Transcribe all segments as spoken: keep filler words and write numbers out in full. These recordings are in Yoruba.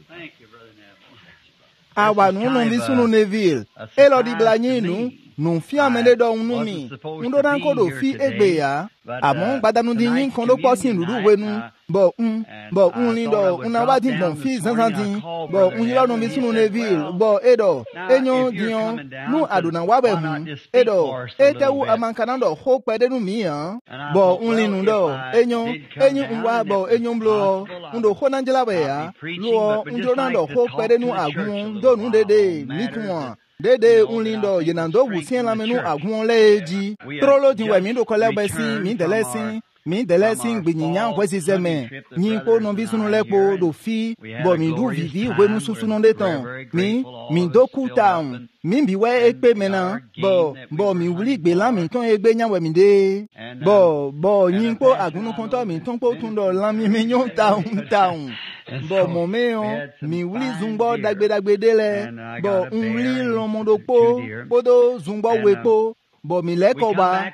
Awa nu nu vi sunu neville. Elo di blanye nu. Nou fi amende do unu mi. Undo dan kodo fi egbe ya. Amon badanu di yin kondo posin lulu wenu. Bo un, bo un lindo, una wadi bon fi zanzantin. Bo un yilo no mi sunu neville. Bo edo, enyo dion, nu aduna wabe hun. Edo, ete u amankanando ho pede nu mi ya. Bo un linundo, enyo, enyo unwa bo enyo mblo. Undo honangela we ya. Luo, unjonando ho pede nu agun, do nu dede, mitwa. Dede un lindo yenando wusien la menu agun leji. Trolo diwe mi do kole besi mi delesi. Mi delesi ngbinyanya kwesi zeme. Nyi ko no bisunu lepo do fi. Bo mi du vivi wenu susu non deton. Mi mi do kutam. Mi biwe ekpe mena. Bo bo mi wuli gbe la mi ton egbe nyawe mi de. Bo bo nyi ko agunu konto mi ton po tundo la mi mi nyon taun taun. Bo mo meyon mi wuli zumbo dagbe dagbe dele. Bo un wuli lomondo po podo zumbo wepo. Bo mi leko ba.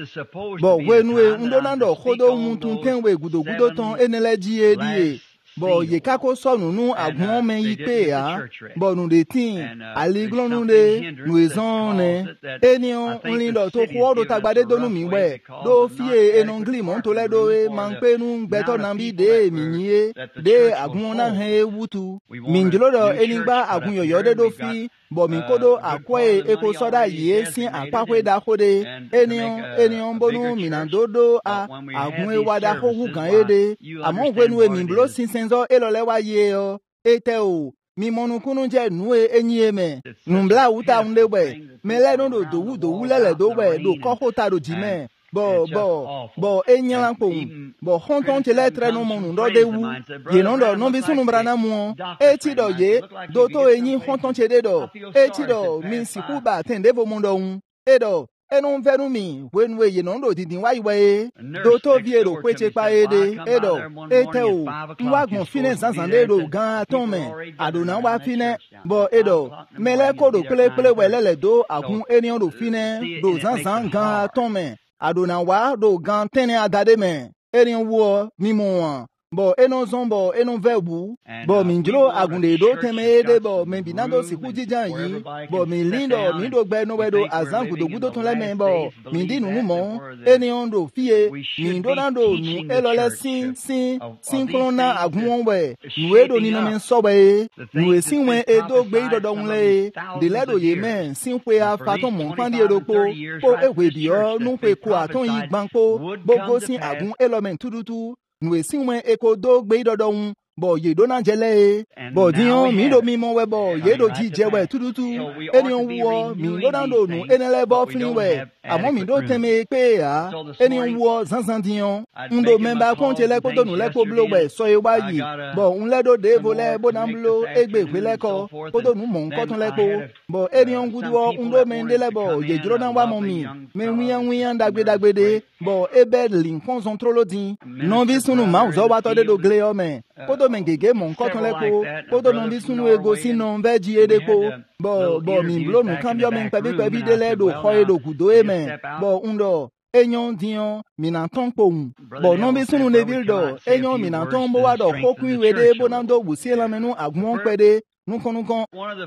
Bo wenwe ndonando khodo muntun tenwe gudo gudo ton eneleji edie. Bo ye kako sonu nu agun men yipe ya. Bo nu de tin aliglon nu de nu ezone. Enion nlindo to kwodo tagbade donu mi we. Do fie enongli mon to ledo e manpe nu gbeto nambi de minye. De agun na he wutu. Minjilo do enigba agun yoyo de do fi. Bo mi kodo akwe eko soda ye sin apakwe da kode. Enion enion bonu minandodo a agun e wada ho hu gan ede. Amon gwenu e mi blo sinsenzo elolewa ye o. Ete o. Mi monukunu je nue enyi eme. Numbla uta undewe. Mele no do do do ulele do we do koko ta do jime. Bo bo bo enyalan po. Bo honton tele tre no monu do de wu. Ye no do no bi sunu brana mu. Eti do ye do to enyi honton chede do. Eti do mi siku ba tende bo mundo un. Edo enon venu mi wenwe ye no do didin wa iwe. Do to vie do kweche pa ede. Edo ete o. Nwa gon fine zanzande do gan atonme. Adona wa fine. Bo edo mele ko do pele pele welele do agun enion do fine do zanzan gan atonme. Adona wa do gan tene adade men. Enion wo mi mo. Bo enon zombo enon vebu. Bo minjilo agunde do teme ede bo men binando siku jijan yi. Bo min lindo min do gbe no wedo azan gudo gudo ton le men bo. Min di nunu mo. Enion do fie. Min do nando nu elole sin sin sin klona agun we. Nu edo ninu min so we. Nu e sin we edo gbe idodo nle. De ledo ye men sin kwe a faton mon pandi edo po. Po ewe dio nu kwe ko aton yi gbanpo. Bo go sin agun elomen tudutu. Nou e sinwen eko do gbe idodon bo ye do nan jele bo dion mi do mi mon we bo ye do ji je we tututu enion wo mi do nan do nu enele bo flin we amon mi do teme pe ya enion wo zanzan dion ndo memba konte le ko do nu le ko blo we so e wa yi bo un le do de vole bo nan blo egbe pe le ko ko do nu mon ko ton le ko bo enion gudu wo ndo mende le bo ye juro nan wa mon mi me wiyan wiyan dagbe dagbe de bo ebe linkon zon trolodin non vi sunu ma uzo wa to de do gle o men kodo mengege mon koton leko kodo non bi sunu ego sinon veji edeko bo bo mi blo nu cambio men pebi pebi de le do khoye do gudo e men bo undo enyon dion minanton po un bo non bi sunu neville do enyon minanton bo wa do khokun wede bo nan do wusie la menu agun pede nu kon nu kon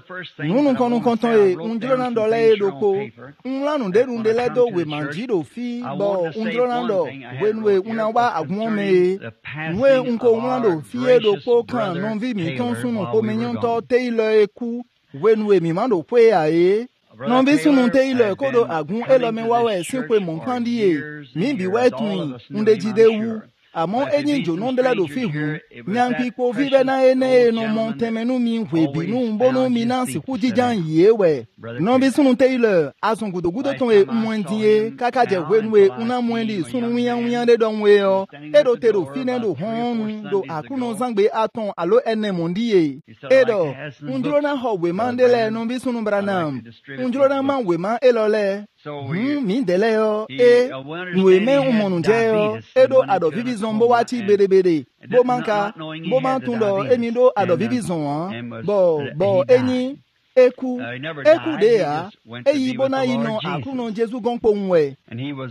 nu nu kon nu kon ton e unjiro nan do le do ko unla nu de nu de le do we manji do fi bo unjiro nan do when we una wa agun me we unko unla do fi e do ko kan non vi mi ton sunu ko menyon to tailor eku when we mi mando pwe a e non bi sunu tailor ko do agun elomi wa we sin pe mon kan di e mi bi we tun unde jide wu amon enyi jo non de la do fi hu nyanki po vive na ene no montemenu mi hwebi nu mbonu mi nansi kujijan yewe non bi sunu tailor asun gudo gudo ton e mwendie kaka je wenwe una mwendi sunu wiyan wiyan de don we o edo tero fine do hon do akuno zangbe aton alo ene mondie edo unjuro na ho we mandele non bi sunu branam unjuro na man we man elole Hmm, mi dele yo, e, nou eme un monunje yo, edo ado vivizon bo wati bede bede, bo manka, bo mantundo, emi do ado vivizon, bo, bo, eni, eku, eku de ya, e yi bona ino akuno Jesu gongpo mwe.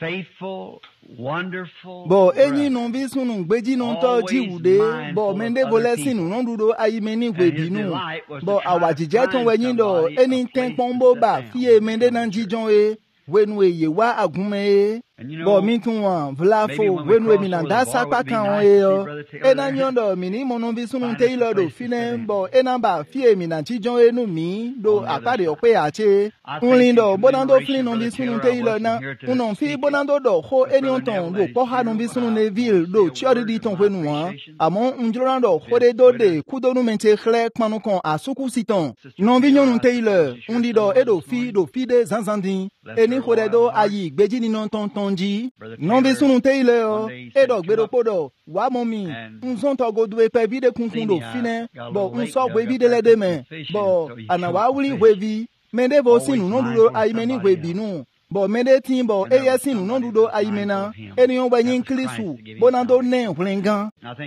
Bo enyi non vi sunu gbeji non to jiwude bo mende vole sinu non dudo ayimeni gwebinu bo awajije ton wenyin do eni ten pombo ba fie mende nan jijon e wenu eye wa agunme bo mi tun wan vlafo wenu mi na da sapa kan o e o ena nyondo mi ni mono vi sunu te ilo do fine bo ena ba fie mi na jijon enu mi do apade ope ache unlindo bonando flin non vi sunu te ilo na unon fi bonando do ho eni onton do po ha non vi sunu ne ville do chiori di ton wenu wan amon unjorando hode do de kudonu mente khle kmanu kon asuku siton non vi nyonu te ilo undi do edo fi do fi de zanzandin eni hode do ayi gbeji ni non ton ton non vi sunu te ile o edo gbero podo wa momi nzon to go dwe pe vide kunkundo fine bo nso gwe vide le de me bo ana wa wuli wevi mende bo sinu no dudo ayimeni gwebinu bo mende tin bo eye sinu no dudo ayimena eniyon gbe yin klisu bonando ne hlingan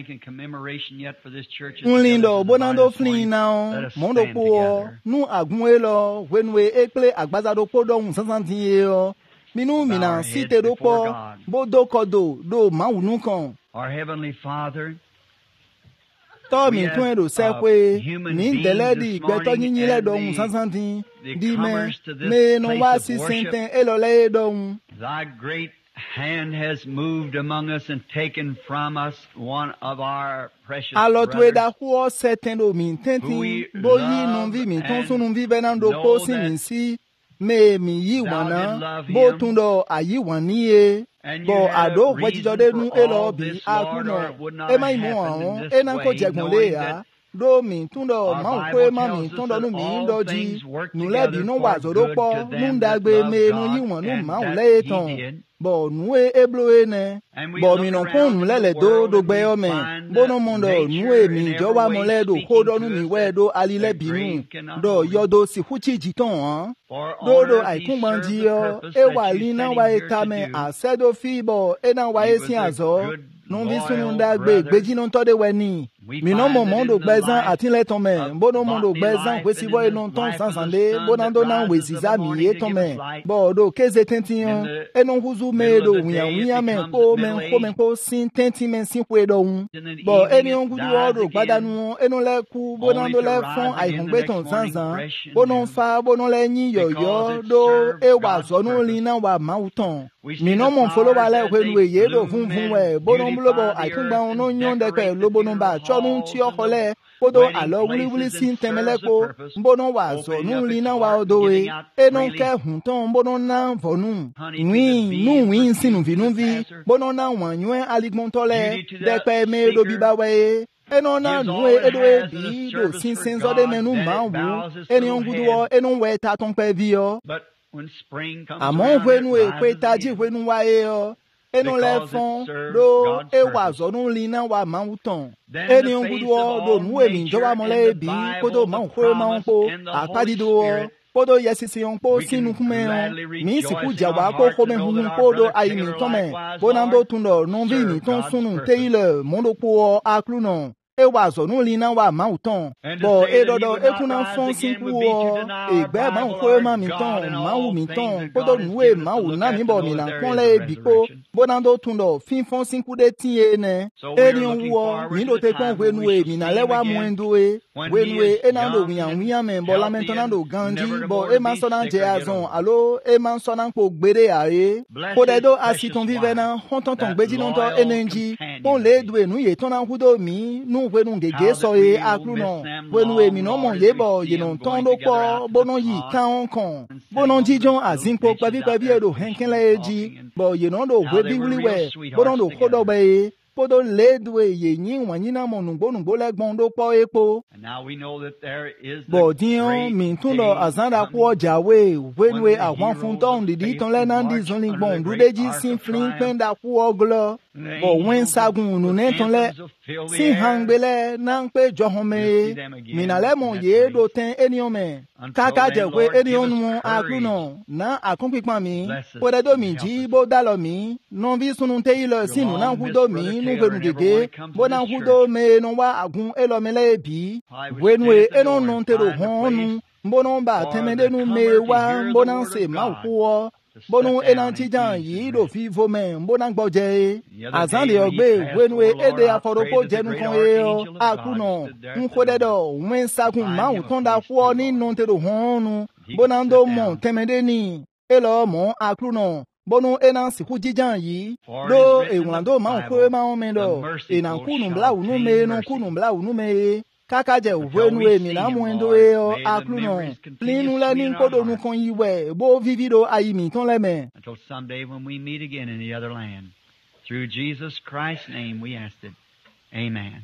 unlindo bonando flin now mondo po nu agun e lo wenwe ekle agbazado podo un sansantin e o minu mina site do po bo do kodo do maunu kan our heavenly Father to mi tun ero se pe mi deledi gbe to yin le do un sansantin di me me no wa si senten elole do un thy great hand has moved among us and taken from us one of our precious brothers. brothers da huo seten do mi tentin bo yi no vi mi ton sunu vi benando po si mi si me mi yi wana bo tundo ayi waniye bo ado wejijode nu elo bi akuno e mai mo awon e na ko jegun le ya do mi tundo ma ko e ma mi tundo nu mi doji nu le bi nu wa zoro po nu dagbe me nu yi won nu ma le ton bo nu e eblo e ne bo mi no kun nu lele do do gbe o me bo no mondo nu e mi jo wa mo le do ko do nu mi we do alile binu do yodo si huchi jiton han do do ai kun manji yo e wa lina wa e tame asedo fi bo e na wa e sin azo non vi sunu dagbe gbeji non to de weni mi no mo mondo gbezan atin le ton me bo no mondo gbezan we si bo e non ton sansande bo nan do nan we si za mi e ton me bo do keze tentin e non huzu me do wian wian me ko me ko me ko sin tentin men sin kwe do un bo eni on gudu odo gbadanu e non le ku bo nan do le fon ai hun gbe ton sansan bo non fa bo non le yin yoyo do e wa zo nu lin na wa mauton mi no mo folo ba le kwe we ye do fun fun we bo non blobo ai kun gba on no yon de pe lobo no ba chonun ti okole podo alo wuli wuli sin temelepo mbono wa zo nu lina wa odowe e non ke hun ton mbono na vonu wi nu wi sinu vinu vi mbono na wanwe aligmontole de pe me do bi ba we e non na nu e do e bi do sin sin zo de menu ma wu eni on gudu e non we ta ton pe vi o amon wenu e pe taji wenu wa e o enu le fon do e wa zo nu lina wa mauton eni on gudu do nu e mi jo wa mo le bi podo ma ko ma po apadi do podo yesisi on po sinu kume mi si ku jawa ko ko me hun podo ai mi to me bonando tundo non vi mi ton sunu teile mondo po akluno e wa zo nu lina wa mauton bo e dodo e kuna fon sinku o e gbe ma ko ma mi ton ma wu mi ton podo nu e ma wu na mi bo mi na kon le bi ko bonando tundo fin fon sinku de tie ne e ni wo mi do te kon we nu e mi na le wa mu endo e we nu e na do wi an wi an me bo la mentonando ganji bo e ma so na je azon alo e ma so na ko gbere are ko de do asiton vive na honton ton gbeji non to energy pon le do e nu ye ton na hudo mi nu wenu gege so e akluno wenu e mi no mo ye bo ye non ton do po bono yi kan kon bono jijon azinpo pabi pabi e do henken la eji bo ye non do we bi wuli we bono do kodo be podo le do e ye yin wan yin na mo nugbo nugbo le gbon do po epo bo dion mi tun lo azanda ku oja we wenu e awon fun ton didi ton le na ndi zon ligbon du deji sin flin penda ku oglo bo wen sagun nu ne ton le si hangbele nan pe johome minale mo ye do ten enion me kaka je we enion nu akluno na akunpipan mi pode do mi ji bo dalo mi non vi sunu te ilo sinu na hudo mi nu genu gege bo na hudo me no wa agun elo mele bi wenu e enon non te do honu mbono ba temede nu me wa mbona se ma huo bonu enan chijan yi do fi vo men mbona ngboje azan de ogbe wenu ede aforopo jenu kon e o akuno nkode do wen sakun ma un tonda kwo ni non te do honu bona ndo mo temede ni elo mo akuno bonu enan siku jijan yi do ewando ma ko ma o men do enan kunu bla unu me no kunu bla unu me kaka je wenu emi na mu endo e o akluno plinu le ni kodo nu kon yiwe bo vivido ayimi ton le me until someday when we meet again in the other land. Through Jesus Christ's name we asked it. Amen.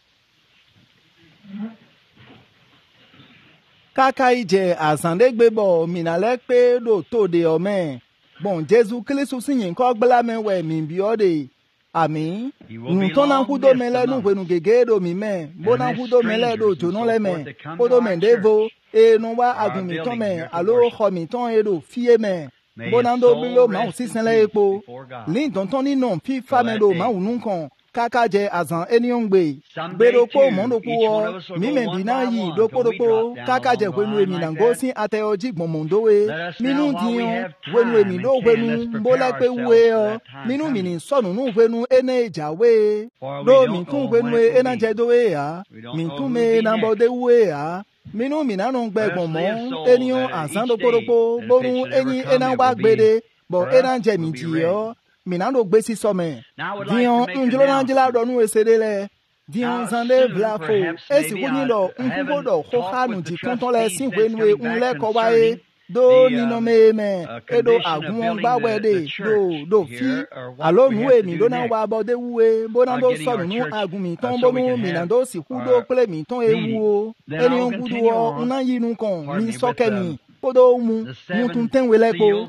Kaka ije asande gbebo minale pe do to de o me bon Jesu Kristu sinyin ko gbala me we mi bi o de Ami, nous t'en kudo mele nous venu gege do mi me, bona kudo mele do jono le me, kodo mendevo, e non wa agumi ton me, alo khomi ton e do fie me, bona do bilo ma usi sen le epo, lin ton ton ni non fi fame do ma unun kon, kaka je azan eniongbe, bero ko mondo ko, mi men bina yi do ko do ko, kaka je wenu emi nango sin ate oji gbomondo we, minu dion, wenu emi do wenu, bola pe we o, minu mini sonu nu wenu ene jawe, do mi tun wenu ena je do we ya, mi tun me nambo de we ya, minu mina non gbe gbomo, enion azan do ko do ko, boru eni ena wa gbede, bo ena je mi ti yo. Minando gbesi some dion unjolo nanjila do nu esedele dion zande vlafo esi kunilo unkugo do khokhanu di tonton le sin wenwe unle ko wae do nino me me edo agun gba wede do do fi alo nu emi do na wa bode wuwe bonando so nu agun mi ton bonu minando si kudo ple mi ton ewu eni ongudu o unayinu kon mi sokemi podo mu mutun tenwele ko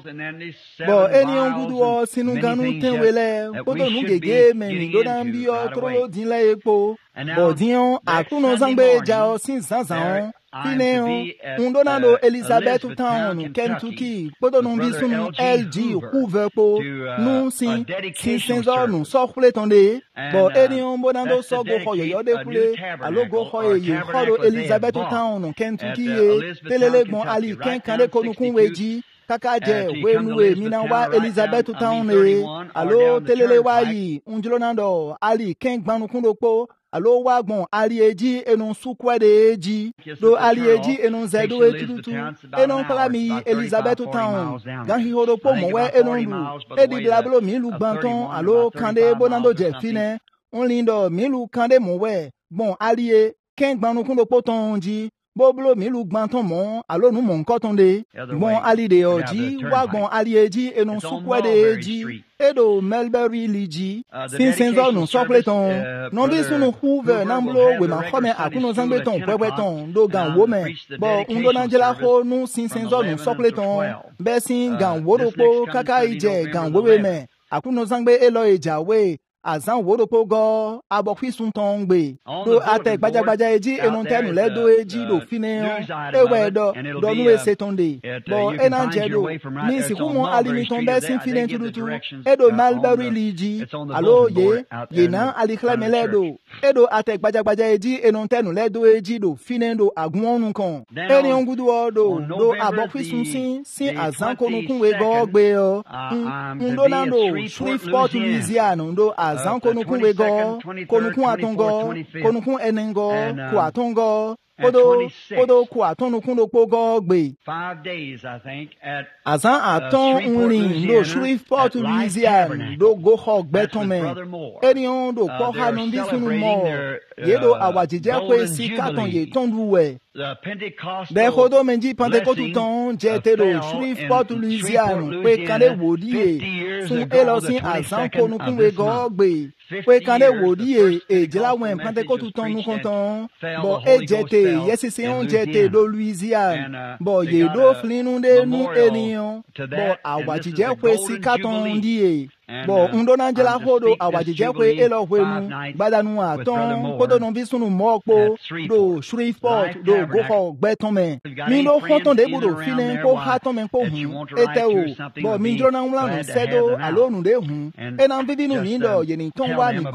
bo eni ongudu o sinu ganu tenwele podo nu gege me ni do na bi o trolo din le epo bo dion akuno zangbe ja o sin zanzan Pineo, un donado Elizabeth Town, Kentucky, podo non bisunu L G Hoover po, nu sin sin senzo nu so kule tonde, bo eni on bonando so go ho yo de kule, alo go ho ye ho Elizabeth Town, Kentucky e, telele bon ali ken kande konu kun weji, kaka je wenu e mina wa Elizabeth Town e, alo telele wa yi, unjilo nando ali ken gbanu kun dopo, alo wagbon ali eji enun sukwede eji do ali eji enun zedo etutu enun klami Elizabeth Town gan hi horo po mo we enun lu edi blablo mi lu gbanton alo kande bonando je fine on lindo mi lu kande mo we bon ali e ken gbanu kun do poton ji boblo mi lu gbanton mo alo nu mo nko tonde bon ali de oji wagbon ali eji enun sukwede eji edo Melbury liji sin senzo nu sokleton non bi sunu Hoover namlo we ma khome akuno zangbeton pwebeton do gan women bo undo nanjela ho nu sin senzo nu sokleton be sin gan woropo kaka ije gan wewe me akuno zangbe elo ejawe azan woropo go abokwi sun ton gbe do ate gbajagbaja eji enun tenu le do eji do fine ewe do do nu ese tonde bo enanje do mi si kumo alimi ton be sin fine tudutu edo Melbury liji alo ye ye na ali klemele do edo ate gbajagbaja eji enun tenu le do eji do fine do agun onu kan eni ongudu odo do abokwi sun sin sin azan konu kun we go gbe o ndo nando Shreveport Louisiana ndo azan konukun wego konukun atongo konukun enengo ku atongo podo podo ku atonukun lo pogo gbe five days I think at azan aton unrin do Shreveport Louisiana do go hog betome enion do ko hanu bi sunu mo yedo awajije pe si katon ye tonduwe de kodo menji Pentecost ton jete do Shreveport Louisiana pe kande wodie sun elosin azan konukun wego gbe pe kande wodie e jela wen Pentecost ton nu konton bo e jete yesisi on jete do Louisiana bo ye do flinu de nu enion bo awajije pe si katon die bo ndo nanjela hodo awajije pe elo hwenu badanu aton kodo non bisunu mokpo do Shreveport do go ho gbetonme mi lo fonton de budo fine ko haton men ko hun ete o bo mi jona nla nu sedo alonu de hun e na bibinu mi ndo ye ni ton wa mi gan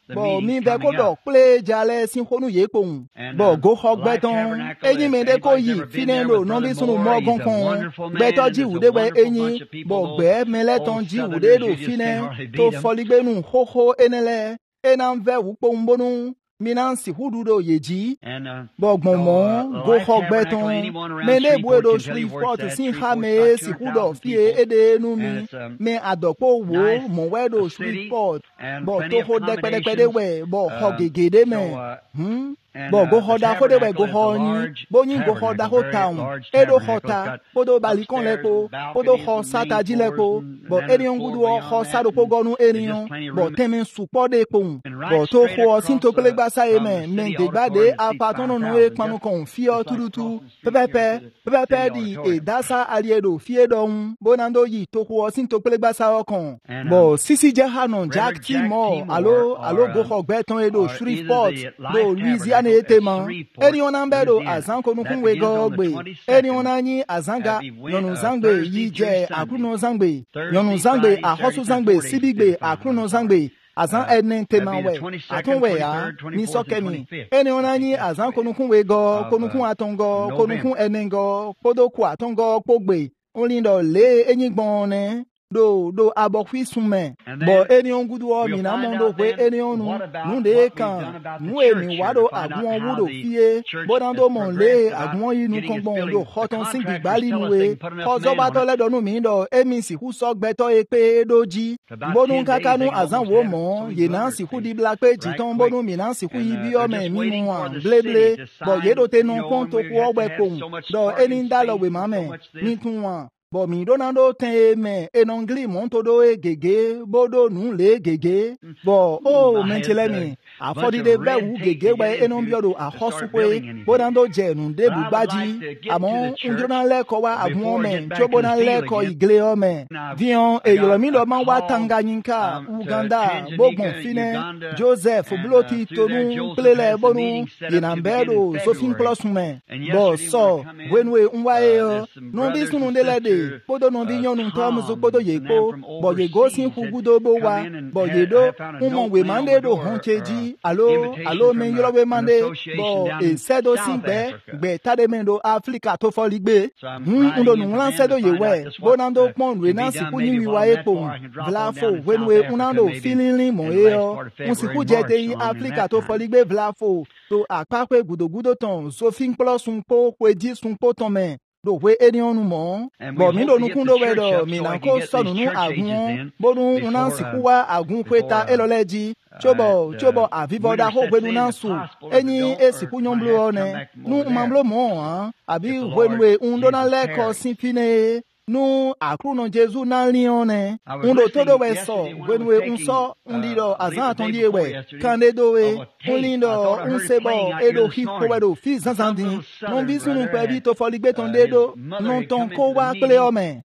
bo mi be ko do ple jale sin honu ye pon bo go ho gbe ton eyin me de ko yi finelo no bi sunu mo gon kon gbe to ji wude we eyin bo gbe me le ton ji wude do fine to foligbe nu ho ho enele enam ve wu pon bonu minan si hududo yeji bo gbomo go ho gbe ton me le bu do Shreveport sin ha me si hudo fie ede nu mi me adopo wo mo we do Shreveport bo to ho de pede pede we bo ho gegede me hm bo go ho da ko de we go ho ni bo yin go ho da ho town edo hota podo balikon lepo podo ho sata ji lepo bo enion gudu ho sado ko gonu enion bo temen supo de pon bo to ho sin to pele gba sa eme men de gba de apatono no e panu kon fi o turutu pepepe pepepe di e dasa aliedo fie don bonando yi to ho sin to pele gba sa okon bo sisi je hanon jack timo alo alo go ho gbe ton edo Shreveport do Louisiana etema anyone ambedo azanko nukun we gogbe anyone anyi azanga yonu zangbe yije akuno zangbe yonu zangbe ahosu zangbe sibigbe akuno zangbe azan enen tema we atun we ya ni sokemi anyone anyi azanko nukun we go konukun atongo konukun enengo podoku atongo pogbe onlindo le enyigbon ne do do abokwi sume bo eni ongudu o mi na mondo pe eni onu nu de kan nu emi wado agun wudo fie bo dan do mon le agun yi nu kan gbon do hoton sin gbigbali nu we ozo ba to le do nu mi do emi si ku so gbe to e pe doji bo nu kaka nu azan wo mo ye na si ku di black pe ji ton bo nu mi na si ku yi bi o me mi mu an bleble bo ye do te nu kon to ku o gbe kon do eni nda lo we ma me ni tun wan bo mi donando ten me enongli monto do e gege bodo nu le gege bo o mentele mi afodi de be wu gege we enombiodo ahosupwe bodando je nu de bugbaji amon ndrona le ko wa agun me chobona le ko igle o me vion e yolomi lo man wa Tanganyika Uganda bogbon fine Joseph bloti tonu plele bonu dinambedo sofin plus me bo so wenwe nwa e no bi sunu de le de podo no bi nyonu tom zo podo yeko bo ye go sin hugudo bo wa bo ye do umon we mande do honcheji alo alo men yoro we mande bo e sedo sin gbe gbe tade men do Africa to foli gbe hun ndo nu lan sedo ye we bo nando pon we nan siku ni wi wa epo vlafo when we unando feeling mo e o un siku je te Africa to foli gbe vlafo to apape gudogudo ton so fin plus un po kweji sun po ton men do we eni onu mo bo mi do nukun do we do mi na ko so nu agun bo nu una siku wa agun kweta eloleji chobo chobo avivoda ho we nu na su eni esiku nyomblo one nu mamblo mo han abi wenwe un do na le ko sinfine nu akruno Jesu na lione undo todo we so wenwe un so undido azan atondi ewe kande we ulindo un sebo edo hipo wedo fi zanzandi non bisunu pe bi to foligbe ton dedo non ton ko wa kle ome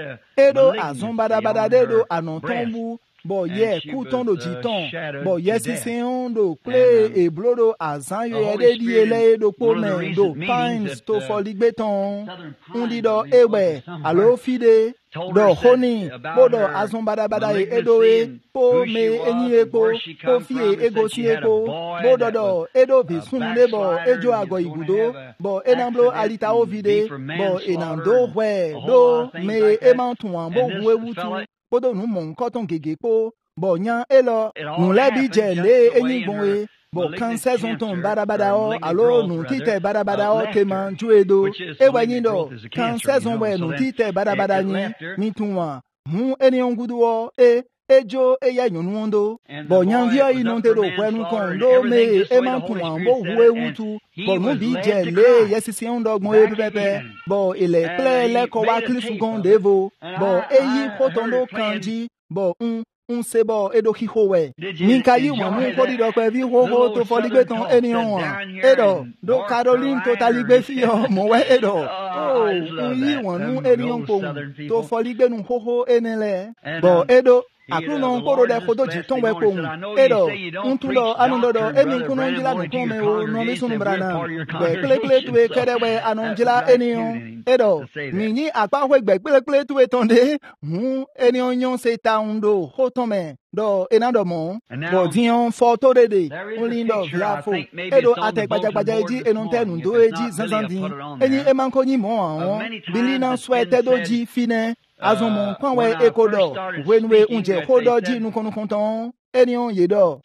edo azon bada bada dedo anon tombu bo ye kuton do jiton bo yesi seon do play e blodo azan yo ede di ele do pome do pines to foligbe ton undido ewe alo fide do honi bodo azon bada bada e edo e po me eni epo po fie ego si epo bodo do edo bi sunu lebo ejo ago ibudo bo enamblo alita o vide bo enando we do me emantuan bo wuewutu podo nu mon koton gege po bo nyan elo nu lebi je le eyin gbon e bo kan saison ton barabada o alo nu tite barabada o te man juedo e wanyin do kan saison we nu tite barabada yin mi tunwa hu eni ongudu o e ejo eya nyonu ondo bo nyan via inonte do kwenu kon do me e man tunwa bo huwe wutu bo nu bi je le yesisi ondo gbon e pepe bo ile ple le ko wa klifu gon devo bo eyi potondo kanji bo un un sebo edo hihowe ninka yi won mu ko di do pe vi ho ho to foligbe ton eniyan wa edo do Caroline to taligbe fi o mo we edo oh yi won nu eniyan ko to foligbe nu ho ho enele bo edo akruno nkoro de kodo jiton we ko edo untulo anundo emi kuno njila nkome o no bisunu brana be kle kle tuwe kere we anonjila eniyo edo minyi apa we gbe kle kle tuwe tonde hu eniyo nyon se ta undo hotome do enado mo bo dion photo de de ulindo vlafo edo ate gbaja gbaja eji enontenu do eji zanzandi eni emanko nyi mo awon bilina swete do ji fine azomo kwanwe ekodo wenwe unje kodo ji nukonu konton enion yedo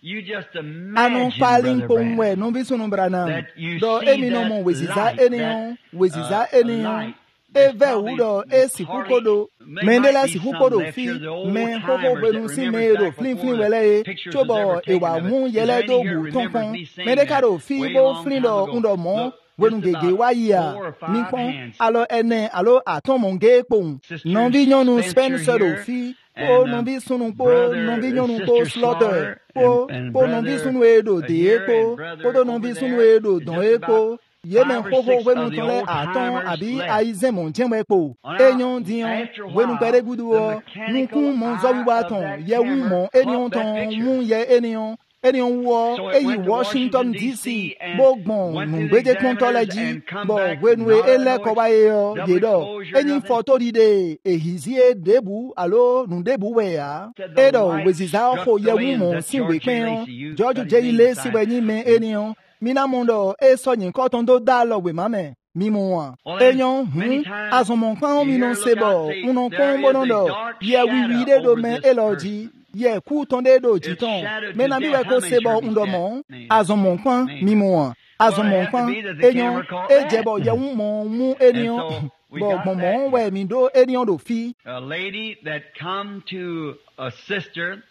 anon palin pomwe no bisunu brana do emi no mo weziza enion weziza enion eve udo esi hukodo mendela si hukodo fi me hoko benu si mero flin flin wele chobo ewa mu yele do bu tonpon mendekaro fi bo flin do undo mo wenu gege waya ninkon alo ene alo atomonge pon non bi nyonu spencer do fi po non bi sunu po non bi nyonu po slaughter po po non bi sunu edo de po po do non bi sunu edo don epo yemen koko wenu tole aton abi aize mon jenwe po enyon dion wenu pere guduo nukun mon zowi waton ye wu mon enyon ton mu ye enyon enyon wo eyi Washington D C bogbon nungbeje kontolaji bo wenu ele ko ba yo yedo enyi photo dide ehizie debu alo nundebu we ya edo weziza ko ye wu mon sinwe pen George J ile siwe nyi me enyon mina mondo e sonyin koton do da lo we mame mi mo wa enyon hu azomon kan mi no sebo unon kon bonondo ye wi wi de do me eloji ye ku ton de do jiton me na mi we ko sebo undomo azomon kan mi mo wa azomon kan enyon e jebo ye wu mo mu enyon bo gbonmo we mi do enyon do fi a lady that come to a sister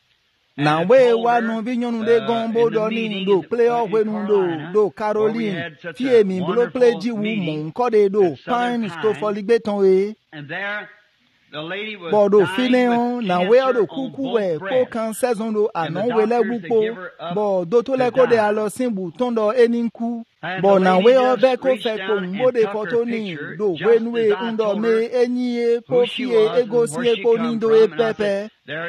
na we wa no bi nyonu de gombo do ni do play off we nu do do Caroline fi emi blo play ji wu mo nko de do fine sto foligbe ton we and there the lady was bodo fine on na we do kuku we ko kan saison do anon we le bupo bo do to le ko de alo simbu ton do eninku bo na we o be ko fe ko mo de photo ni do we nu e ndo me enyi e ko fi e ego si e ko ni do e pepe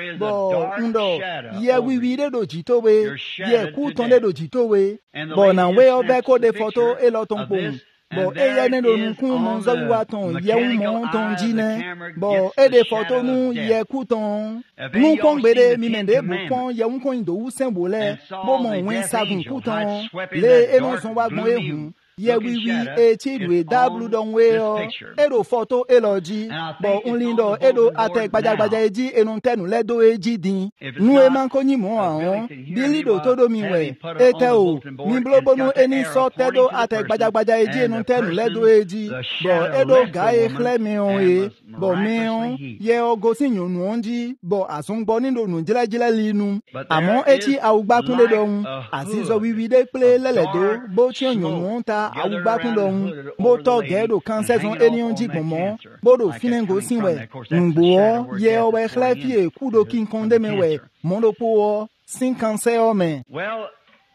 bo ndo ye wi wi de do jito we ye ku ton de do jito we bo na we o be ko de photo e lo ton pon bo eye ne do nkun mo zo wi wa ton ye wu mo ton jine bo e de photo nu ye ku ton nu kon gbede mi mende bu kon ye wu kon do wu sen bo le bo mo wen sagun ku ton le e no son wa gbon ehun ye wi wi e chi we w don we o e do photo e lo ji bo unlindo e do ate gbaja gbaja eji enun tenu le do eji din nu e man ko yin mo awon bili do to do mi we e te o mi blobo nu eni so te do ate gbaja gbaja eji enun tenu le do eji bo e do ga e khle mi on e bo mi on ye ogo si yun nu onji bo asun gbo ni do nu jile jile linu amo echi awugba kun le do un asizo wi wi de ple lele do bo chi yun nu ta awugba kun lo un bo to ge do kan saison enion ji gbonmo bo do finengo sinwe ngbo ye o we khle fi e ku do kin kon de me we mo do po sin kan se o me well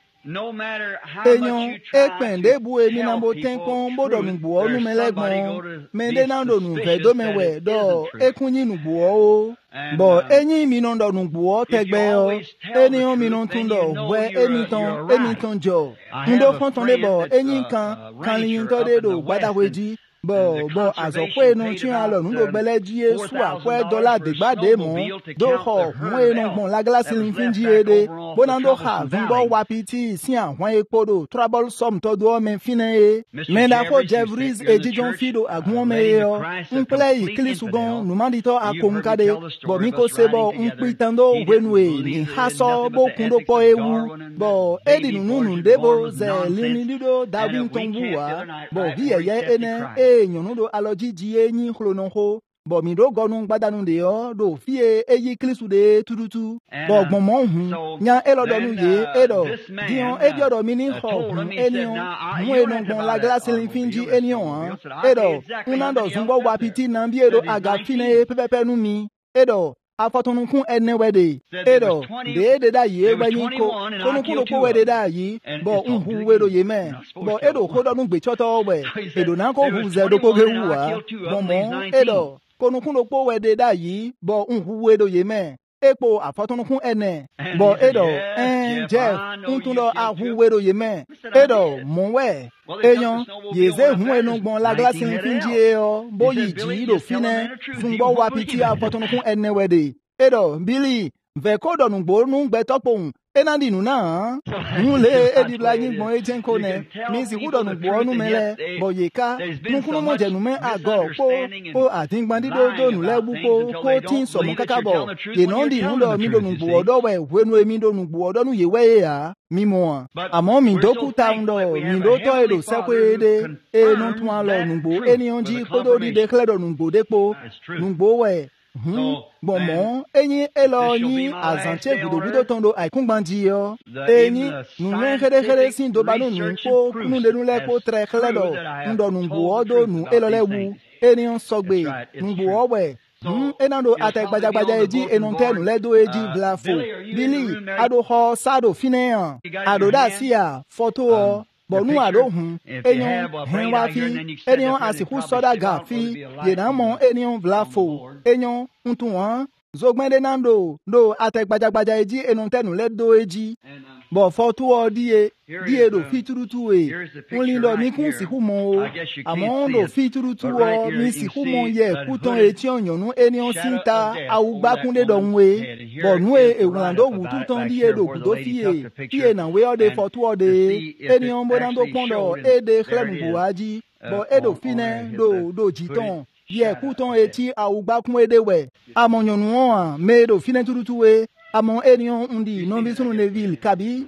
no matter how enyon much you try ekpende bu emi to na bo tell ten people, kon bo do mi bu o nu me there's somebody legbon going to me be de na do nu fe do me suspicious we that it do isn't true. ekunyin nu bu o And, bo uh, enyin mi no do nu bu o tegbe o always tell the enion mi truth, no then tun you do know we you're, uh, emi ton you're emi right. ton jo I have ndo a fon ton de friend bo that's, enyin uh, kan a kan yin rancher to up de in the do gbada West, weji bo and the bo azo conservation pe no paid chin about, alo nu do um, gbele ji e su akwe dollar de four thousand gbade dollars mo for a snowmobile to do count ho the hun herd e of no elk gbon lagala that was silin fin left ji back ede over off bo the na do ha Troublesome zun Valley. bo wapiti si awon epo do troublesome to do o men fine e Mister me da ko Jeffries, Jeffries who said you're e in the jijon church, fido uh, agun me Ladies of yo Christ, a nple complete ikili sugon infidel. nu mandi to You've heard me akonkade tell the story bo mi of ko us se bo riding together. npi tando He didn't wenwe believe ni in haso nothing bo but the kundo ethics po of ewu Darwin and bo the edi baby nu nu boys debo born with ze nonsense. lini dido And darwin a ton weekend the buwa other night, bo right vi before he ye accepted ene Christ. e nyonu do aloji ji enyin khlonon ho bo mi do gonu gbadanu de yo do fie eyi klisu de tututu And, bo uh, gbon mo hun so nya elodonu then, ye uh, edo this man, dion uh, ediodo mi ni uh, ho told him, hun he said, enion "Now, I- mu you eno have to gbon buy la that glasilin finji automobile, that enion snowmobile." an Said, "I'll tell you edo exactly how unando many zungo elks up wapiti there." na bi edo Said there's aga fine nineteen. pepepe nu mi edo afotonukun ene wede Said there was edo twenty, de de da ye there was gbanyin ko twenty-one, and I konukun killed ko two wede of them. da yi And bo it's all nhu good wedo again. ye You're me not supposed bo to tell edo one. kodo nu gbe choto we So he said, edo na ko there hu was ze do ko ge twenty-one, and wu I wa killed two of bo them, leaves mo nineteen. edo konukun ko wede da yi bo nhu wedo ye me epo afɔtɔnukun ene bɔ eɖɔ ɛn Jeff ŋutundɔ ahuwero yi mɛ eɖɔ mɔwɛ eyan yeze hun enu gbɔn la glasi nfinji eyɔ bo yi dzi ɖo fi nɛ fungbɔ wa piti afɔtɔnukun ene wɛ de eɖɔ Billy vɛ ko ɖɔ nugbo nu gbɛtɔkpo ena di nu na hun le edibla nyi gbɔn edze ko nɛ mi si ku ɖɔ nugbo nu mɛ lɛ bɔ yeka nukunu mɔ dze nu mɛ agɔ kpo kpo adigban dido do nu lɛ bu ko ko ti sɔmɔ kaka bɔ yenɔ di nu ɖɔ mi do nugbo ɖɔ wɛ wenu mi do nugbo ɖɔ nu ye wɛ ye ya mi mɔ àmọ́ mi do kuta ŋdɔ mi do tɔ eɖo sɛkoe de enu tún alɔ nugbo eniyan dzi kpodo di de klɛ ɖɔ nugbo de kpo nugbo wɛ hun bɔnbɔn enyi elɔ nyi azantse gudogudo tɔn do àìkúngbanji yɔ enyi nùnyɛ xeɖexeɖe si doba nu nu kpo nudenu lɛ kpo trɛ xlɛ dɔ ŋdɔ nugboɔ do nu elɔ lɛ wu eniyan sɔgbe nugboɔ wɛ hun ena do atɛ gbadzagbadza edzi enɔtɛ nu lɛ do edzi bla fo Billy aɖo xɔ sa do fi nɛ hã aɖo ɖe asia fɔtoɔ bɔnu aɖo hun enyo hɛn wa fi enyo asiku sɔda ga fi yena mɔ enyo bla fo enyo ŋutu hã zogbɛ de na do do atɛ gbadzagbadza edzi enɔtɛ nu lɛ do edzi bɔ fɔtoɔ die die do fi turutu e ŋuli dɔ mi kun siku mɔ o àmọ́ do fi turutuɔ mi siku mɔ yɛ kutɔn etiɔ nyɔnu enyo si ta awu gbakunde dɔ ŋue bɔ nu e ewlan do wu tutɔn die do kudo fi e fi e na weyɔ de fɔtoɔ de enyo bona do kpɔn dɔ e de xlɛ nugoa dzi bɔ e do fi nɛ do do dzitɔn yɛ kutɔn eti awu gbakun e de wɛ amɔ nyɔnuɔ hã me do fi nɛ turutu e amɔ enyo ŋdi nɔvi sunu neville kabi.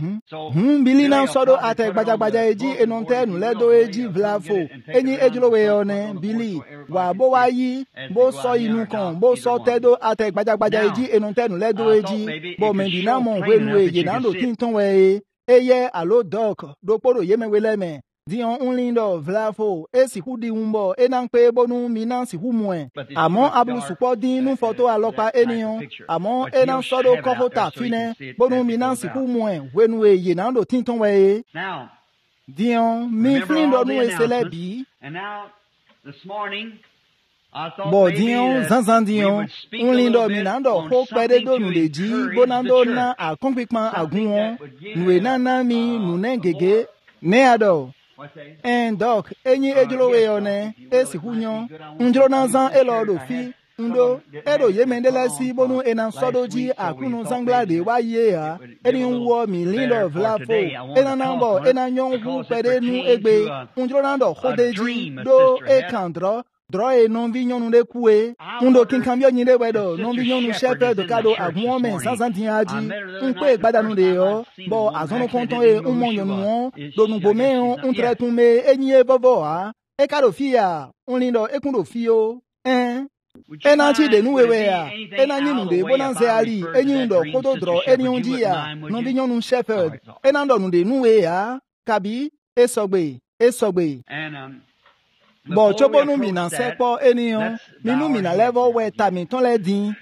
hun Billy na sɔdo atɛ gbadzagbadza edzi enɔtɛ nu lɛ do edzi vla fo enyi edzro wɛ yɔ nɛ Billy wa bo wa yi bo sɔ inu kan bo sɔ tɛ do atɛ gbadzagbadza edzi enɔtɛ nu lɛ do edzi bɔn mɛdi na mɔ wenu e yena do tintɔn wɛ ye eyɛ alo dɔk do kpo do yemewe lɛ mɛ diɔn ŋli dɔ vla fo esiku di ŋu bɔ ena kpe bonu mina siku mɔɛ àmọ́ ablusukpɔ di nufɔto alɔkpa eniyan àmọ́ ena sɔdo kɔkota finɛ bonu mina siku mɔɛ wenu e yena do tintɔn wɛ ye diɔn mi fili dɔ nu eselɛ bi bɔ diɔn zanzan diɔn ŋli dɔ mina dɔ ko kpɛde do nu le dzi bona do na akɔnkpikpan agun wɔn nu e nana mi nu nɛ gege ne adɔ. En dɔk enyi edzrowe yɔ nɛ esiku nyɔ ŋdzro na zã elɔ do fi ŋdo eɖo yeme de lɛ si bonu ena sɔdo dzi akunu zãgbla de wa yie ya eni wɔ mili dɔ vla fo ena na bɔ ena nyɔ ʋu kpɛ ɖe nu egbe ŋdzro na dɔ xɔde dzi do ekan drɔ drɔ ye nɔvi nyɔnu ɖe kue ŋdo kinkan biɔ nyi ɖe wɛ ɖɔ nɔvi nyɔnu sɛpɛ ɖeka ɖo aguɔ mɛ zãzã dia dzi ŋkpe gbadanu de yɔ bɔ azɔnu kɔntɔn ye ŋmɔ nyɔnuɔ do nugbo mɛ ŋtrɛ tun me enyi ye vɔvɔ ha eka ɖo fi ya ŋli ɖɔ ekun ɖo fi o ɛn ena tsi de nu wewɛ ya ena nyi nu de bona zɛ ali enyi ɖɔ kodo drɔ eniwo dzi ya nɔvi nyɔnu sɛpɛ ena ɖɔ nu de nu we ya kabi esɔgbe esɔgbe. Bɔ tso bonu mina sɛ kpɔ eniyan minu mina lɛ vɔ wɛ tami tɔn lɛ din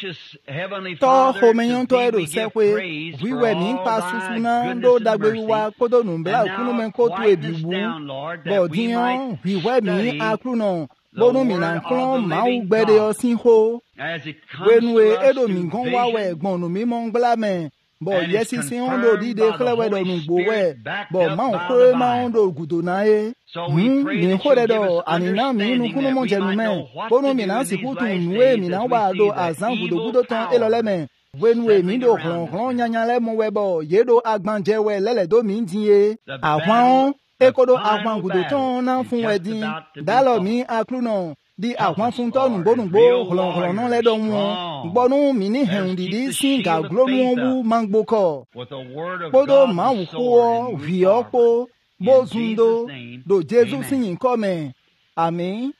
tɔ xɔmeyɔntɔ eɖo sɛkoe wiwɛ mi kpa susu na ɖo dagbe wa kpodo nubla kunu mɛ koto ebi wu bɔ diyan wiwɛ mi aklunɔ bonu mina klɔn mawu gbɛ de yɔ si xo wenue eɖo mi gɔn wa wɛ gbɔnu mi mɔ ngbla mɛ. Bɔ yɛsisi ŋu do di de xlɛ wɛ dɔ nugbo wɛ bɔ mawu koe ma ŋu do gudo na ye hun mi xɔ ɖe dɔ anina mi nukunu mɔ dze nu mɛ bonu mina siku tu nue mina wa do azã gudogudo tɔn elɔ lɛ mɛ wenue mi do hlɔhlɔ nyanya lɛ mɔ wɛ bɔ ye do agbãdze wɛ lɛlɛ do mi di ye ahɔn eko do ahɔn gudo tɔn na fun wɛ di dalɔ mi aklunɔ. Di àwọn funtɔ nugbonugbo hlɔhlɔnɔ lɛ dɔ ŋu gbɔnu mini hɛn didi si gaglo nuwu mangbo kɔ kpodo mawu kpɔ viɔ kpo bozundo do Jesu si yin kɔmɛ ami.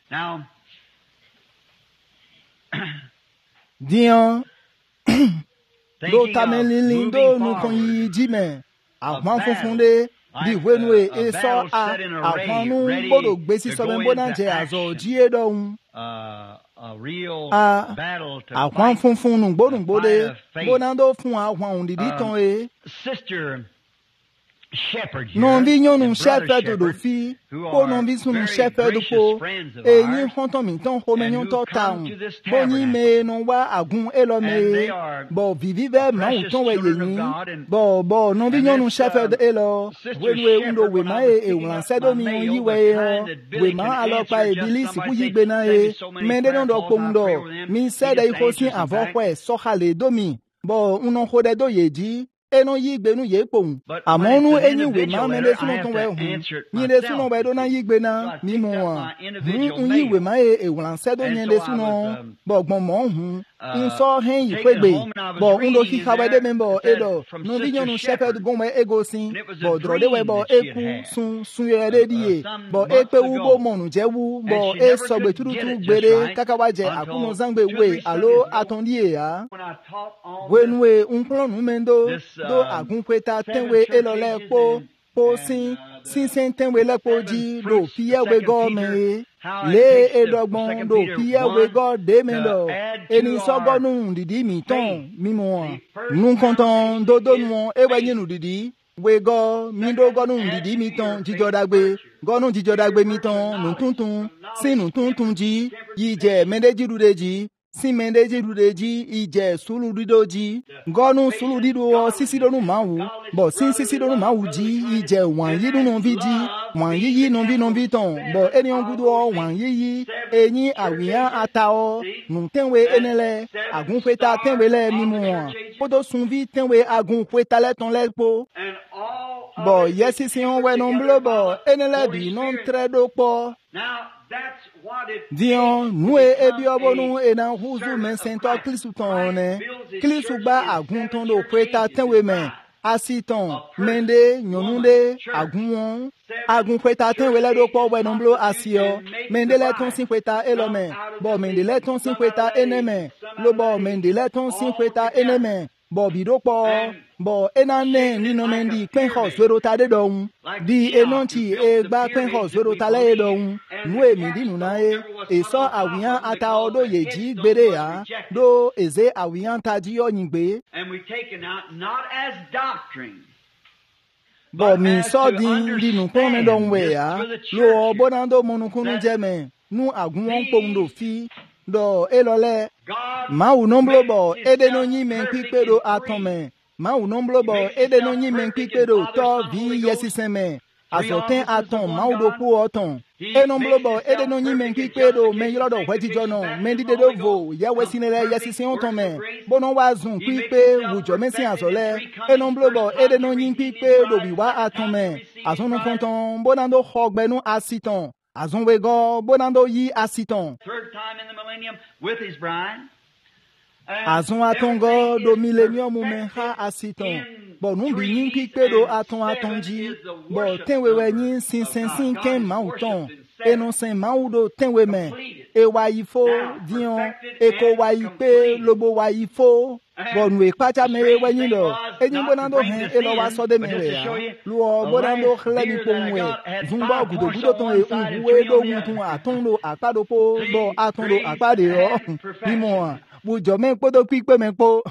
Diyan do tamelili do nukɔnyi jimɛ àwọn funfun de. Di wenue esɔ a ahɔnu bodo gbesi sɔbɛ bona jɛ azɔ jie dɔn a ahɔn funfun nugbo nugbo de bona do fun ahɔn didi tɔn ye non vi nyɔnu shepherd do fi ko non vi sunu shepherd ko enyi hɔntɔn mi tɔn xɔmɛ nyɔntɔ ta ŋu bo nyi me no wa agun elɔ me bɔ vivi bɛ mawu tɔn wɛ yenyi bɔ bɔ non vi nyɔnu shepherd elɔ wenue ŋdo wema ye ewlansɛ do mi yi wɛ ye yɔ wema alɔkpa ebili siku yi gbena ye mɛde no dɔ kpɔn dɔ mi sɛ de iko si avɔ xɔɛ sɔxa le do mi bɔ ŋunɔ xɔ de do ye dzi. Eno yi gbenu ye kpong amonu enyi we ma me le sunu ton we hu ni le sunu we do na yi gbena mi mo wa hu yi we ma e ewlanse do ni le sunu bo gbon mo hu nso hen yi kwegbe bo ndo ki ka we de membo edo no vi nyonu shepherd gon we ego sin bo dro de we bo eku sun sun ye de die bo epe wu bo monu je wu bo e so gbe turutu gbere kakawa je akuno zangbe we alo atondie ya wenwe unklonu mendo do agunkweta tenwe elole po po sin sin sin tenwe lepo ji do piye we go me le edogbon do piye we go de me do eni sogonu didi mi ton mi mo nun konton do do nu ewe nyinu didi we go mi do gonu didi mi ton jijodagbe gonu jijodagbe mi ton nun tuntun sin nun tuntun ji yi je medeji rudeji si mendeji rudeji ije sulu didoji gonu sulu dido sisi donu mawu bo sin sisi donu mawu ji ije wan yi dunu viji wan yi yi no bi no bi ton bo eni on gudo wan yi yi enyi awian atao nun tenwe enele agun peta tenwe le mimu podo sunvi tenwe agun peta le ton le po bo yesi si on we non blo bo enele bi non tredo po Dion, nous et biobonu et nan huzu men sento klisu tonne. Klisu ba agun tondo kweta tenwe men. Asiton, mende, nyonunde, agun agun kweta tenwe le do po we nomblo asio. Mende le ton sin kweta elome. Bo mende le ton sin kweta eneme. Lo bo mende le ton sin kweta eneme. Bo bido po. Bo enane ni no mendi kwen ho zwero ta de don di enonti e gba kwen ho zwero ta le don nu e mi di nu na e e so awian ata odo yeji gbere ya do eze awian ta ji oyingbe and we taken out not as doctrine bo mi so din di nu pon me don we ya lo obonando monukunu jeme nu agun won pondo fi do elole ma u nomblo bo ede no yin men pipero atome ma u nomblo bo ede no yin men pipero to bi yesiseme azoten aton ma u do ku oton e nomblo bo ede no yin men pipero men yodo hweti jono men di de do vo ye wesinere yesisin oton me bono wa zun pipe wujo mesin azole e nomblo bo ede no yin pipero bi wa aton me azonu konton bonando hogbenu asiton azon wego bonando yi asiton third time in the millennium with his bride. Azon atongo do millennium men ha asiton bo nu bi yin pipe do aton atonji bo tenwewe yin sin sin sin ken mauton enon sen maudo tenwe men e wa ifo dion e ko wa ipe lobo wa ifo bo nu e pacha me we yin lo eyin bonando hen e lo wa so de me we ya lo bonando khle mi ponwe zumba gudo gudo ton e unwe do mutun aton lo apado po bo aton lo apade o bi mo bujo men podo pipe men po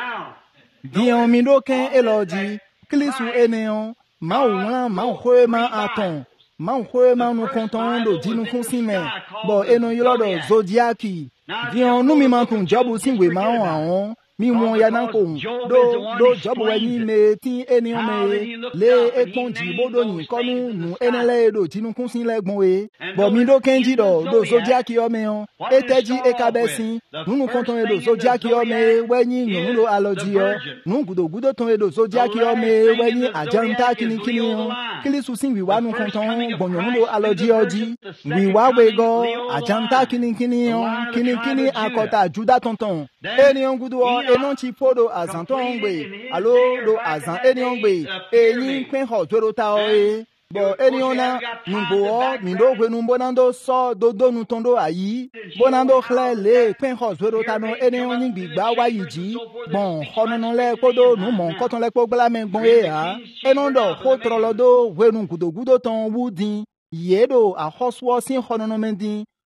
dion mi do ken eloji klisu eneon ma o ma o khoe ma aton ma o khoe ma nu konton do dinu konsime bo eno yolodo zodiaki dion nu mi man kun job sin we ma on awon mi won ya nan ko do do job we ni me tin enion me le ekonji bodo yin konu nu enele do dinu konsin legbon we bo mi do kenji do do zodiaki o me on eteji ekabesin nunu konton e do zodiaki o me we yin nu lo aloji o nu gudo gudo ton e do zodiaki o me we yin ajanta kini kini o kilisu sin wi wa nu konton gbonyo nu lo aloji oji wi wa we go ajanta kini kini o kini kini akota juda tonton enion gudo o enon ti podo azanton ngbe alo do azan enion ngbe eyin kwen ho joro ta o e bo eniona numbo o mi do gbe numbo nando so do do nu tondo ayi bonando khle le kwen ho joro ta no enion yin gbigba wa yiji bon honono le podo nu mo koton le po gbala men gbon e a enondo ho trolodo we nu gudo gudo ton wudin yedo a hoswo sin honono mendin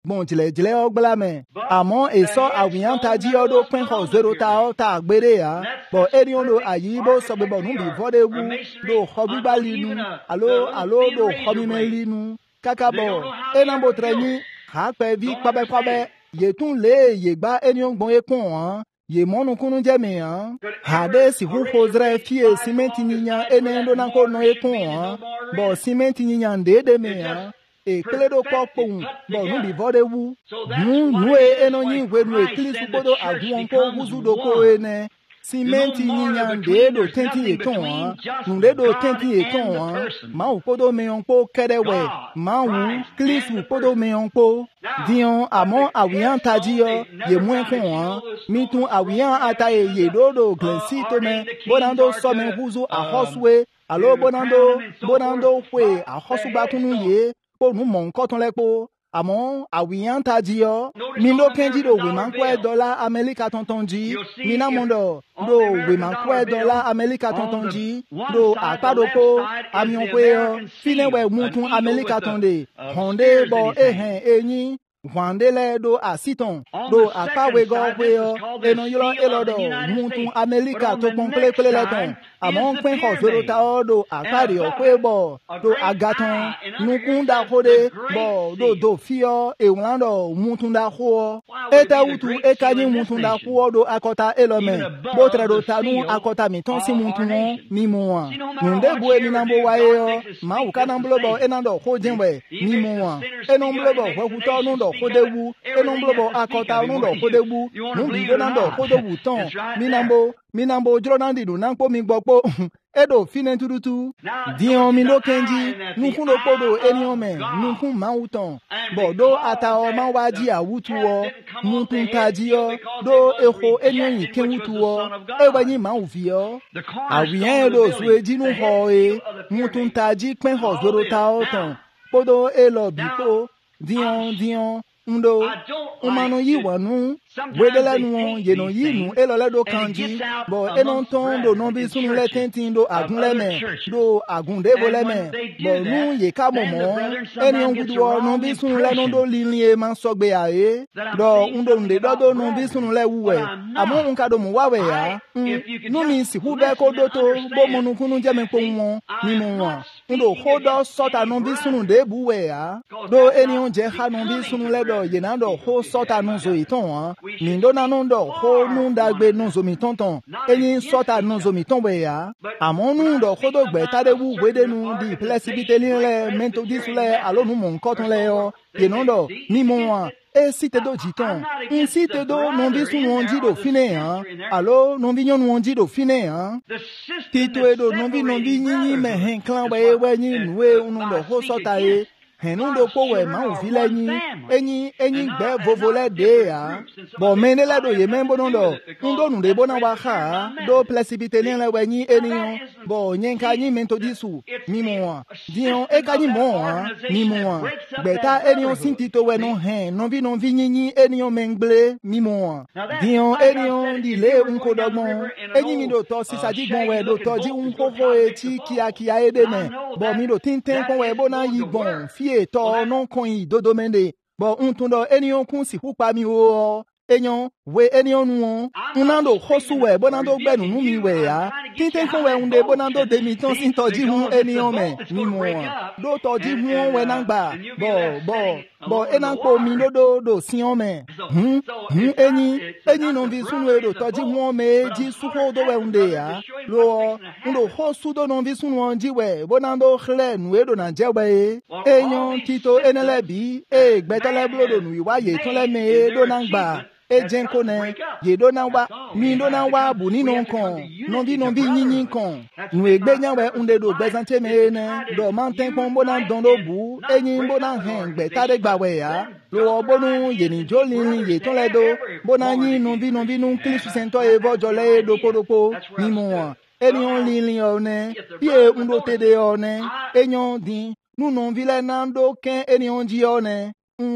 bon jile jile ogbla me amo eso awian taji odo pen ho zero ta o ta gbere ya bo eni ono ayibo so be bo nu bi vode wu do hobi balinu alo alo do hobi melinu kaka bo enambo treni ha pe vi pabe pabe ye tun le ye gba eni ogbon ekun han ye monu kunu jemi han hade si hu hozre fie simenti ninya enendo na ko no ekun han bo simenti ninya ndede me han e kledo popon bo nu bi vode wu nu nu e enonyi wenu e klisu bodo agun ko wuzu do ko ene simenti ninya ndedo tenti eton han nu dedo tenti eton han ma u podo me onpo kerewe ma u klisu podo me onpo dion amo awian tajiyo ye mwen kon han mi tun awian ataye ye dodo glensi to me bonando so me wuzu a hoswe alo bonando bonando fwe a hosu batunu ye po nu mon koton lepo amo awian tajiyo mi no kenji do we man kwe dollar america tontonji mi na mondo do we man kwe dollar america tontonji do apadoko amion kwe yo fine we mutun america tonde honde bo ehen eyin Wandele do asiton do akawe go we o eno yoro elodo mutun America to pon pele leton amon pen ko zero ta odo akari o pe bo do agaton nukun da kode bo do do fio e wlando mutun da ho eta utu e kanyi mutun da ho do akota elome bo tre do tanu akota mi ton si mutun mi mo nde bu eni nambo wa e o ma u kanambo bo enando ho jenwe mi mo enombo bo ho to nu do kodewu enomblobo akota nundo kodewu nubi donando kodewu ton minambo minambo jronandi do nanpo mi gbogbo edo fine turutu dion mi lo kenji nukun lo podo eniome nukun mauton bodo ata o ma waji awutu o mutun taji o do eho enyoyin kenwutu o ewenyin ma ufi o awien do sueji nu ho e mutun taji pen ho zoro ta o ton podo elo bipo dion dion ndo umano yi wanu wedela nu ye no yi nu elole do kanji bo enon ton do no bi sunu le tentin do agun leme do agun de bo leme bo nu ye ka momo eni ongudu o no bi sunu le no do linlin e man sogbe aye do ndo nde do do no bi sunu le wuwe amo nka do mu wawe ya nu mi si hu be ko do to bo monu kunu je me po won ni mo won ndo ho do sota no bi sunu de buwe ya do eni on je ha no bi sunu le do ye na do ho sota no zo iton han mi ndo na ndo ho nu dagbe nu zo mi tonton eyin sota nu zo mi ton we ya amon nu ndo ho do gbe tade wu wede nu di flexibility le mento disule alo nu mon koton le yo ye no do ni mo wa e si te do jiton in si te do non bi su non di do fine han alo non bi nyon non di do fine han tito e do non bi non bi nyi me hen clan we we nyi nu e unu do ho sota e henundo ko we ma u vile nyi enyi enyi gbe vovole de ya bo menele do ye membo no do ndo nu de bona wa ha do flexibility ni le we nyi eniyan bo nyen ka nyi mento disu mi mo dion e ka nyi mo mi mo gbe ta eniyan sinti to we no hen no bi no vi nyi eniyan mengble mi mo dion eniyan di le unko dogbon enyi mi do to sisaji gbon we do to ji unko ho e ti kia kia ede me bo mi do tinten kon we bona yi gbon eto non kon yi dodo mende bo untundo enion kun si pupa mi o enyon we enion nu unando hosu we bonando gbenu nu mi we ya tinten kon we unde bonando de mi ton sin toji hu enion me mi mo do toji hu we nangba bo bo bo enanpo mi dodo do sion me hm hm eni eni non vi sunu e do toji hu me ji suho do we unde ya lo undo hosu do non vi sunu onji we bonando khle nu e do na jewe enyon tito enelebi e gbetele blodo nu iwa ye tun le me do nangba ejen kone ye do na wa mi do na wa bu ni non kon non bi non bi yinyin kon nu egbe nya we unde do gbezante me ne do mountain kon bona don do bu eyin bona hen gbe tade gba we ya lo obonu ye ni jolin ye ton le do bona yin non bi non bi nu klisu sento e bojo le do kodopo ni mo eni on lin one pie undo tede one enyon din nu non vile nando ken eni on ji one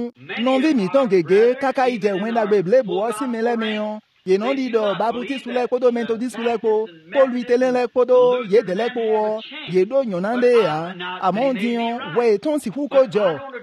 non vi mi ton gege kaka ije wen dagbe blebo o si mele meyon ye non di do babuti sule kodo mento di sule ko ko lui tele le kodo ye de le ko ye do nyonande ya amon dion we ton si fu ko jo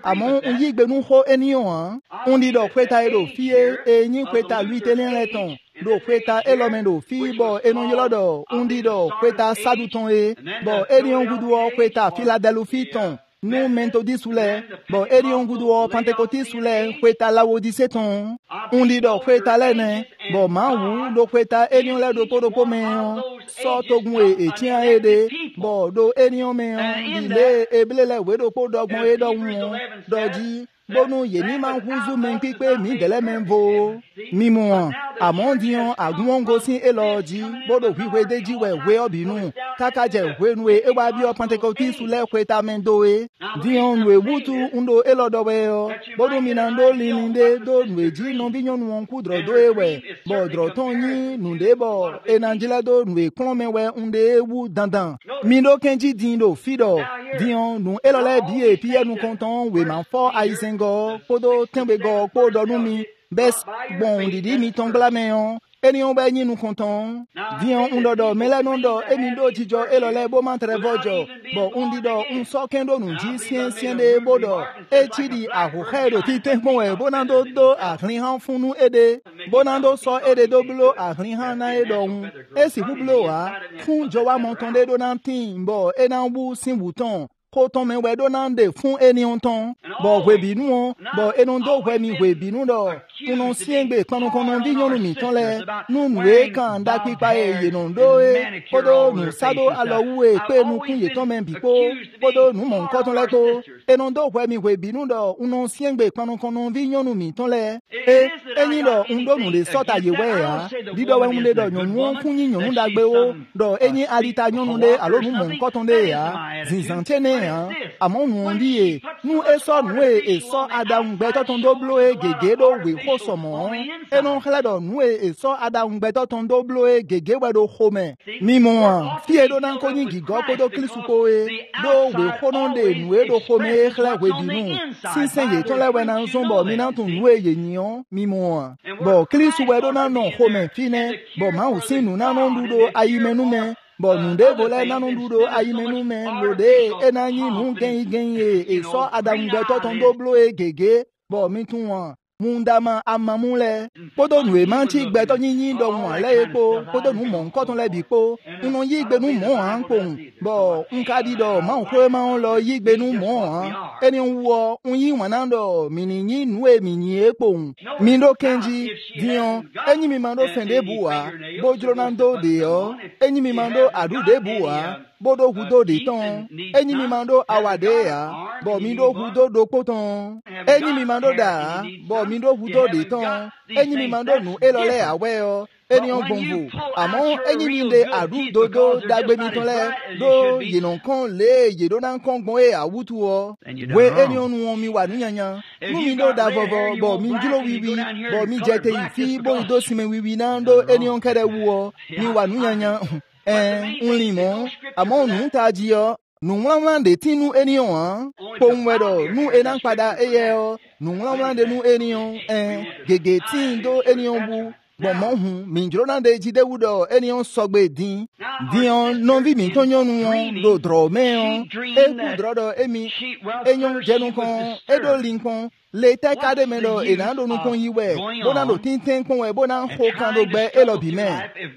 àmọ́ ń yí gbẹ̀nu hó ènìyàn hàn ń di dọ̀ pété èdò fíye eyín pété lui tẹ́lẹ̀ rẹ̀ tán do pété élọ́mẹ́dò fi bọ̀ ẹnu yọlọ́dọ̀ ń di dọ̀ pété sádùtàn e bọ̀ ènìyàn gudu ọ pété philadelphie tán nu mentodi soulè bon erion gudu o pentecôti soulè kweta laodicé ton on dit do kweta lene bon ma wu do kweta erion le do podo pome so togun e tien ede bon do erion me ile eblele we do podo gbon e do won doji bonu ye ni ma huzu men pipe mi dele men vo mi mo amondion agun go sin eloji bodo wiwe deji we we obinu kaka je we nu e wa bi o pentecôti soulè kweta mendo e dion we wutu ndo elodo we o bodo mi na ndo lininde do nu eji no bi nyonu won ku dro do e we bo dro ton yi nu de bo e nanjila do nu e klon me we nde ewu dandan mi do kenji din do fido dion nu elole bi e pi enu konton we man fo aisen go podo tembe go podo nu mi bes bon didi mi tongla me on enion ba yin nu konton dion undodo mele nondo emi do jijo elole bo man trevojo bo undido un so kendo nu ji sien sien de bodo e chidi aho hedo ti tempon e bonando do ahrin han funu ede bonando so ede do blo ahrin han na edo un e si blo wa fun jo wa montonde do nan tin bo e nan bu sin bouton ko ton men we do nan de fun enion ton bo we binu on bo enon do we mi we binu do unon siengbe kanu konon bi nyonu mi ton le nu nwe kan da pipa e ye non do e podo nu sado alowu e pe nu kun ye ton men bi ko podo nu mon ko ton le ko enon do we mi we binu do unon siengbe kanu konon bi nyonu mi ton le e eni do undo nu le sota ye we ya di do we unde do nyonu kun yin nyonu da gbe o do eni alita nyonu de alo nu mon ko ton de ya zinzan tene àmọ́ nu ndi e nu eso nu e eso adam gbe to ton do blo e gege do we ho somo eno khla do nu e eso adam gbe to ton do blo e gege we do home mi mo fi e do nan ko ni gigo ko do klisuko e do we ho non de nu e do home e khla we di nu sin sen ye to le we nan so bo mi nan tun nu e ye nyon mi mo bo klisu we do nan no home fine bo ma o sin nu nan no do ayi menu me bo nunde bole nanu dudo ayimenu me lode enanyi nu gen gen e e so adam gbe to ton do blo e gege bo mi tun won mundama amamule podo nu e man ti gbe to yin do won le epo podo nu mo nko tun le bi po inu yi gbe nu mo an po bo nka di do ma ko ma lo yi gbe nu mo an eni wo un yi won nan do mi ni yin nu e mi ni epo mi do kenji dion eni mi man do fende buwa bo jro nan do de o eni mi man do adu de buwa bodo hudo de ton eni mi man do awade ya bo mi do hudo do poton eni mi man do da bo mi do hudo de ton eni mi man do nu elole awe o eni on bombo àmọ́ eni mi de adu dodo dagbe mi ton le do ye non kon le ye do nan kon gbon e awutu o we eni onu won mi wa nu yanyan nu mi do da vovo bo mi julo wiwi bo mi jete ifi bo do sime wiwi nan do eni on kere wu o mi wa nu yanyan eh unli mo àmọ́ nu ta ji o nu won de tinu eniyan han po nwedo nu enan pada eye o nu won de nu eniyan eh gege tin do eniyan bu bon mo hun mi jro na de ji de wudo eniyan sogbe din dion non vi mi ton yonu won do dro me on e ku dro do emi enyon jenu kon e do lin kon le te kade me do e na do nu kon yiwe bona do tin tin kon we bona ho kan do gbe e lo bi me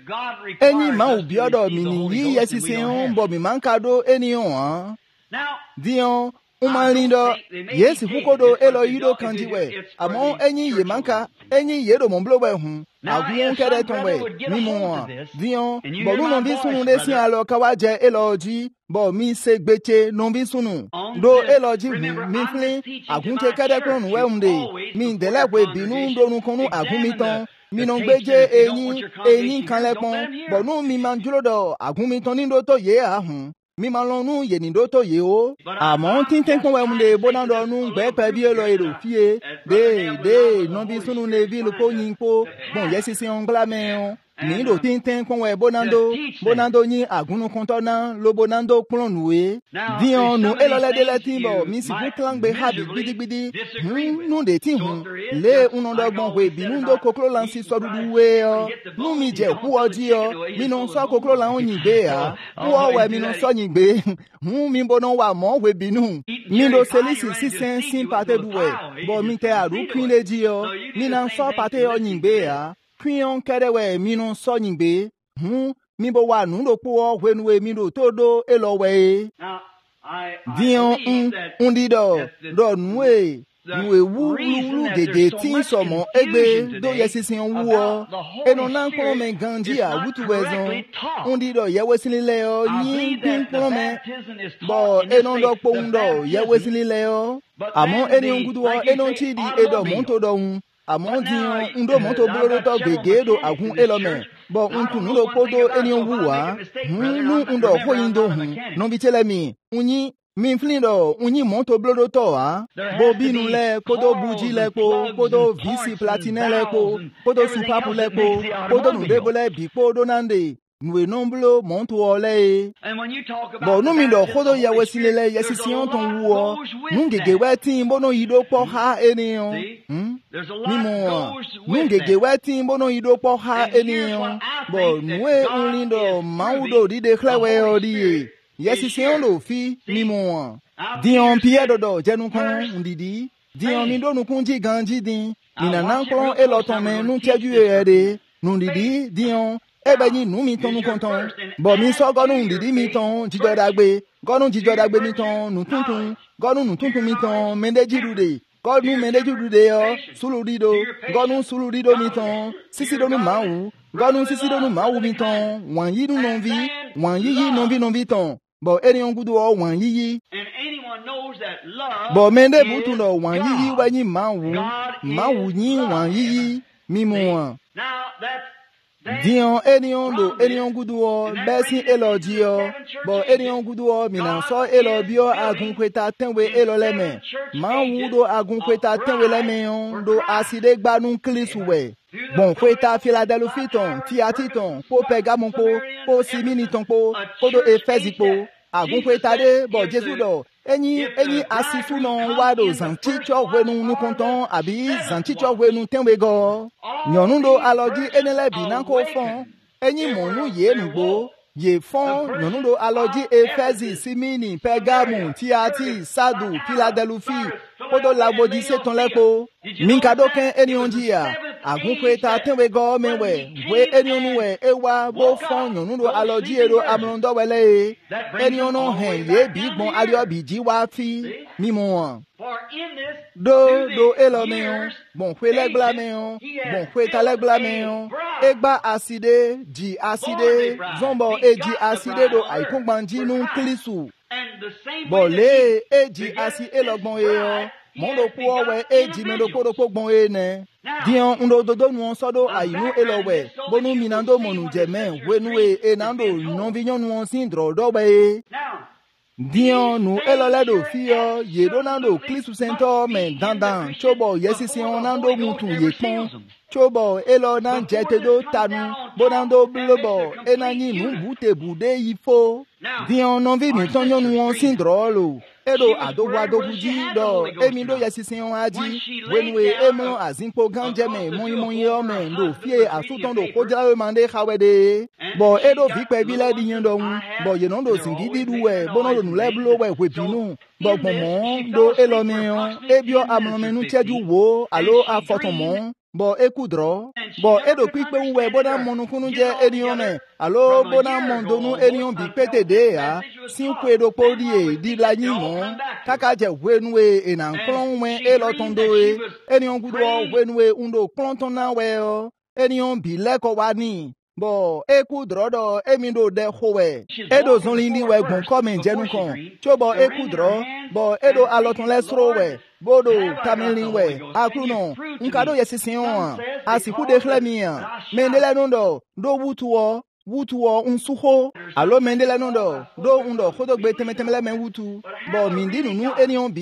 eni ma obi odo mi ni yi yesisi on bo mi man ka do eniyan han dion umalindo yesi hukodo elo yido kanjiwe amo enyi ye manka enyi ye do mon blowe hun agun kere tonwe mimo dion bo nu no bi sunu de si alo kawaje eloji bo mi se gbeche no bi sunu do eloji mi flin agun ke kere kronu we unde mi ndele we binu do nu konu agun mi ton mi no gbeje eyin eyin kan lepon bo nu mi manjulo do agun mi ton ni do to ye ahun mi ma lon nu ye ni do to ye o àmọ́ tin tin kon we mu le bona do nu gbe pe bi lo ero fie de de no bi sunu le bi lo ko yin po bon yesi si on gla me on mi do tinten kon we bonando bonando yin agunu kontona lo bonando klonwe dion nu elole de latimbo mi si ku klangbe habi bidigbidi nu de tin hun le unondo gbon we binundo koklo lansi sodudu we o nu mi je ku oji o mi no so koklo lan oyin gbe a ku o we mi no so yin gbe hun mi bono wa mo we binu mi do selisi sisen sin pate duwe bo mi te aru kwin leji o mi na so pate oyin gbe a Kwion kerewe mi no so nyingbe hu mi bo wa nu do po hwenuwe mi do todo elowe dion un undido do nuwe nuwe wu wu gege tin somo egbe do yesisin wu o eno nan ko me ganji a wutu wezon undido yewesinile o yin pin ko me bo eno do po undo yewesinile o amo eni ngudu o eno chidi edo monto do un àmọ́ diyan ndo mọ́tò búrọ́dọ́ tó gègé do àgún elọ́mẹ̀ bọ̀ ntun ndo kodo eni wù wá nu ndo fóyin do hun nọbi tẹ́lẹ̀ mi unyi mi flin do unyi mọ́tò búrọ́dọ́ tó wá bó bínú lẹ kodo bují lẹ po kodo visi platine lẹ po kodo supapu lẹ po kodo nudebo lẹ bí po donande nuwe nomblo monto ole bo nu mi do kodo yawe silele yesision ton wo nu gege wetin bono yido po ha eniyan hm mi mo nu gege wetin bono yido po ha eniyan bo nuwe unrin do maudo dide klewe odi yesision lo fi mi mo dion pie dodo jenu kan ndidi dion mi do nu kunji ganji din mi na nan kon eloton me nu teju ere nu ndidi dion ebe ni nu mi tonu konton bo mi so gonu ndidi mi ton jijo dagbe gonu jijo dagbe mi ton nu tuntun gonu nu tuntun mi ton mendeji dude gonu mendeji dude yo suludido gonu suludido mi ton sisi do nu mawu gonu sisi do nu mawu mi ton wan yi nu non vi wan yi yi non vi non vi ton bo eri on gudu o wan yi yi bo mende butu lo wan yi yi wa yin mawu mawu yin wan yi yi mi mo dion enion do enion gudu o besi eloji o bo enion gudu o mina so elobio agun kweta tenwe eloleme ma wudo agun kweta tenwe leme on do aside gbanu klisuwe bon kweta Philadelphia ton tiatiton po Pergamon po po simini ton po po do Efesi po agun kweta de bo Jesu do eni eni asifu non wado zanchicho wenu nu konton abi zanchicho wenu tenwe go nyonundo aloji enele bi nanko fon eni monu ye nugbo ye fon nyonundo aloji Efesi simini Pergamon tiati sadu Philadelphia podo labodi se ton lepo minkado ken eni onjia agun kweta tenwe go menwe we eni onuwe ewa bo fon nyonundo aloji ero amrondo wele eni ono hen ye bi gbon ario bi ji wa fi mimo do do elomeon bon kwe legla meon bon kwe talegla meon egba aside ji aside zombo eji aside do aikungbanji nu klisu bole eji asi elogbon eyo mondo po we eji mendo kodo pogbon e ne dion ndo dodo nu sodo ainu elowe bonu minando monu jeme wenu e enando non vignon nu sindro do be dion nu eloledo fio ye donando klisu sento men dandan chobo yesisi onando mutu ye pon chobo elo nan jetedo tanu bonando blobo enani nu bute bude ifo dion non vi mi tonyo nu sindro lo edo adogwa doguji do emi do yesisi on aji wenwe emo azinpo ganjeme moyi moyi ome ndo fie asuton do koja mande khawede bo edo vipe bile diyan do bo ye no do singidi duwe bono do nule blo we webinu bo gbomo do elomion ebio amromenu teju wo alo afotomo bo ekudro bo edo pipe uwe boda monukunu je eniome alo boda mondonu enion bi ptd a sinko edo podie di la nyimo kaka je wenwe enanklon we elotondo e enion gudro wenwe undo klonton na we o enion bi leko wani bo ekudro do emindo de howe edo zonlindi we gun come jenu kon chobo ekudro bo edo aloton lesro we bodo kamelin we akuno nkado yesisin on asiku de khlemia mendele nondo do wutuo wutuo unsuho alo mendele nondo do undo khodo gbe temetemele men wutu bo mindinu nu enion bi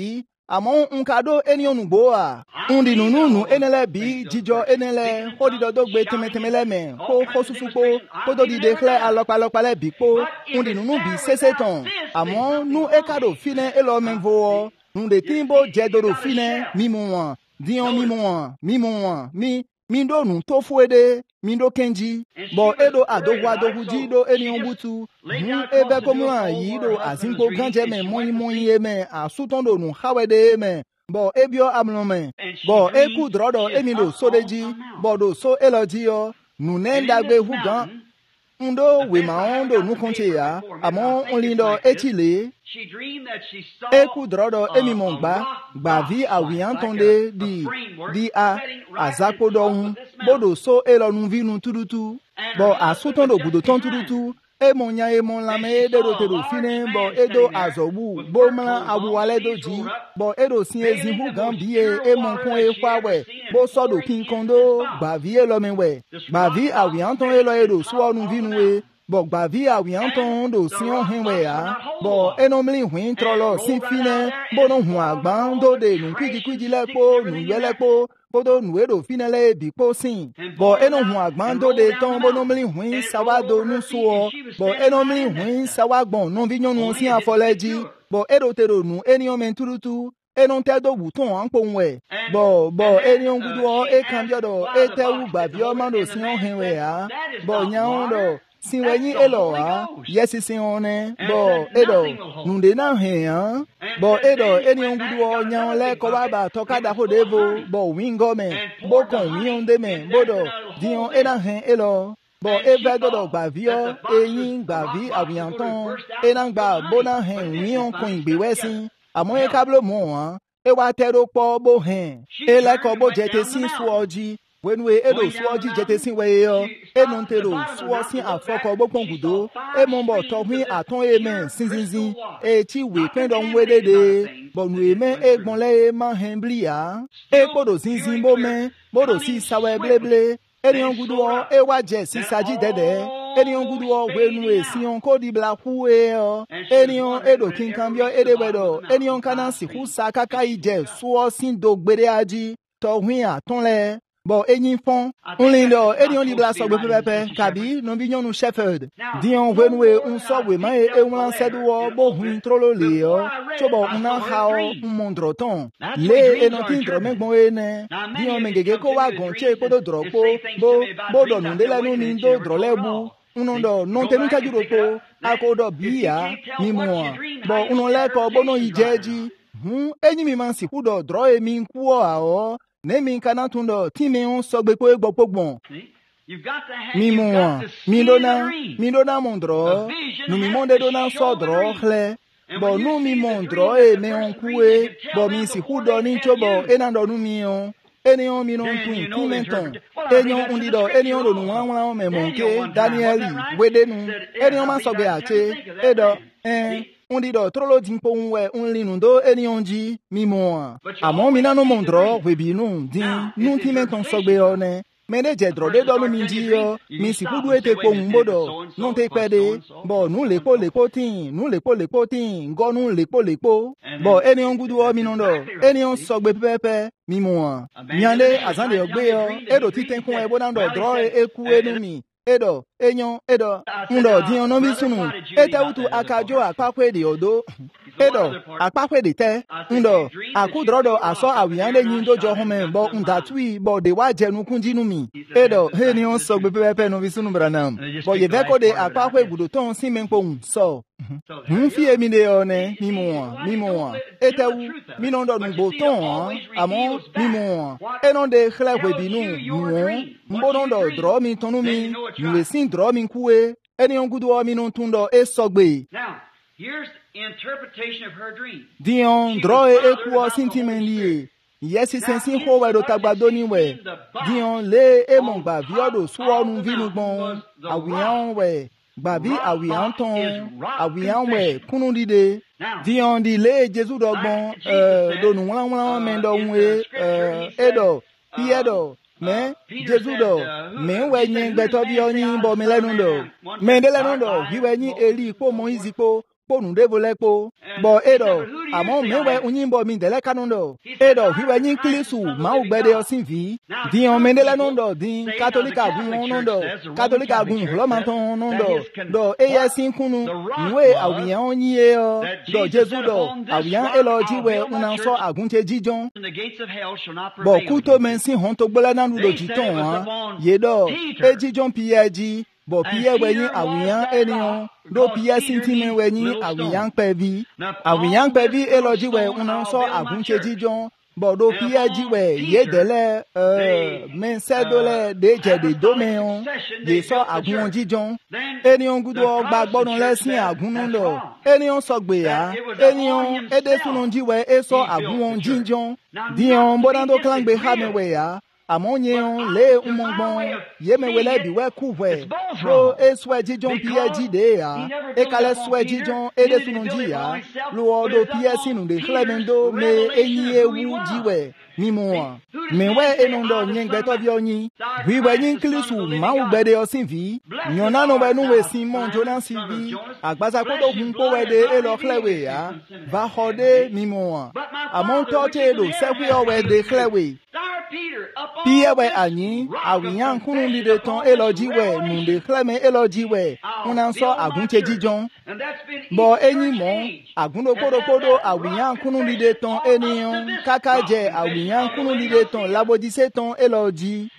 Amo unkado eni onugboa. Undi nununu enele bi jijo enele hodi dodo gbe temetemele me ko kosusu po ko do di dekle alokpa le bi po undi nunu bi seseton. Amo nu ekado fine elo menvo nu de timbo jedoro fine mimuwa dion mimuwa mimuwa mi mindo nu tofuede mindo kenji bo edo adogwa doguji do eni ombutu nu ebe komua yido azinko ganje me moyi moyi eme asutondo nu hawede eme bo ebio amlome bo eku drodo emilo sodeji bo do so elogio nu nendagbe hugan ndo we maondo nu konche ya amo onlindo echile eku drodo emi mongba gbavi awiantonde di di a azakodo hun bodo so elo nu vinu tudutu bo asutondo budo ton tudutu emonya emon lame edo tedo fine bo edo azobu bo ma abuwale doji bo edo sin ezihu gambie emon kon e kwawe bo sodo kinkondo gbavi elo menwe gbavi awianton elo edo so nu vinu we bo gbavi awianton do sin ohenwe ya bo enomli hwin trolo sin fine bo no hu agban do de nu kwiji kwiji lepo nu yelepo bodo nu edo fine le bipo sin bo eno hu agban do de ton bo nomli hwin sawado nu so bo enomli hwin sawagbon no vi nyonu sin afoleji bo edo tero nu enion menturutu enon tedo buton anpo nwe bo bo enion gudu e cambio e tewu gbavi o mando sin ohenwe ya bo nyaondo sinwenyi elo a yesi sin one bo edo nunde na hen bo edo eni ongudu o nyan le ko wa ba tokada ho devo bo wingo me bo kon mi onde me bodo dion ena hen elo bo eve dodo gbavio eyin gbavi abianton ena gba bona hen wi on kon igbewesin amo e kablo mo an e wa tero po bo hen e le ko bo jete sin suoji when we edo suoji jete sin we yo enon tero suosin afoko gbopon gudo e mo bo to hin aton amen sinzinzin e ti we pin don we dede bo nu eme egbon le ma hen blia e podo sinzin bo me bodo si sawe bleble eni ongudu o e wa je si saji dede eni ongudu o we nu e si on ko di bla hu e o eni on edo kin cambio edewedo eni on kana si hu sakaka ije suosin do gbere aji to hin aton le bo eyin fon onlindo eni on di bla so gbe pepe kabi no bi nyonu shepherd dion wenwe un so we ma e un seduo bo hun trolo le o chobo una hao un mondroton le eno tin dro megbon ene dion mengege ko wa gon che podo dropo bo bo do no de la no ni do drolebu unondo non tenu ka juro ko akodo bia mi mo bo uno le ko bo no ijeji hun enyi mi man si kudo dro e mi nku o a o Nemi kana tundo time on sogbe ko egbogbon mi mo mi dona mi dona mondro nu mi monde dona sodro hle bo nu mi mondro e me on kue bo mi si hudo ni chobo enando nu mi on eni on mi non twin pimenton eni on undido eni on do nu wan wan me monke Danieli wedenu eni on ma sogbe ache edo eh undido trolo dimpo unwe unlinundo eni onji mimo amo mina no mondro webinu din nun timenton sogbe one mene jedro de do minji yo mi si kudu ete ko mbodo non te pede bo nu lepo lepo tin nu lepo lepo tin go nu lepo lepo bo eni on gudu o minondo eni on sogbe pepe mimo nyande azande ogbe yo edo titenkun e bodando dro eku enu mi edo enyon edo ndo dion no bisunu etawutu akajo apakwe de odo edo apakwe de te ndo akudrodo aso awiande nyindo jo home bo ndatui bo de wa jenu kunjinu mi edo he ni on so gbe pepe no bisunu branam bo ye veko de apakwe gudo ton simenpo so nfi emi de one mimo mimo etewu minondo ngbo ton amo mimo enon de khlewe binu mo mbonondo dro mi tonu mi we sin dro mi kuwe eni on gudu o mi non tundo e sogbe. Now, here's the interpretation of her dream. Dion dro e eku sentimentie. Yesi sensin ho we do tagbado ni we. Dion le e mon gba viodo so nu vinu gbon awian we. Babi awian ton awian we kunu dide. Dion di le Jesu dogbon euh do nu wan wan men do we euh edo edo me Jesu do me we nyin gbeto bi oyin bo mi lenu do me de lenu do wi we nyin eri po mo izipo po nu de vole po bo edo amo mewe unyimbo mi dele kanundo edo viwe nyin klisu ma ugbede osinvi din o mendele nondo din katolika gun nondo katolika gun hlomanton nondo do eye sin kunu nwe awiyan onyi e o do jesu do awiyan elo jiwe unanso agunte jijon bo kuto mensin hon to gbola nanu do jiton han yedo e jijon piyeji bo piye wenyin awiyan eniyan do piye sintime wenyin awiyan pevi awiyan pevi elo jiwe unanso agunte jijon bo do piye jiwe yedele euh men sedole de je de domeon ye so agun jijon eniyan gudo gbagbo nun lesin agun ndo eniyan so gbe ya eniyan ede sunun jiwe e so agun jijon dion bodando klangbe ha mewe ya amonyeon le umongbon yemewele biwe kuwe lo eswe jijon piye jide ya e kale swe jijon ede sununji ya lo odo piye sinu de khlemendo me enyi ewu jiwe mimoa mewe enondo nyengbe to bi onyin wiwe nyin klisu ma ugbede osinvi nyona no be nu we simon jonas vi agbaza kodo gun ko we de elo khlewe ya va hode mimoa amon to te do sekwe o we de khlewe piye we anyi awiyan kunu li de ton eloji we nu de kheme eloji we unanso agunche jijon bo enyi mo agundo kodo kodo awiyan kunu li de ton eniyan kakaje awiyan kunu li de ton labodi seton eloji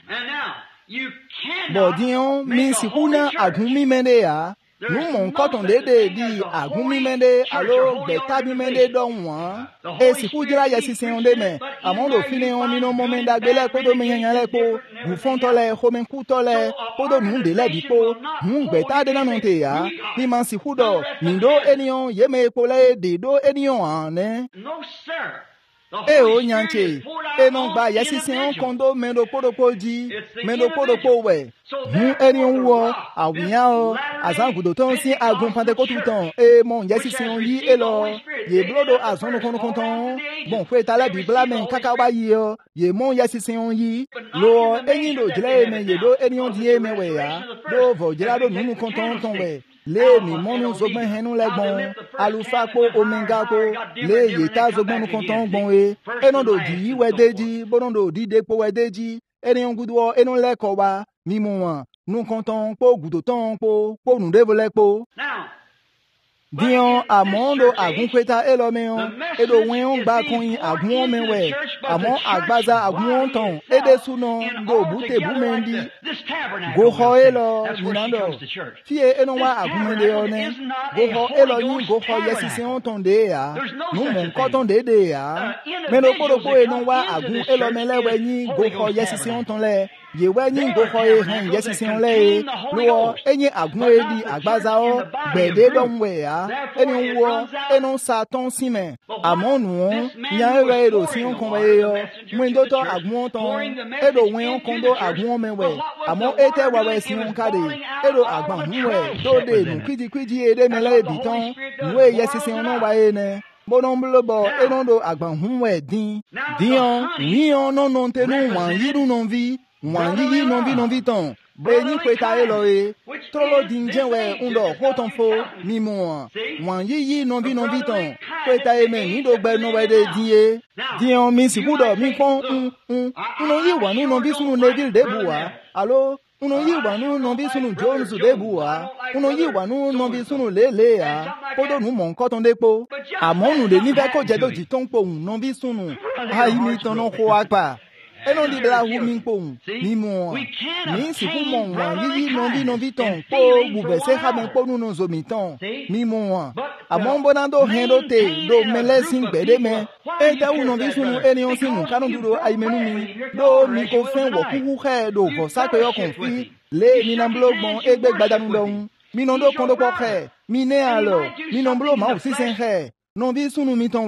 bo dion min sikuna agun mi mende ya nous mon coton de de di agumi mende alo beta bi mende don wan e si ku dira yesi se on de me amon lo fine on mi no momenda gbele ko do me yan le ko bu fon to le ko men ku to le ko do nu de le bi ko nu beta de na non te ya ni man si ku do mi do enion ye me ko le de do enion an ne no sir. E o nyanche e non gba yesi se on kondo mendo podopo ji mendo podopo we mu eni wo awiyan o azan gudo ton si agun pante ko tutan e mon yesi se on yi e lo ye blodo azon no kono konton bon fe tala bi bla men kaka wa yi o ye mon yesi se on yi lo eni do jile me ye do eni on die me we ya do vo jira do nunu konton ton we le mi monu zogben henu legbon alufa ko omega ko le yeta zogben nu konton gbon e eno do di we deji bonon do di depo we deji eni on gudo eno le ko wa mi mu wan nu konton po gudo ton po po nu devole po dion amondo agun kweta elomeon edo wen gba kun agun omenwe amon agbaza agun ton ede suno do bute bumendi go ho elo minando fie eno wa agun mende one go ho elo ni go ho yesi se on ton de ya nu mon koton de de ya meno koro ko eno wa agun elomelewe ni go ho yesi se on ton le ye we ni go ho e han yesi se on le lo enyi agun edi agbaza o gbede don we ya eni wo eno saton sime amonu yan ewe ero si on kon we yo mwindo to agun ton edo wen on kondo agun mewe amo ete wa we si on kade edo agban hunwe do de nu kwidi kwidi ede mele biton we yesi se on wa ene bonon blobo enondo agban hunwe din dion ni on non non tenu wan yiru non vi wan yi non vi non vi ton beni kweta elo e trolo dinjewe undo hoton fo mi mo wan yi yi non vi non vi ton kweta e me ni do gbe no we de die dion mi si budo mi kon un un uno yi wa nu non vi sunu neville de buwa alo uno yi wa nu non vi sunu jones de buwa uno yi wa nu non vi sunu lele ya podo nu mon koton depo amonu de ni ve ko je do ji ton po un non vi sunu ai mi ton no ko agba eno di bla hu min po mi mo mi si fu mo wa yi non vi non vi ton po gube se ha men po nu no zo mi ton mi mo amon bonando hendo te do melesin gbede me e ta u non vi sunu eni on sinu kanu duro ai menu mi do mi ko fen wo ku he do go sa pe yo kon fi le mi na blogbon egbe gbadanu lohun mi non do kon do po he mi ne alo mi non blo ma o si sen he non vi sunu mi ton we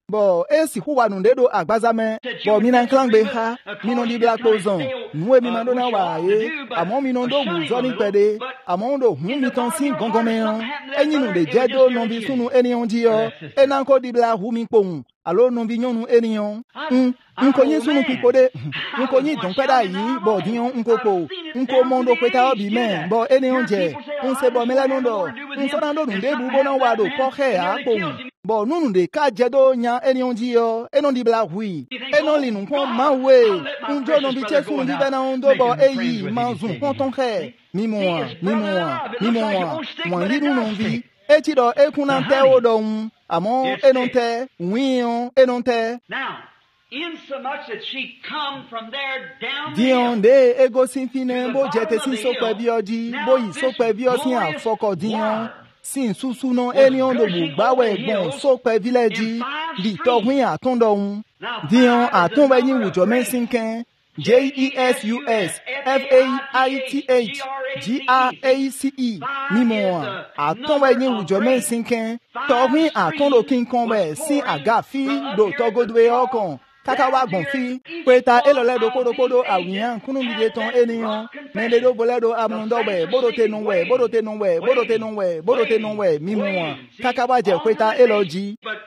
bo e si huwa nu ndedo agbazame bo mi na klangbe ha mi no di bla pozon nu e mi mando na wa ye amo mi no do wu zo ni pede amo do hu mi ton sin gongon me an enyi nu de jedo no bi sunu eniyan ji yo e na ko di bla hu mi pohun alo no bi nyonu eniyan n nko yin sunu pipode nko yin don peda yi bo diyan nko po nko mondo kweta obi men bo eniyan je n se bo mele no do n so na do nu de bu bo na wa do ko he a pohun bo nunu de ka jedo nya eniyan ji yo enon di bla hui enon li nu ko ma we njo no bi chesu ndi bena ondo bo eyi ma zun kon ton he mi mo mi mo mi mo mo li nu no bi e ti do e kun na te o do un amo enon te wion enon te Now, insomuch that she come from there down dion de ego sin fine bo jete sin so pe bi oji bo yi so pe bi o sin afoko dion sin susu no enion do bu gbawe gbon so pe village di to win atondo un dion aton we yin wujo mensin ken J E S U S F A I T H G R A C E mimo aton we yin wujo mensin ken to win atondo kin kon we sin agafi do to godwe okon kaka wa gbon fi peta elole do kodo kodo awiyan kunu mi je ton eniyan mele do bole do amundo we bodo te nu we bodo te nu we bodo te nu we bodo te nu we mimu kaka wa je peta eloji But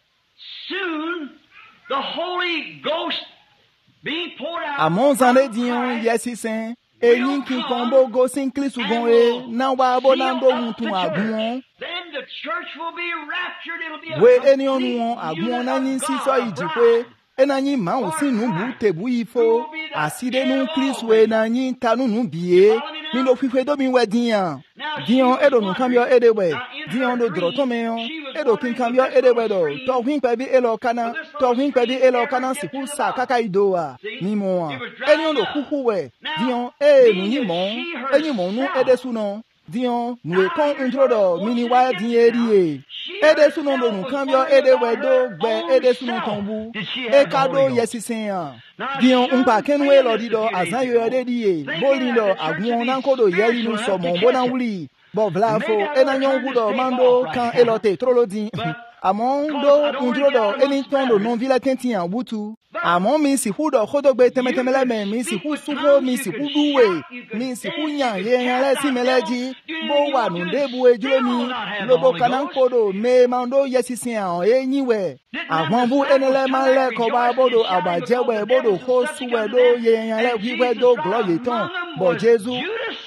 soon the Holy Ghost being poured out amon zande dion yesisen eyin kin kombo go sin klisu gon e na wa bo na ndo mutun agun then the church will be raptured. It'll be a we eniyan nu complete agun na unit yin of si God, so a iji bride. pe enanyi ma o si nu bu tebu ifo aside nu kristu enanyi tanu nu bie mi lo fife do mi we diyan diyan edo nu kambio edewe diyan do dro to me on edo kin kambio edewe do to hin pe bi elo kana to hin pe bi elo kana si ku sa kaka idoa mi mo eni on do kuku we diyan e nu yi mo eni mo nu ede su no diyan nu e kon intro do mini wa diyan eri ede su no do nu kambio edewe do gbe ede su no tonbu e kado yesisen yan diyan npa kenu e lo dido azan yo ede die boli lo agun na kodo yeli nu so mo bona wuli bo vlafo enanyon gudo mando kan elote trolodin amon do undro do eni tondo non vila tentian butu amon mi si hudo hodogbe temetemele me mi si hu suko mi si hu duwe mi si hu yan ye yan le si meleji bo wa nu debu ejulo mi lobo kanan kodo me mando yesisin an enyiwe àwọn bu enele ma le ko ba bodo abajewe bodo ho suwe do ye yan le wiwe do glory ton bo jesu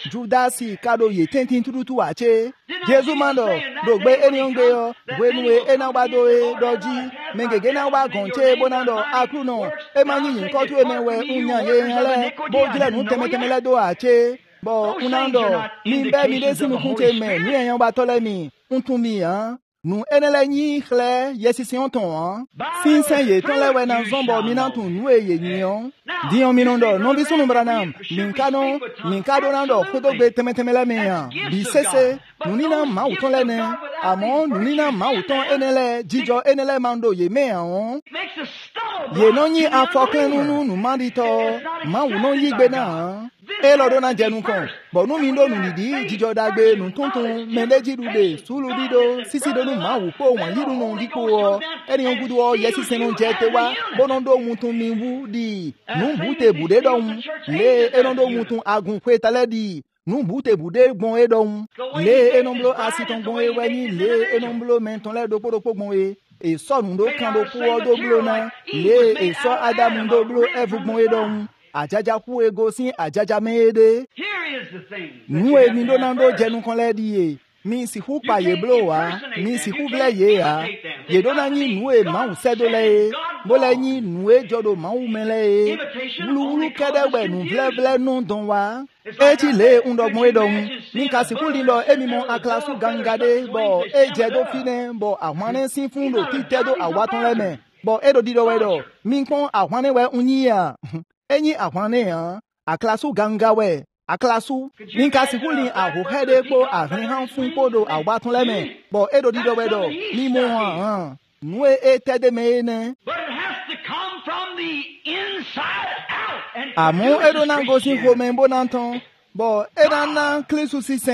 judasi kado ye tentin tutu ache jesu mando do gbe eni onge yo gbenuwe enawado e doji mengege na wa gonche bonando akruno e manyi nko tu emewe unya ye yan le bo jile nu temetemele do ache bo unando mi be mi de sinu kunche me ni eyan ba tole mi untun mi han nu enele nyi khle yesision ton han sin sen ye ton lewe na zombo minantun nu e ye nyon dion minondo no bi sunu branam minkano minkado nando khotogbe temetemele me han bi sese nunina ma uton lene amon nunina ma uton enele jijo enele mando ye me han Makes us stumble. ye no nyi afoken nunu nu mandito ma wu no yigbe na e lo do na jenu kan bo nu mi do nu nidi jijo dagbe nu tuntun meleji dude sulu dido sisi do nu ma wu po won yiru nu dipo o eni ogudu o yesi senu je te wa bo no do mutun mi wu di nu bute bude do un le eno do mutun agun pe taledi nu bute bude gbon e do un le enomblo asiton gbon e weni le enomblo menton le do podo gbon e e so nu do kan do ku o do blo na le e so adamu do blo evu gbon e do un ajaja ku ego sin ajaja mede Here is the thing. nu e mi do na do jenu kan le di e mi si hu pa ye blo wa mi si hu ble ye ha ye do na ni nu e ma u se do le bo le ni nu e jodo ma u mele e wulu wulu kede we nu ble ble nu don wa e ti le undogbon e do un ni ka si hu li lo emi mo aklasu gangade bo e je do fine bo awon sin fun lo ti te do awatun le me bo e do dido we do mi kon awon we unyi ya enyi ahwane han aklasu gangawe aklasu ninka sikuli ahuhede po ahrin han fun podo awatun leme bo edo dido wedo ni mo han nwe etede me ne But it has to come from the inside out. And amu produce edo na gosin Christianity. ho men bonanton bo edan na klisu sisen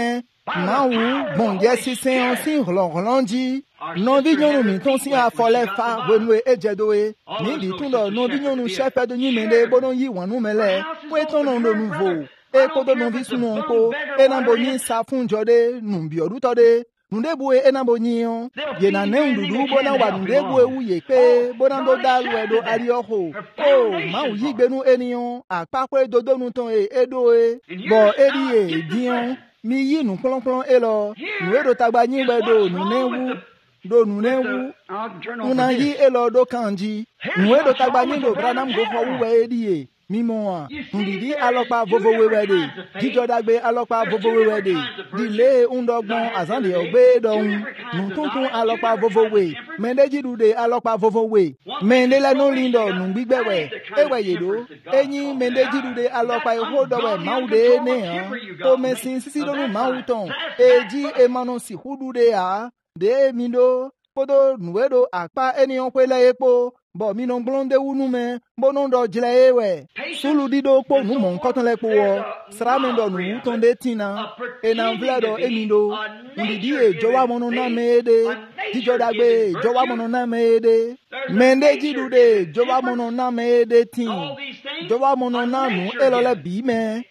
Mawu bon yesi se onsi rolonji non vinyonu mi ton si afole fa wenwe ejedoe ni di tundo non vinyonu shepherd ni mende bonon yi wanu mele we ton no nouveau e kodo non vi sunu onko e na boni sa fun jode nu bi oduto de ndebu e na boni on ye na ne ndudu bona wa ndebu e wuye pe bona do dalu e do ari oho o ma wu yi gbenu eniyan apapẹ dodo nu ton e edo e bo eri e dion mi yi nu klonklon e lo nu e do tagba yin gbe do nu newu do nu newu una yi e lo do kanji nu e do tagba yin do branam go fo wu we eri e mímọ́ ndidi alọ́pàá vovo wewede jíjọ́dàgbé alọ́pàá vovo wewede dìlé ńdọ́gbọ́n àzánde ọ̀gbẹ́ dọ̀hún nùtúntún alọ́pàá vovo we mẹ́ndéjìdúde alọ́pàá vovo we mẹ́ndélẹ́nu lindọ̀ nùgbígbẹ̀wẹ̀ ewẹ̀ yèdó eyín mẹ́ndéjìdúde alọ́pàá ìhódọ̀wẹ̀ máwùdé nìyàn tó mẹ́sìn sísídọ́nù máwùtàn èjì emanu sìkúdúde à dé mindo kódó nùwédo àpá ènìyàn pélé epo bo mi non blonde unu me bo non do jile ewe sulu dido po nu mon koton le po sramendo nu tonde tina e na vledo emindo ndidi e jowa mono na mede dijo dagbe jowa mono na mede mende jidude jowa mono na mede tin jowa mono na nu elole bi me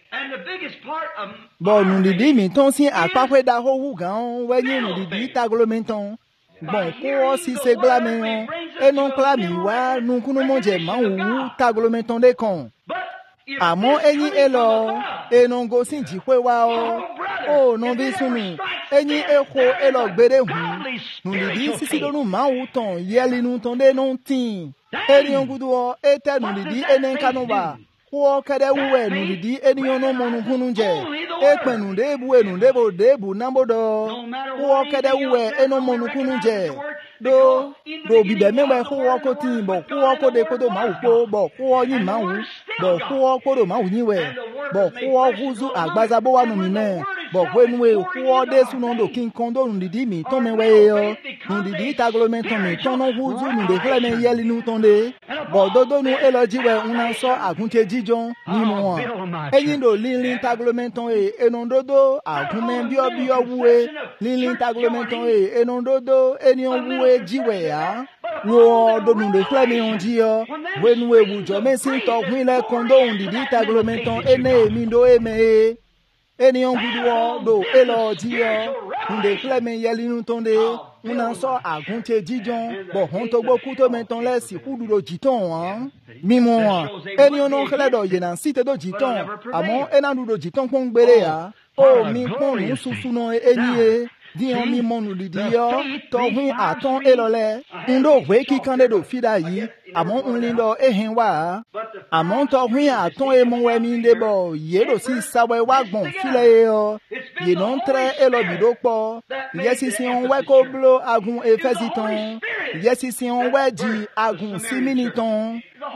bo nu didi mi ton si apapẹ da ho wu gan wenyi nu didi taglomenton bon ko si se glamen e non clami wa nu kunu monje mawu taglomenton de kon àmọ́ ẹ̀yin e lo e non go sin ji pe wa o o non bi sunu ẹ̀yin e ko e lo gbere hu nu di sisi donu mawu ton yeli nu ton de non tin eri ongudu o e te nu di enen kanuba ko kede wuwe nu di eniyan no monu kunu je e penu de bu enu de bo de bu nambo do ko kede wuwe eno monu kunu je do do bi be mewe ko ko tin bo ko ko de ko do ma wu po bo ko yin ma wu bo ko ko do ma wu yin we bo ko huzu agbaza bo wa nu mi ne bo ko enu e ko de sunu do kin kon do nu di mi ton me we yo nu di taglomenton mi ton no huzu nu de kle me yeli nu ton de bo do do nu eloji we una so agunte jijon ni mo eyin do lilin taglomenton e enondodo agunme bio bio wuwe lilin taglomenton e enondodo enion wuwe jiwe ya wo do nu de kle me onji yo wenu we wujo me sin to gwin le kondo ndidi taglomenton ene mi do eme enion guduo do eloji yo nde kle me yeli nu tonde una so agunte jijon bo hon to gboku to meton le si kuduro jiton an mimo an enion no kle do ye na site do jiton amo enanu do jiton pon gbere ya o mi pon nu susu no eniye di on mi monu lidi yo to hun aton elole ndo we ki kande do fida yi amo unlindo ehin wa amo to hun aton e mo we mi nde bo ye do si sawe wa gbon file yo ye non tre elobi do po yesi si on we ko blo agun efesiton yesi si on we ji agun siminiton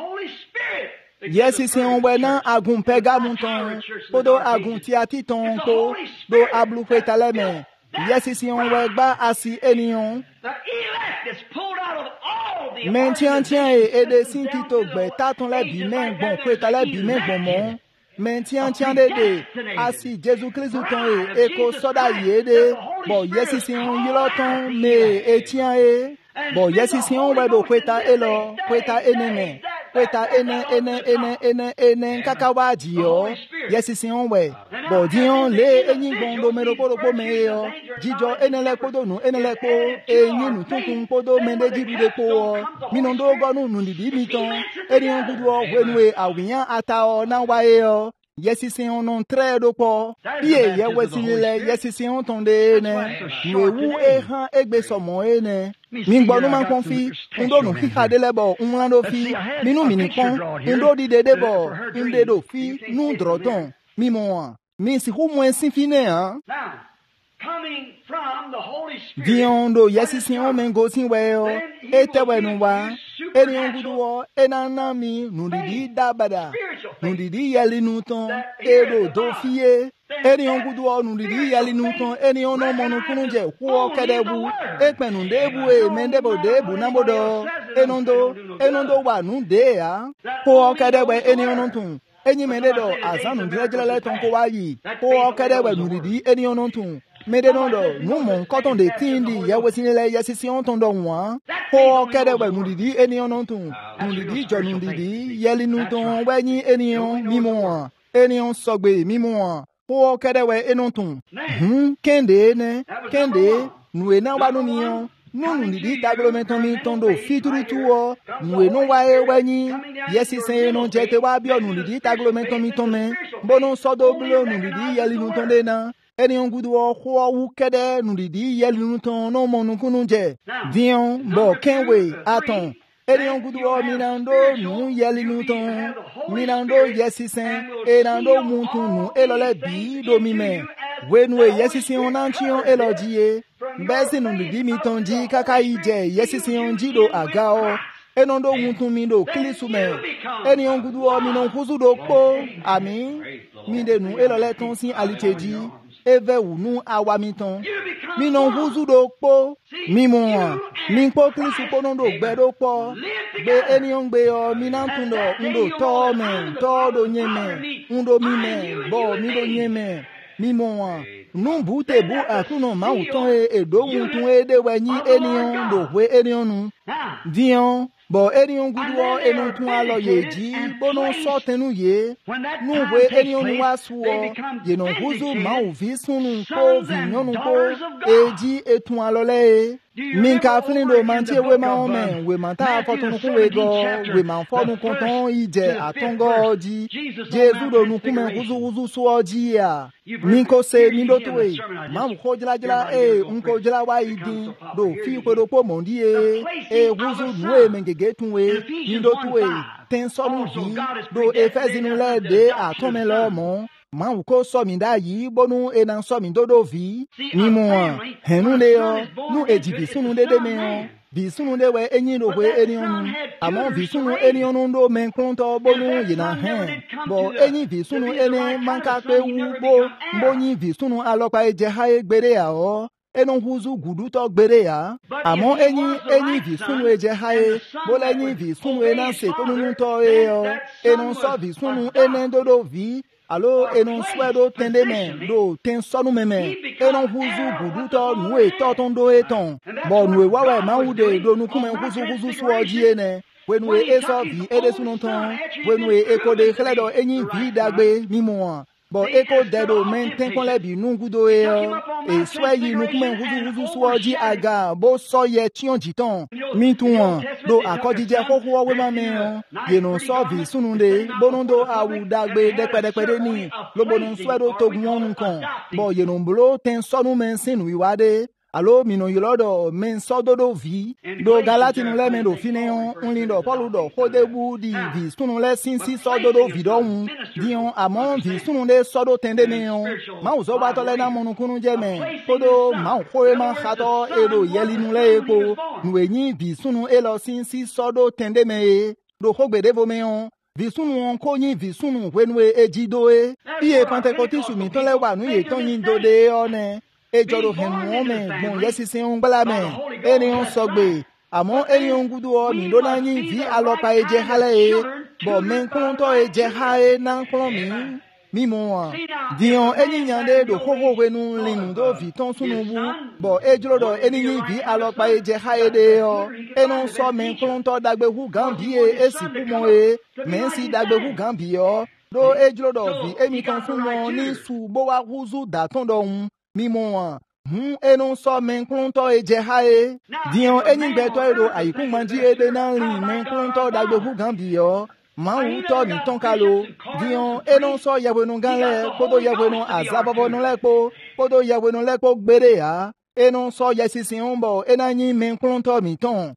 yesi si on we na agun pegamunton podo agun tiatiton ko do ablu petaleme yesi si on we gba asi eniyan men tian tian e ede sin tito gbe taton le bi men gbon petale bi men gbon mo men tian tian de de asi Jésus Christ ton e eko soda yede bo yesi si on yilo ton me etian e bo yesi si on we do kweta elo kweta eneme kweta ene ene ene ene ene kakawaji yo yesi si on we bo dion le eyin gbon do mero poropo me yo jijo enele kodo nu enele ko eyin nu tunkun kodo mende jiru de ko mi no do gonu nu ndi mi ton eri on gudu o wenwe awiyan ata o na wa e yo yesi si on non tre do po ye ye wesi le yesi si on ton de ne wewu e han egbe somo e ne mi gbonu man kon fi ndo nu fi hade lebo unwan do fi minu mi ni kon ndo di dede bo inde do fi nu droton mi mo mi si hu mo sin fine han coming from the Holy Spirit. Diondo yesi si on men go sin we o ete we nu wa eni on gudu o enana mi nu di dabada nu di yeli nu ton edo do fie eni on gudu o nu di yeli nu ton eni on no monu kunu je ku o kedebu epenu debu e mendebo debu nabodo enondo enondo wa nu de a ku o kedebu eni on tun enyi menedo azanu direjele ton ko wayi ku o kedebu nu di eni on tun mede no do nu mo nkoton de tindi ye wesinile ye sisi on ton do wa ho kede we nu didi eniyan no tun nu didi jo nu didi ye li nu ton we yin eniyan mimo wa eniyan sogbe mimo wa ho kede we enun tun hmm kende ne kende nu e na wa nu niyan nu nu didi daglomenton mi ton do fituru tuwo nu e no wa e we yin ye sisi no je te wa bi onu didi daglomenton mi ton me bono sodo blo nu didi ye li nu ton de na eniyan gudu o ho wu kede nu didi ye li nu ton no mo nu kunu je dion bo kenwe aton eniyan gudu o minando nu ye li nu ton minando yesisen enando muntun nu elole bi do mi me wenu e yesisen onanchion elojie besi nu didi mi ton ji kaka ije yesisen onji do aga o enondo muntun mi do kilisu me eniyan gudu o mi non kuzu do po ami mi de nu elole ton sin aliteji eve unu awa mi ton mi non huzu do po mi mo mi po kilisu po non do gbe do po gbe eniyan gbe o mi nan tun do ndo to me to do nyeme ndo mi me bo mi do nyeme mi mo nu bute bu akuno ma uton e edo tun e de we yin eniyan do we eniyan nu dion bo eniyan gudu o enu tun alo yeji bono so tenu ye nu we eniyan nu wa suo ye no huzu ma u vi sunu ko vi nyonu ko eji etun alo le min ka flindo mantie we ma ome we ma ta fotun ku we go we ma fonu konton ije atongo oji jesu do nu kume huzu huzu so oji ya min ko se mi do tuwe ma mu ko jila jila e unko jila wa idi do fi ko do po mondi e e huzu nu e menge getunwe nindo tuwe ten sonu vi do efezinu le de atome lo mo ma uko so mi da yi bonu enan so mi dodo vi ni mo henu le yo nu ejibi sunu de de me yo bi sunu de we enyin do we enionu amo bi sunu enionu do men konto bonu yina hen bo enyin bi sunu ene manka pe wu bo mbonyin bi sunu alopa eje ha egbere ya o enon huzu gudu to gbere ya amo enyi enyi vi sunu eje hae bola enyi vi sunu enan se to nunu to e o enon so vi sunu enen dodo vi alo enon swedo tende men do ten sonu meme enon huzu gudu to nu e to ton do eton bo nu e wawe ma ude do nu kumen huzu huzu su oji ene wenu e eso vi ede sunu ton wenu e ekode khledo enyi vi dagbe mimo bo eko dedo men ten kon le bi nu gudo e o e swayi nu kumen huzu huzu suoji aga bo so ye tion jiton mi tuwan do akojije kokwo we ma me o ye no so vi sununde bonundo awu dagbe depedepede ni lo bonun swedo togun kan bo ye no blo ten sonu men sin wi wade alo mino yolodo men sododo vi do galati nu le men do fineon unli do polu do kodebu di vi sunu le sinsi sododo vi do un dion amon vi sunu le sodo tende meon ma uzo ba to le na monu kunu je men kodo ma ko e ma khato e do yeli nu le epo nu eyin vi sunu e lo sinsi sodo tende me do hogbede vo meon vi sunu on ko yin vi sunu wenu ejido e iye pentecosti su mi to le wa nu ye ton yin do de one ejoro henu ome gbon yesisi un gbala me eni un sogbe amo eni un gudu o mi do na yin vi alopa eje hale e bo men kun to eje hae na klon mi mi mo wa dion eni nyande do hoho wenu linu do vi ton sunu bu bo ejoro do eni yin vi alopa eje hae de o enon so men kun to dagbe hu gambi e esi ku mo e men si dagbe hu gambi o do ejoro do vi emi kan fun mo ni su bo wa huzu da ton do un mi mo hun enon so men kunto eje hae dion enin beto ero ayiku manji ede na rin men kunto dagbe hu gambi yo ma hu to ni ton kalo dion enon so yewenu ganle podo yewenu azabobo nu lepo podo yewenu lepo gbere ya enon so yesisi unbo enanyin men kunto mi ton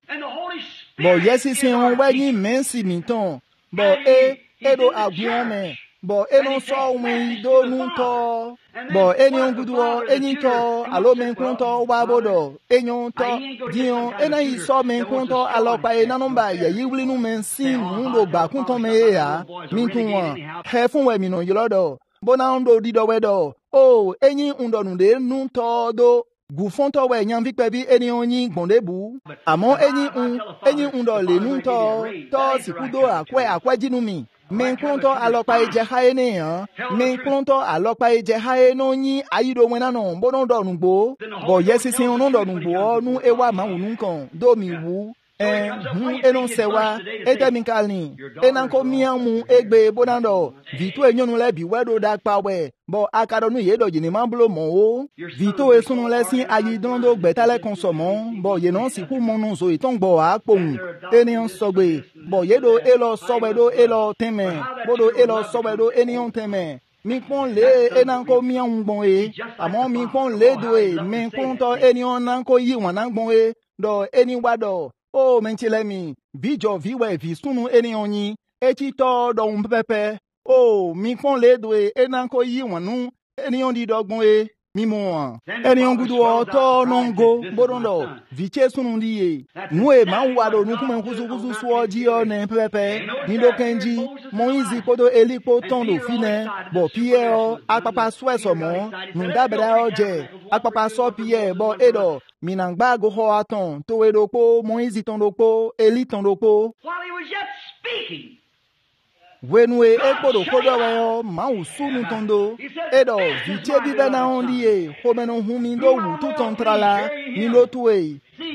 bo yesisi un weyin men si mi ton bo e edo agun me bo enon so wi do nu to bo enyon gudu o enyin to alo men kunto wa bodo enyon to dion enayi so men kunto alopa e nanumba ye yiwli nu men sin ndo gba kunto me ya min kun won he fun we mi no yilodo bona ndo dido wedo o enyin ndo nu de nu to do gufon to we nyan vi pe bi enyon yin gbondebu amo enyin un enyin ndo le nu to to sikudo akwe akwe jinu mi men klonto alopa eje hae ne yan men klonto alopa eje hae no nyi ayido wena no bono do nugbo bo yesisi no do nugbo nu ewa ma wunu kan do mi wu eh hu enon sewa etemikalni enanko miamu egbe bonando vito enyonu le bi wedo da pawe bo akadonu yedo jini mamblo mo o vito esunu lesin ayidondo gbetale consomo bo yenon si ku monu so itongbo apon enion sogbe bo yedo elo sobedo elo teme bodo elo sobedo enion teme mi pon le enanko miamu gbon e amo mi pon le do e mi konto enion nanko yi wan gbon e do eni wado o menchilemi bijo viwe visunu enion yi echi to do umpepe o mi pon le do e enanko yi wanu enion di dogbon e mi mo enion gudu o to nongo borondo viche sunu ndiye nwe ma wado nu kuma kuzu kuzu suoji o ne pepe ni do kenji moizi podo elipo tondo fine bo pie o apapa sweso mo nu dabra oje apapa so pie bo edo minangba go ho aton to edo po moizi tondo po eli tondo po while he was yet speaking. Wenwe ekpodo kodowe ma usunu tondo edo viche bibe na ondie homeno humindo wutu tontrala nilo tuwe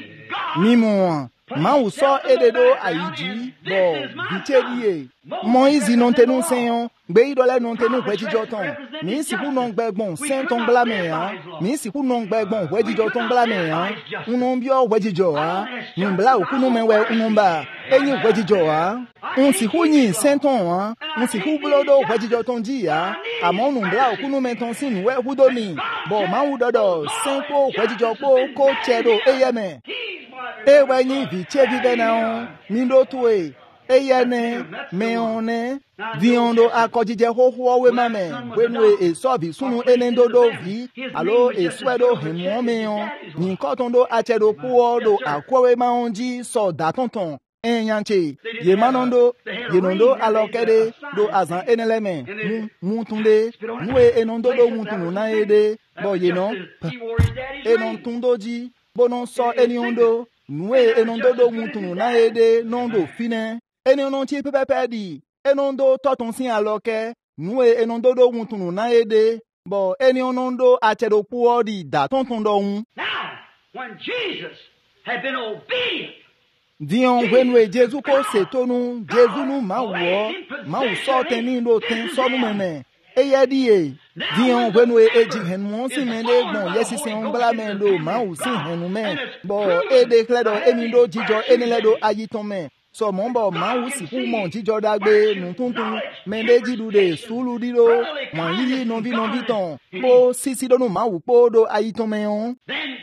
mimo ma uso ededo aiji bo viche die Moïse non tenu seyon gbe idole non tenu wejijo ton mi siku non gbegbon saint ton blame han mi siku non gbegbon wejijo ton blame han unon bio wejijo ha numbla okunu menwe unumba enyi wejijo ha un siku yin saint ton ha un siku blodo wejijo ton ji ha amon numbla okunu menton sin we hudomi bo ma hudodo saint ko wejijo ko ko chedo eyeme ewe nyi vi chevi bena mi do tuwe eyene meone viondo akojije hoho we mame wenwe esobi sunu enendodo vi alo eswedo hemu meon ni kotondo achedo puodo akwewe maonji so datonton enyanche ye manondo yenondo alokede do azan eneleme mu mutunde nwe enondo do mutunu na ede bo yeno enon tundoji bonon so eniondo nwe enondo do mutunu na ede nondo fine enonon ti pepe di enondo toton sin aloke nwe enondo do mutunu na ede bo eniondo achedo puodi da tonton do un. Now, when Jesus had been obedient, Dion wenwe Jesu ko setonu Jesu nu ma wo ma wo so teni lo ten so nu meme eye die Dion wenwe eji henu si mende gbon yesi se on bla mendo ma wo si henu me bo e declare do emi do jijo eniledo ayiton me so mon bo ma wo si fu mon jijo dagbe nu tuntun mende jidude sulu dilo mon yili non vi non viton bo sisi do nu ma wo po do ayiton me on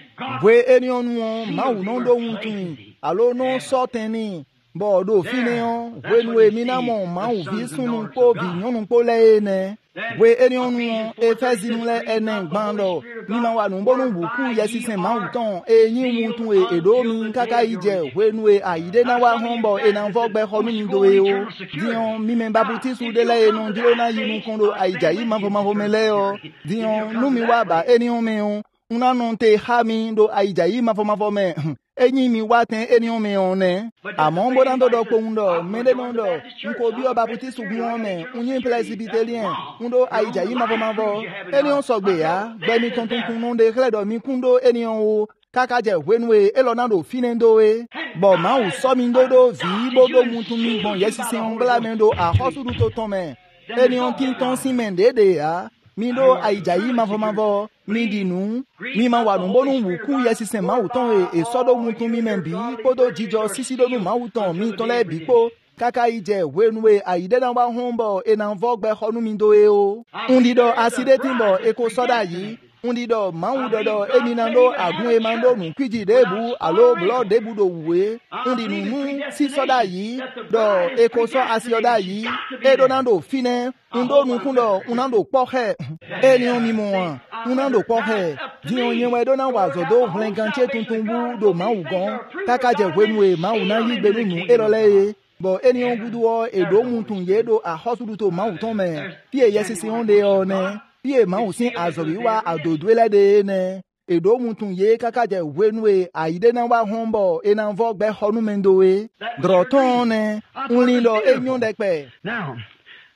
we enion nu ma wo non do wuntun alo no soteni bo do fineon wenwe minamo ma wo vi sunu po vi nyonu po le ne we enion nu e fezinu le enen gbando ni ma wa nu bonu buku yesisen ma uton eyin wutun e edo mi kaka ije wenwe aide na wa hombo e na vogbe honu mi do e o dion mi me babuti su de le enu dilo na yinu kondo aija yi ma fo ma fo mele o dion nu mi wa ba enion me o una non te hami do aija yi ma fo ma fo me enyi mi wa ten enion me one amon bo dan do do pondo mele nondo nko bi oba puti sugun me unyin presbyterian undo aija yi ma fo ma fo enion sogbe ya gbe mi tontun kun no de kledo mi kundo enion o kaka je wenwe elonando finendo e bo ma u so mi ndodo vi bodo mutun mi gbon yesi se ngla mendo a hosudu to ton me enion kin ton si mende de ya mi do aija yi ma fo ma fo mi dinu mi ma wa nu bonu wuku yesi se ma uton e sodo mutun mi membi podo jijo sisi do nu ma uton mi ton le bipo kaka ije wenwe aide na wa hombo e na vogbe honu mi do e o undido aside timbo e ko soda yi undido ma udodo eminando agun e mando nu kwiji debu alo blood debu do we undinu nu si soda yi do e ko so asioda yi e donando fine undo nu kundo unando pohe eni o mi mo unando pohe di onye we do na wazo do hlenganche tuntumbu do ma ugon kaka je wenwe ma una yi gbenu nu erole bo eni on gudu o edo mutun ye do a hosudu to ma uton me pie yesisi onde o ne pie ma usin azori wa adodwele de ne edo mutun ye kaka je wenwe aide na wa hombo e na vogbe honu mendowe droton ne unli lo enyon de pe now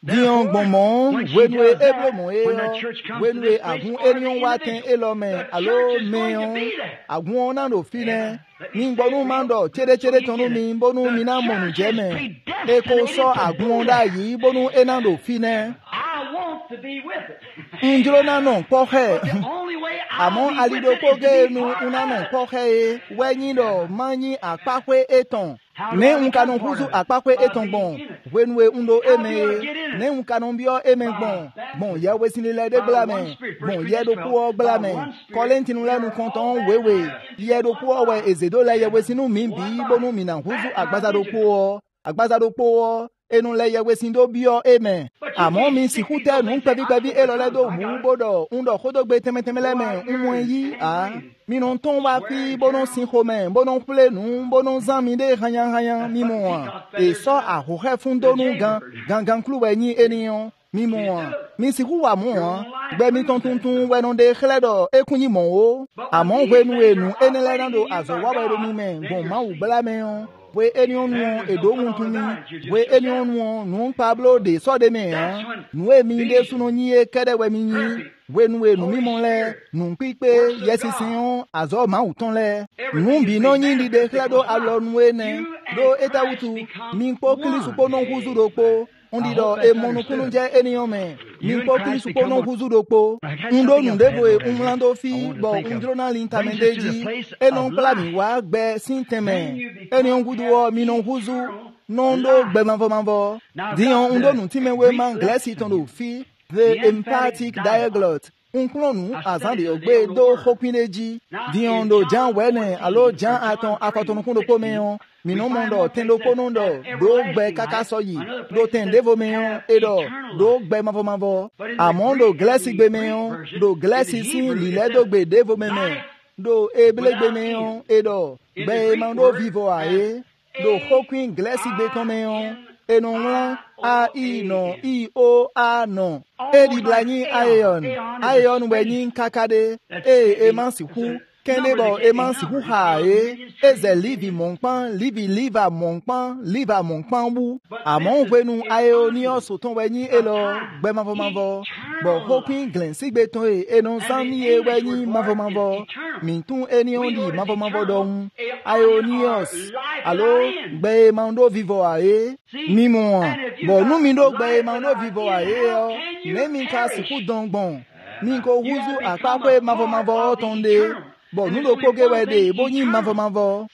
Dion bonmon, wenwe eblomo e, wenwe agun enion waten elome, alo meon, agun onano fine, min bonu mando, chere chere tonu min bonu mina monu jeme, eko so agun onda yi bonu enando fine. Njolo nanon poche, amon alido koge nu unanon poche, wenyido manyi akpakwe eton. Ne un canon kuzu akpakwe eton bon, wenwe undo eme, ne un canon bio eme bon, bon ya wesini le de blame, bon ye do kuo blame, kolentinu le nu konton wewe, ye do kuo we ezedo le ye wesinu mimbi, bonu minan kuzu akbaza do kuo, akbaza do kuo, enu le ye wesindo bio eme. Amon mi si kute nun pevi pevi elole do wu bodo, undo kodo gbe teme teme le men, umwen yi a. Mi non ton wapi, bonon sin komen, bonon ple nou, bonon zami de ranyan ranyan, mi moun. E so a hohe fundo nou gan, gan gan kluwe ni eniyon, mi moun. Mi si kuwa moun, be mi ton ton ton, we non de khledo, e kunyi moun o. Amon we nou e nou, ene le rando azo wabe do nou men, bon ma ou bela men. We enion nou, e do moun toumi, we enion nou, nou Pablo de so de men, nou e mi de sou nou nye kede we mi nye. We nou e nou mi mon le, nou pikpe, yesi senyon, azo ma ou ton le. Nou bi non yin di de klado alo nou e ne, do eta utu, min po kili supo non kuzu do po, on di do e mono kununje enion men, min po kili supo non kuzu do po, undo nou devo e umlando fi, bo undro nan lintamen deji, e non plami wak be sintemen, enion gudu o minon kuzu, non do be manvo manvo, diyon undo nou time we man glesi ton do fi, the emphatic diaglot. Un klonou azan de ogbe do hopineji. Dion do jan wene alo jan aton akoton kundo pomeyon. Minon mondo tendo konondo do gbe kakasoyi. Do tende vo meyon edo do gbe mavo mavo. Amondo glesi gbe meyon. Do glesi sin lile do gbe devo meme. Do eble gbe meyon edo gbe mando vivo ae. Do hokwin glesi gbe tomeyon. E non lan, a i non, i o a non. E di blanyi aeon, aeon wenyin kakade, e eman si hu, kende bo eman si hu ha e, e ze livi monkpan, livi liva monkpan, liva monkpan wu. Amon wenu aeonio soton wenyi elo, gbe mavo mavo, bo hokin glen si beton e, e non sami e wenyi mavo mavo, mintun enion di mavo mavo don, aeonios, alo, gbe mando vivo a e, mi moun, bo nou mindo gbe mando vivo a e yo, ne min ka si kou don bon, min ko wuzu akakwe mavo mavo tonde, bo nou do koge wede, bo nyi mavo mavo,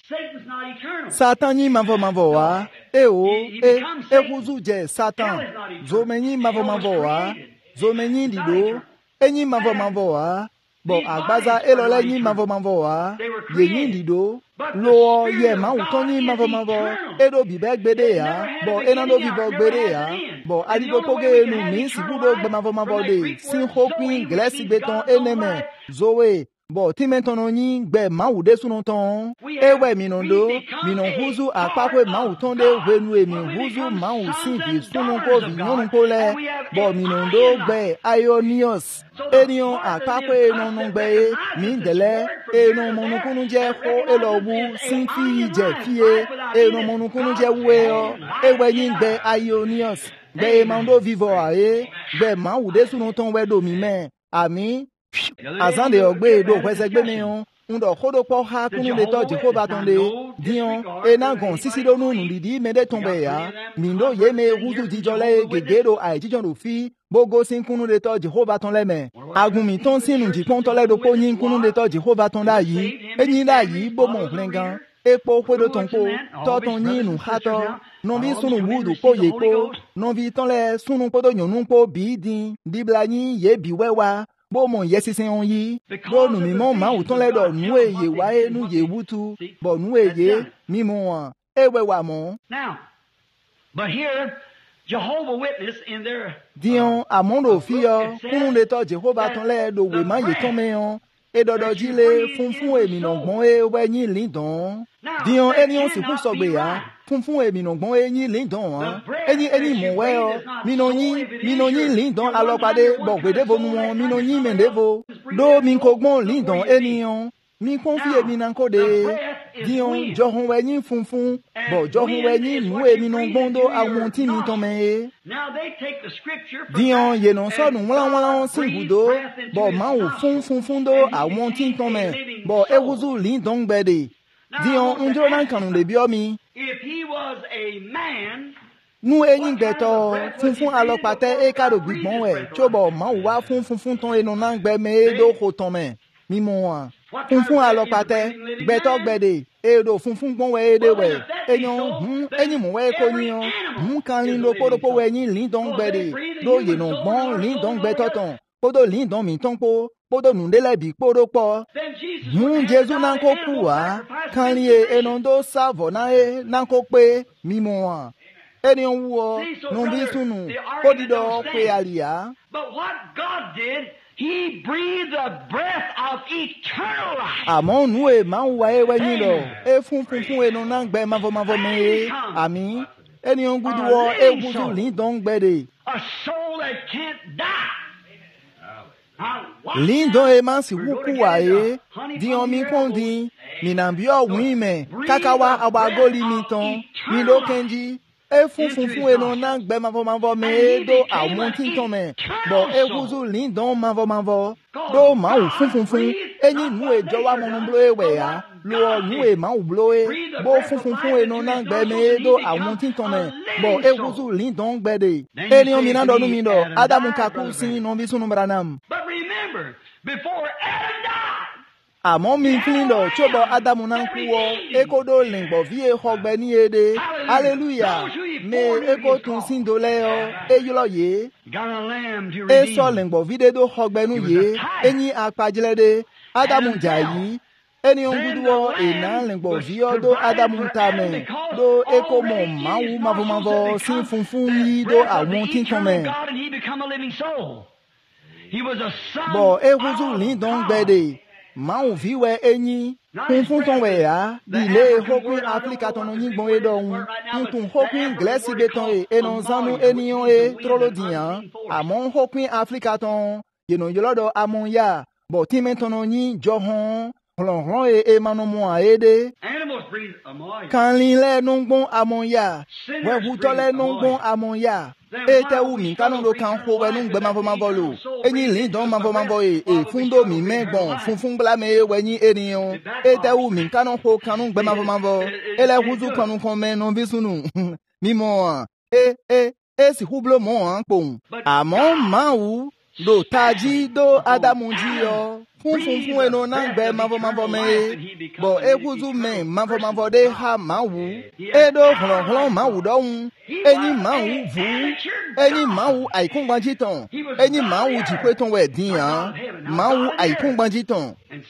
Satan nyi mavo mavo wa, e o, e, e wuzu je Satan, zo men nyi mavo mavo wa, zo men nyi dido, e nyi mavo mavo wa, bo agbaza elole nyi mavo mavo wa, ye nyi dido, lo ye ma uton nyi mavo mavo, edo bibe gbede ya, bo enando bibo gbede ya, bo adido koge enu mi si budo gbe mavo mavo de, sin hokwin glesi beton eneme, zowe, bo timentono nyi gbe ma ude sunoton, ewe minondo, minon huzu akpakwe ma utonde wenu e min huzu ma usin vi sununko vi nyonunko le, bo minondo gbe aionios, enion akpakwe nonon gbe min dele, e non monukunu je ho elowu sin fi je fie, e non monukunu je weo, ewe nyi gbe aionios, gbe mando vivo a e, gbe ma ude sunoton wedo mi men, ami, azan de ogbe do kwese gbe meyon, undo kodo po ha kunu de to Jehova tonde, dion, e nan gon sisi do nu nudidi mede tombe ya, mindo ye me wuzu dijole gegero ai jijon do fi, bogo sin kunu de to Jehova ton leme, agun mi ton sin nu jipon tole do po yin kunu de to Jehova ton da yi, e yin da yi bo mon plengan, e po kwedo ton po, to ton yin nu hato, non vi sunu wudu po ye po, non vi ton le sunu po do nyonun po bi din, di blani ye bi wewa, bo mon yesi sen on yi, bo nou mi mon ma ou ton le do nou e ye wa e nou ye wutu, bo nou e ye, mi mon, e we wa mon. Now, but here, Jehovah Witness in their... Diyon, a mon do fiyo, kounou de to Jehova ton le do we man ye ton meyon, e do do jile, fun fun e minon bon e we nyi lindon. Diyon, e nyon si kou sogbe ya, fun fun e minon bon e nyi lindon, e nyi e nyi mon we yo, minon nyi, minon nyi lindon alo pade, bo we devo nou, minon nyi men devo, do min kogbon lindon e nyon, min konfi e minan kode, Dion John Wenny Funfun, Bo John Wenny Mwe Minongondo Amonti Mitome. Dion Yenon Son Mwan Singudo, Bo Mao Fun Funfundo Amonti Tome, Bo Ewuzu Lin Dong Bede. Dion Unjonan Kanu de Biomi. If he was a man, nous eyin beto funfun alopate e karo gbigbon we chobo ma wa fun funfun ton e no na gbe me do ko ton me mi mo wa funfun alopate beto gbede e do funfun gbon we de we eyan hun eyin mo we ko ni on hun kan lin lo podopo we yin lin don gbede do ye no gbon lin don gbeto ton podo lin don mi ton po podo nu de le bi podopo hun Jesu nan ko ku wa kan li e no do savo na e nan ko pe mi mo wa anyone who no be sunu podido pe alia. But what God did, He breathed the breath of eternal life. Amon nous e ma wa e weni lo e fun fun fun e no na gbe ma vo ma vo me ami anyone good wo e gudu lin don gbede. A soul that can't die. Lin don e man si wuku wa e di on mi kondi ni na bi o win me kakawa abagoli mi ton mi lo kenji e fun fun fun e no na gbe ma vo ma vo me do àwọn tin ton me bo e wuzu lin don ma vo ma vo do ma o fun fun fun eyin nu e jo wa mo blo e we ya lo nu e ma o blo e bo fun fun fun e no na gbe me do àwọn tin ton me bo e wuzu lin don gbe de e ni o mi na do nu mi do Adamu kaku sin no bi sunu branam. But remember, before Adam died, àmọ́ mi fi lọ tsobo Adamu na nkuwo eko do lingbo vie xɔgbe ni ede hallelujah me eko tun sin do le yo eyilo ye got a lamb to e redeem. so lingbo vide do xɔgbe nu ye enyi akpajile de Adamu jayi eni onguduwo ena lingbo vie do Adamu tame do eko mo mawu mavo mavo sin funfun yi do àwọn tinton me God, and he become a living soul. He was a son bo of ehuzu lin don gbede Mao viwe enyi funfun ton we ya di le hokun Africa ton yin gbon e do un ntun hokun glesi beton e enon zanu eniyon e trolodian amon hokun Africa ton yeno yolodo amon ya bo timen ton yin johon ron ron e e manomo a ede animals breathe ammonia. kan lin le nongbon amon ya we hutole nongbon amon ya e te wu mi kanu do kan ho we nu gbe ma fo ma bolo eni lin don ma fo ma bo e e fundo mi megbon funfun bla me we yin eniyan e te wu mi kanu ho kanu gbe ma fo ma bo ele huzu kanu kon me no bi sunu mi mo e e e si hublo mo an pon amon ma wu do taji do Adamu ji yo fun fun fun eno na gbe ma fo ma bo me bo e huzu me ma fo ma bo de ha ma wu e do hlo hlo ma wu do un ẹ̀yin máa ń vú ẹ̀yin máa ń àìkúngbanjí tàn ẹ̀yin máa ń jìpé tán wẹ̀ dín yàn máa ń àìkúngbanjí tàn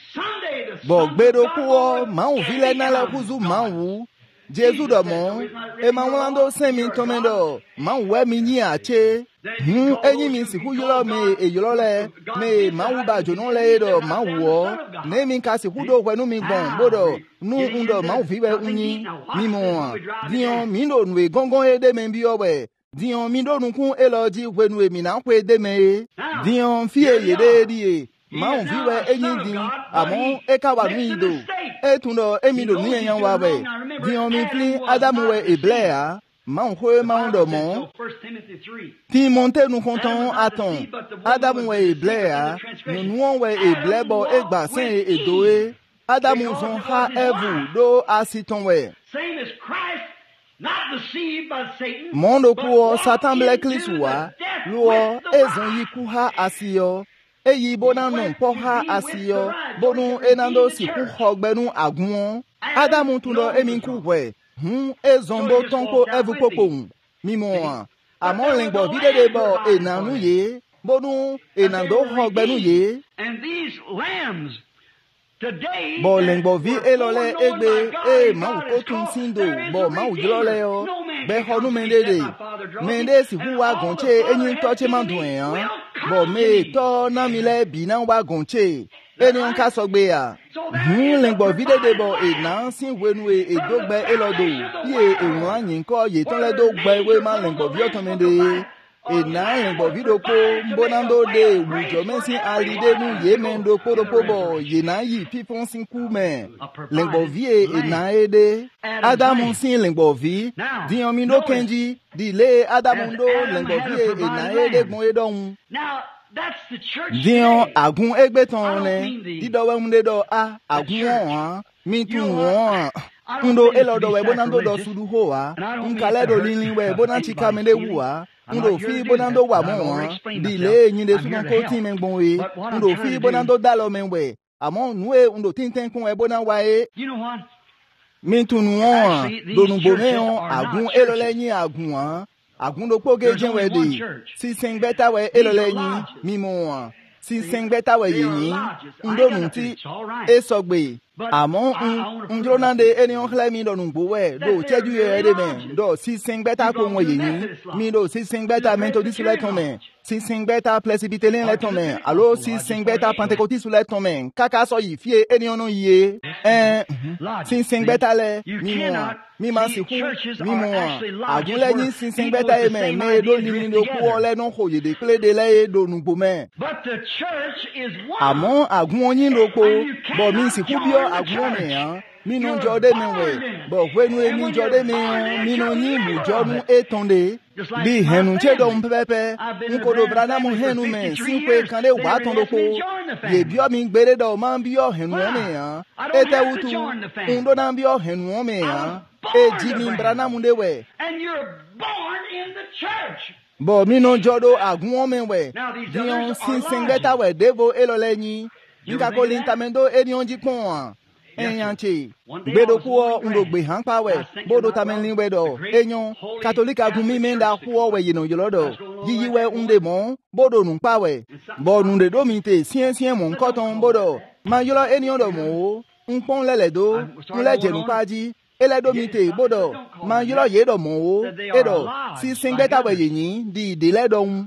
bọ̀ gbèrò kú ọ máa ń vilẹ̀ nálẹ̀ kúzú máa ń wú Jésù dọ̀ mọ́ ẹ máa ń wọ́n sẹ́mi tọ́mẹ́dọ̀ máa ń wẹ́ mi yín àtsẹ́ hun ẹ̀yin mi sì kú yọlọ mi èyọlọ lẹ mi máa ń bá jòná lẹ yẹ dọ̀ máa ń wọ́ ní mi ka sì kú dọ̀ pẹ̀lú mi gbọ̀n gbọ́dọ̀ nu ń dọ̀ máa ń fi wẹ́ ń yín mímọ́ diyan mi lò nù gángan yé dé mi bí ọ̀wẹ̀ diyan mi lò nù kún ẹ lọ jí wẹnu èmi náà pé dé mi yé diyan fi èyè dé di yé máa ń fi wẹ́ ẹ̀yin dín àmọ́ ẹ ká wà ní ìdò ẹ tún lọ èmi lò ní ẹ̀yàn wà wẹ̀ diyan mi fi Ádámù wẹ̀ èblẹ̀ yá máa ń kó máa ń dọ̀ mọ́ tí mọ̀ntẹ́ nu kọ́ntàn àtàn Ádámù wẹ̀ èblẹ̀ yá nùnú wọn wẹ̀ èblẹ̀ bọ̀ ẹgbà sẹ́yìn èdò ẹ Ádámù zọn ha ẹ̀vù ló asitàn wẹ̀. Mọ́ndò kú ọ Satan blacklist wá lú ọ ẹ̀zán yìí kú ha àṣìyọ èyí bọ́nà nù pọ́ ha àṣìyọ bọ́nú ẹ̀nàdó sì kú ọgbẹ́nu àgùn Ádámù tún lọ èmi kú wẹ̀ hun ẹ̀zán bó tán kó ẹ̀vù pòpò hùn mímọ́ wọn àmọ́ lẹ́gbọ̀ bí dédé bọ̀ ẹ̀nànú yé bọ́nú ẹ̀nàdó ọgbẹ́nu yé. Bọ̀ lẹ́gbọ̀ bí elọ́lẹ̀ egbe e máa kó tún síndò bọ̀ máa jùlọ́lẹ̀ ọ bẹ́ ọdún mẹ́ndéèdè mẹ́ndéèsì hu wa gànché ẹ̀yìn tọ́ché máa dùn ẹ̀yàn bọ̀ mẹ́ tọ́ námilẹ̀ bí náà wa gànché ẹni wọn ká sọ gbé à hun lẹ́gbọ̀ bí dédé bọ̀ ẹ̀nà sí wẹnu èdógbẹ́ elọ́dọ̀ yé èwọ̀n àyìnkọ́ yé tán lẹ́dọ̀ gbẹ́ ewé máa lẹ́gbọ̀ bí ọ̀tọ̀ mẹ́ndé ena lengbo vidoko mbonando de wujo mensin alide nu ye mendo podo pobo yena yi pipon sin kume lengbo vie ena ede Adamu sin lengbo vi di omindo kenji di le adamundo lengbo vie ena ede gbon edon Dion agun egbeton ne didowe munde do a agun won mi tun won ndo elodo we bonando do sudu ho wa nkale do linlin we bonanti kamede wuwa ndo fi bonando wa mo won di le yin de sunon ko tin men gbon we ndo fi bonando dalo men we amon nuwe ndo tinten kun we bonan wa e mi tun won do nu bo me on agun eloleyin agun an agun do poge jen we de si sing beta we eloleyin mi mo won si sing beta we yin ndo nu ti e sogbe Amon un nande eni on khle mi do nu bo we do cheju ye de men do si sing beta ko won yin mi do si sing beta mento di sule ton men si sing beta plesibitelin le ton men allo si sing beta pentecôti sule ton men kaka so yi fie eni on ye eh si sing beta le mi mo mi ma si ku mi mo agun le ni si sing beta e men me do ni do ku le non ko ye de ple de le do nu bo men Amon agun yin lo ko bo mi si ku bi agun me han minu jode me we bo wenu e mi jode me minu ni mu jomu etonde bi henu che do mpepe nko do brana mu henu me sinpe kan le wa ton do ko ye bi o mi gbere do ma bi o henu me han ete wutu ndo na bi o henu me han e ji mi brana mu de we and you're born in the church bo minu jodo agun me we dion sin singeta we devo eloleyin Nika ko lintamendo eni onji pon Enyanche Bedo kuo ndo gbe han pa we bodo tamenlin we do enyon Katolika gumi menda kuo we yino yolodo Yiyi we unde mon bodo nun pa we Bo nun de domite sien sien mon koton bodo Ma yolo eni ondo mo Npon lele do Nle jenu paji Ele domite bodo Ma yolo yedo mo Edo Si singeta we yinyi Di dile don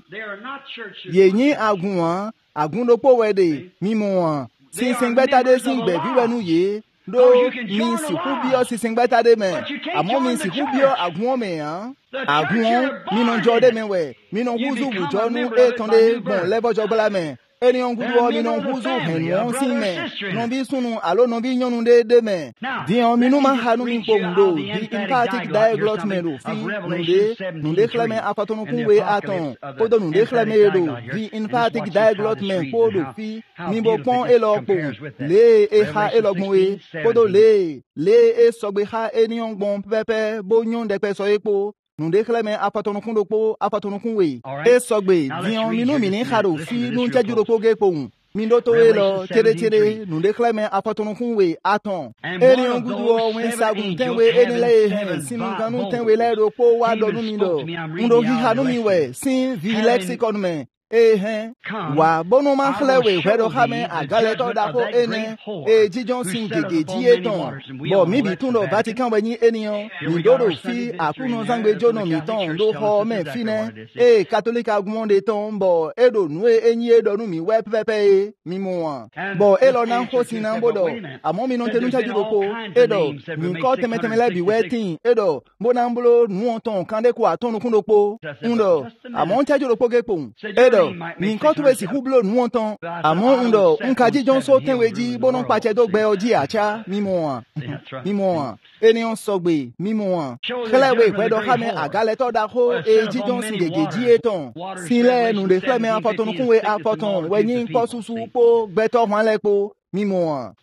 Yinyi agun Agun do po we de Mimo an Si singbeta de singbe viwe nou ye Do mi si kubio si singbeta de men Amon mi si kubio agun me an Agun mi non jode men we Mi non huzu wujo nou e tonde Bon levo jobola men Eni yon gudu mi non huzu hen yon si men Non bi sunu alo non bi nyon de de men Di yon mi nou man hanu min po mundo Di impatik diaglot men do Fi nou de Nou de kleme apatonou kunwe aton Podo nou de kleme do Di impatik diaglot men podo fi Mi bo pon e lo po Le e ha e lo mwe Podo le Le e sogbe ha eni yon bon pepe Bo nyon de pe so e po Nou de kleme apatonou kundo po Apatonou kunwe E sogbe Di yon mi nou mini khado fi Nou nche juro po ge po Mindo to e lo Tere tere Nou de kleme apatonou kunwe aton Eni yon gudu o wen sagun tenwe eni le e hen Sinu ganou tenwe le do po wado nou mindo Undo hi ha nou miwe Sin vi lexikon men Eh hen Wa bono man khlewe Wedo khame agale to da po ene E jijon sin gege jiye ton Bo mi bi tundo Vatican we nyi enion Mi dodo fi Akuno zangbe jono mi ton Do ho men fine E katolika gumon de ton Bo edo nwe enyi edo nu mi we pepe Mi mouan Bo elo nan khosi nan bodo Amon mi non te nuncha jidoko Edo Mi ko teme teme le bi we tin Edo Bo nan bolo nou ton Kande kwa ton nukundo po Undo Amon cha jidoko ge pon Edo Min kontwe si hublo nou ton Amon undo Unkaji jonso tenweji Bonon pache do gbe oji acha Mimo an Mimo an Eni on sogbe Mimo an Khelewe kwedo khame agale to da ho E jijon si gege ji eton Sile nou de fleme apoton kunwe apoton Wenyin po susu po Gbeto hwanle po Mimo an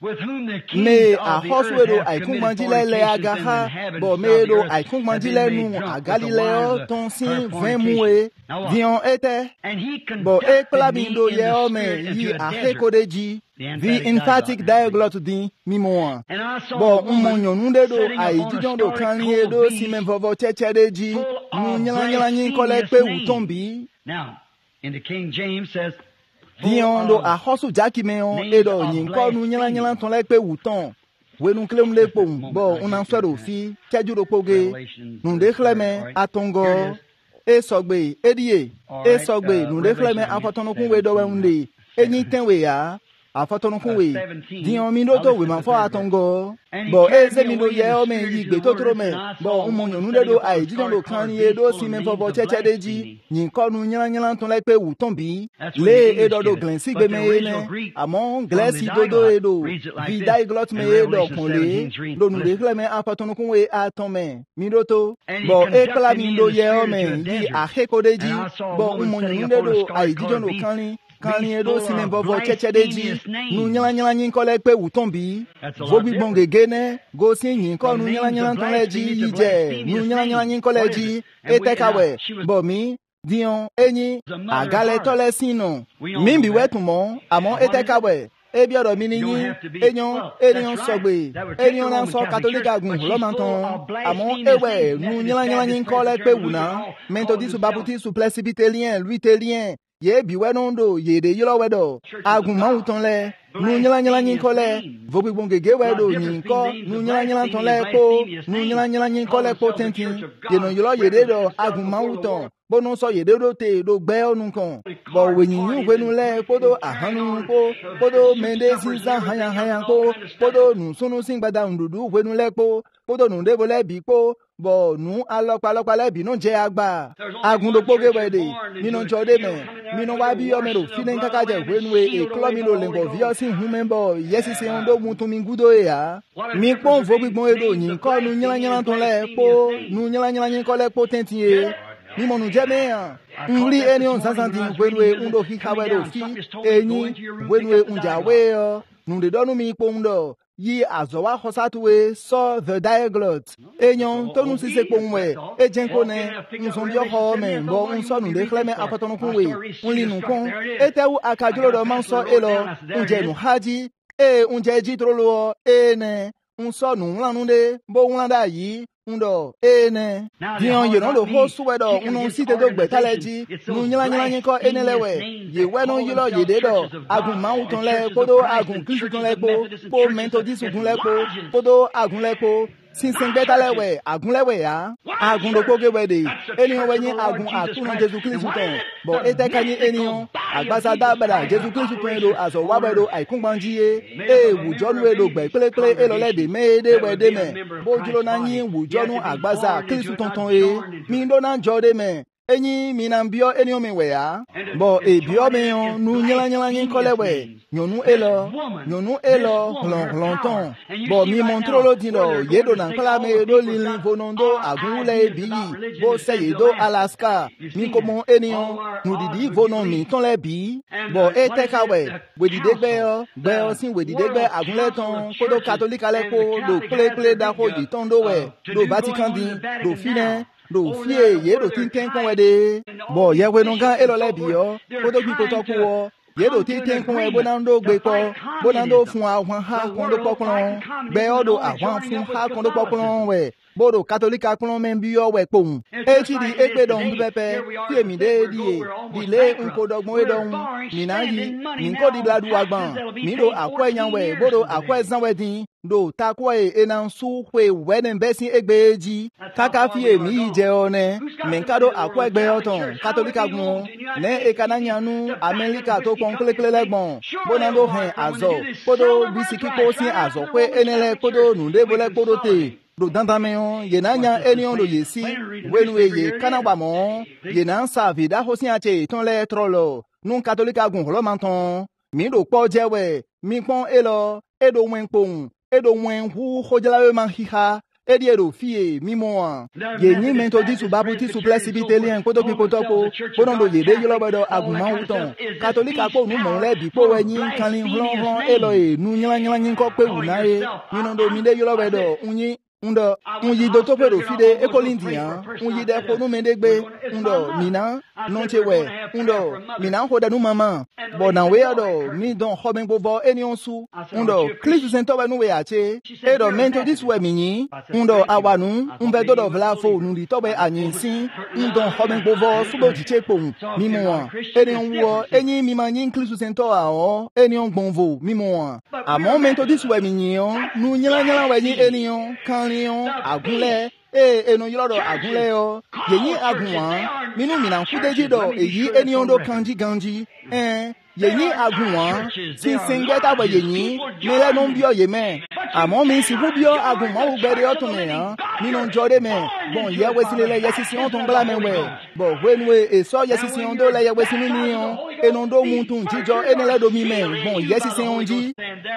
Me a hoswedo ay kung manjile le agaha Bo me do ay kung manjile nou Agalileo ton sin vin moue Dion ete Bo ek plabindo ye ome Yi a hekodeji Vi emphatic diaglot din Mimo an Bo umonyon nou de do ay jijon do kanye do Si men vovo cheche de ji Nou nyalan nyalan yin kolek pe ou tombi Now, in the King James says Dion do a hosu jaki meyon edo nyin ko nou nyalan nyalan ton lek pe wuton We nou klem le pom Bo unan swero fi Tjaju do poge Nou de kleme atongo E sogbe Ediye E sogbe Nou de kleme apatono kunwe do we unde Enyi tenwe ya afɔtɔnukun we diɲɔ mi do to we ma fɔ atɔngɔ bɔn eze mi do yɛ ɔmɛ yi gbe to toro mɛ bɔn ŋmɔ nyɔnu de do ayi jíjɔn do kan ni ye do si mɛ fɔfɔ tsɛtsɛ de dzi nyinkɔnu nyalanyala tɔn lɛ pe wu tɔn bi le edɔ do glɛnsi gbe mɛ ye nɛ amɔ glɛsi dodo ye do vida yi glɔt mɛ ye dɔ kun le do nu de filɛ mɛ afɔtɔnukun we atɔn mɛ mi do to bɔn ekpla mi do yɛ ɔmɛ yi axe ko de dzi bɔn ŋmɔ nyɔnu de do ayi jíjɔn do kan ni kanni edo sinɛ bɔbɔ tsɛtsɛ de dzi nu nyalanyala nyi kɔ lɛ pe wutɔn bi vogbibɔn gege nɛ gosi nyi kɔ nu nyalanyala tɔn lɛ dzi yi dze nu nyalanyala nyi kɔ lɛ dzi etɛ ka wɛ bɔn mi diɲɔ enyi agalɛ tɔ lɛ sin nɔ min bi wɛ tumɔ amɔ etɛ ka wɛ ebi ọ̀rọ̀ mi ni yín eyan ènìyàn sọ̀gbè ènìyàn náà sọ katolika gùn lọ́mọ̀tàn àmọ́ ewé nu nyalanyala nyi kɔ lɛ pe wùnà methodiste baptiste presbytérien luthérien ye bi wɛnu do ye de yɔrɔ wɛ dɔ agun mawu tɔn lɛ nu nyalanyala nyi kɔ lɛ vogbibɔn gege wɛ do nyi kɔ nu nyalanyala tɔn lɛ kpo nu nyalanyala nyi kɔ lɛ kpo tɛntin yenu yɔrɔ ye de dɔ agun mawu tɔn bonu sɔ ye de do te do gbɛ ɔnu kan bɔn wɛnyinyi wɛnu lɛ kpodo ahanu kpo kpodo mɛnde sinsan hanyahanya kpo kpodo nusunu singbada nududu wɛnu lɛ kpo kpodo nudebo lɛ bi kpo bɔn nu alɔkpalɔkpa lɛ bi nu jɛ agba agun do kpoge wɛ de minnu tsɔ de mɛ minnu wa bi yɔmɛ do fi ne kaka jɛ wɛnu ye eklɔ mi do lɛnkɔ viɔ si hun mɛ bɔ yɛsisi ŋu do mutu mi gudo ye ya mi kpɔn fo gbigbɔn ye do nyi kɔ nu nyalanyala tɔn lɛ kpo nu nyalanyala nyi kɔ lɛ kpo tɛntin ye mi mɔnu jɛ mɛ yan nri eniyan zanzan di wɛnu ye ŋu do xixi wɛ do fi enyi wɛnu ye ŋdza wɛ yɔ nudedɔnu mi kpɔn dɔ yi azɔwa xɔsatuwe sɔ the diaglot enyan tonu sise kpɔn wɛ edzenko nɛ nsɔnbiɔ xɔ mɛ bɔ nsɔ nu de xlɛmɛ akɔtɔnukun we nli nukun etewu akadzro dɔ ma sɔ elɔ ŋdze nu hadzi eye ŋdze dzi trolo eye nɛ nsɔ nu ŋlanu de bo ŋlan da yi ŋdɔ eye nɛ diɲɔ yenɔ do xɔ suwɛ dɔ ŋnu si te do gbɛta lɛ dzi nu nyalanyala nyi kɔ ene lɛ wɛ ye wɛnu yilɔ ye de dɔ agun mawu tɔn lɛ kpodo agun kristu tɔn lɛ kpo kpo methodiste gun lɛ kpo kpodo agun lɛ kpo sinsin gbɛta lɛ wɛ agun lɛ wɛ ya agun do kpoge wɛ de eniyan wɛ nyi agun akunna jesu kristu tɔn bɔn etɛ ka nyi eniyan agbasa dabada jesu kristu tɔn ye do azɔ wa wɛ do aikungbanji ye eye wùjɔnu ye do gbɛ kplekple elɔ lɛ de mɛ ye de wɛ de mɛ bojulo na nyi wùjɔnu agbasa kristu tɔn tɔn ye mi do na jɔ de mɛ enyi mina biɔ eniyan mi wɛ ya bɔn ebiɔ mi yɔ nu nyalanyala nyi kɔlɛ wɛ nyɔnu elɔ nyɔnu elɔ hlɔnhlɔntɔn bɔn mi mɔntrolo di lɔ ye do na nkpla mi do lili vonondo agun lɛ ebi yi bo sɛ ye do alaska mi ko mɔ eniyan nudidi vono mi tɔn lɛ bi bɔn e tɛ ka wɛ wedide gbɛ yɔ gbɛ yɔ si wedide gbɛ agun lɛ tɔn kodo katolika lɛ ko do kplekple da ko yi tɔn do wɛ do vatican di do finɛ do fie ye do tinten kɔn wɛ de bɔn yɛwɛnu gan elɔ lɛ bi yɔ kodo gbi kotɔ ko wɔ ye do tinten kɔn wɛ bona do gbe kɔ bona do fun ahɔn ha kɔn do kpɔ kplɔn gbɛ yɔ do ahɔn fun ha kɔn do kpɔ kplɔn wɛ bodo katolika kplɔn mɛ bi yɔ wɛ kpɔn etsi di ekpe dɔn pɛpɛ fie mi de di ye di le nkodɔgbɔn ye dɔn mina yi ninko di bla du agbɔn mi do akɔɛ nya wɛ bodo akɔɛ zan wɛ din do takɔɛ ena su ƒe wɛ ne bɛ si egbe dzi kaka fie mi yi dze yɔ nɛ mɛnka do akɔɛ gbɛ yɔ tɔn katolika gbɔn ne ekana nyanu amerika to kpɔn kplekple lɛ gbɔn bona do hɛn azɔ kodo bisiki kpo si azɔ ƒe ene lɛ kodo nudebo lɛ kodo te do dandanmɛ yɔ yena nya eniyan do ye si wenu ye ye kana gba mɔ yena sa vida ho si atse tɔn lɛ trɔ lɔ nu katolika gun hɔlɔma tɔn mi do kpɔ dze wɛ mi kpɔn elɔ edo wɛn kpɔn edo wɛn hu xɔdzalawo ma xixa edi edo fie mi mɔa ye nyi methodiste baptiste presbytérien kpɔtɔ kpi kpɔtɔ kpo kpɔnɔ do ye de yɔlɔ bɛ dɔ agunmawu tɔn katolika kpɔ nu mɔ lɛ bi kpɔ wɛ nyi kanli hlɔnhlɔn elɔ ye nu nyalanyala nyi kɔ kpe wuna ye minɔ do mi de yɔlɔ bɛ dɔ nyi ŋdɔ ŋyi do to ƒe do fi de ekolindia ŋyi de ƒo nume de gbe ŋdɔ mina nɔtse wɛ ŋdɔ mina xɔ de nu mama bɔna we yɔdɔ mi dɔn xɔme gbɔbɔ eniyan su ŋdɔ kristu sɛntɔ wɛ nu wɛ atse edɔ methodist wɛ mi nyi ŋdɔ awanu ŋbɛ do dɔ vla fo nuditɔ wɛ anyi si ŋdɔn xɔme gbɔbɔ sugbɔ dzitse kpɔn mi mɔ eniyan wɔ enyi mi ma nyi kristu sɛntɔ awɔ eniyan gbɔnvo mi mɔ amɔ methodist wɛ mi nyi yɔ nu nyalanyala wɛ nyi eniyan kan agunlɛ ee enu yɔrɔ dɔ agunlɛ yɔ yenyi agun wa minnu minan kudeji dɔ eyi eniyan do kanji ganji ɛn yenyi agunwa si singeta ba yenyi mi le no bio ye me amo mi si hu bio agun mo gbere otun me han mi no jore me bon ye we si le ye si si on ton bla me we bo when we e so ye si si on do le ye we si ni on e no do mu tun jijo e ne le do mi me bon ye si si on ji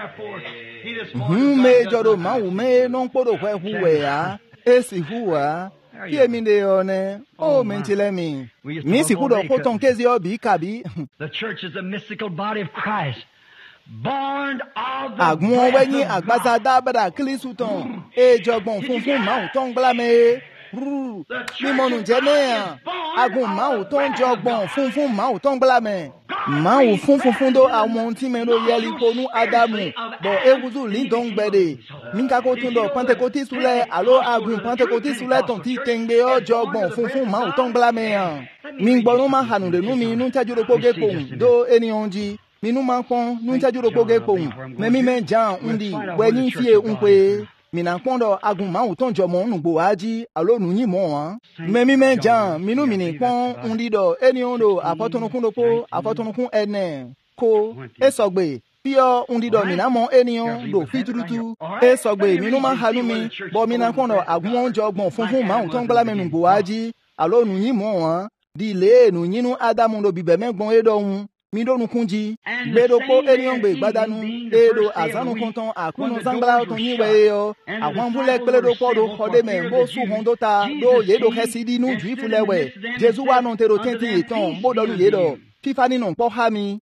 hu me joro ma wu me no podo hwe hu we ya e si hu wa Ki mi de one o mentile mi mi si ku do ko ton kezi obi kabi. The church is a mystical body of Christ, born of the Agun we ni agbaza dabara Kristu ton e jogbon funfun ma o ton gba me mi monu je me agun ma o ton jogbon funfun ma o ton gba me ma o funfun fun do awon ti me ro yeli konu Adamu bo ewuzu li don gbede mi ka ko tun do Pentecost sule alo agun Pentecost sule ton ti tengbe o jogbon funfun ma o ton gba me mi gbonu ma hanu de nu mi nu taju ro poge pohun do eniyan ji minu ma pon nu taju ro poge pohun me mi me jan undi we ni fie unpe mina pondo agun ma o ton jomo nugbo aji alo nu yin mo wan me mi me jan minu mi ni pon undi do eniyan do apotunukun lopo apotunukun ene ko esogbe pio undi do mina mo eniyan do fiturutu esogbe minu ma hanu mi bo mina pondo agun on jogbon funfun ma o ton gbala me nugbo aji alo nu yin mo wan di le nu yinu Adamu do bibe megbon edo hun mi do nu kunji gbedo po eniyan gbe gbadanu edo azanu konton akunu zangbala ton ni we yo awon bule pele do po do kode me bo su hondo ta do ye do hesidi nu ju ifule we Jesu wa non te do tintin eton bo do nu ye do fifani non po ha mi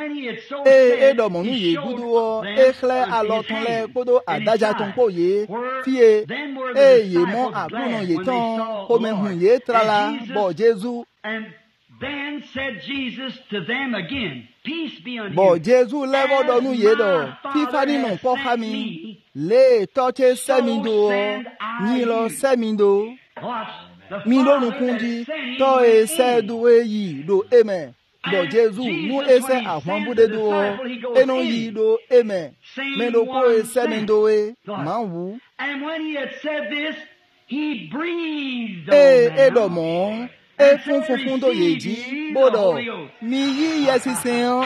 e edo mo nu ye gudu o e kle aloton le podo adaja ton po ye fie e ye mo akunu ye ton ko me hun ye trala bo Jesu. Then said Jesus to them again, peace be unto you. Bo Jesu levo do nu ye do fifani non po ha mi le toche semindo ni lo semindo mi do nu kunji to e se do e yi do amen. Bo Jesu nu e se ahwan bude do e no yi do amen. Me do ko e semindo e manwu. And when he had said this, he breathed e on e do them. mo e fun funfun do yeji bodo mi yi yesisen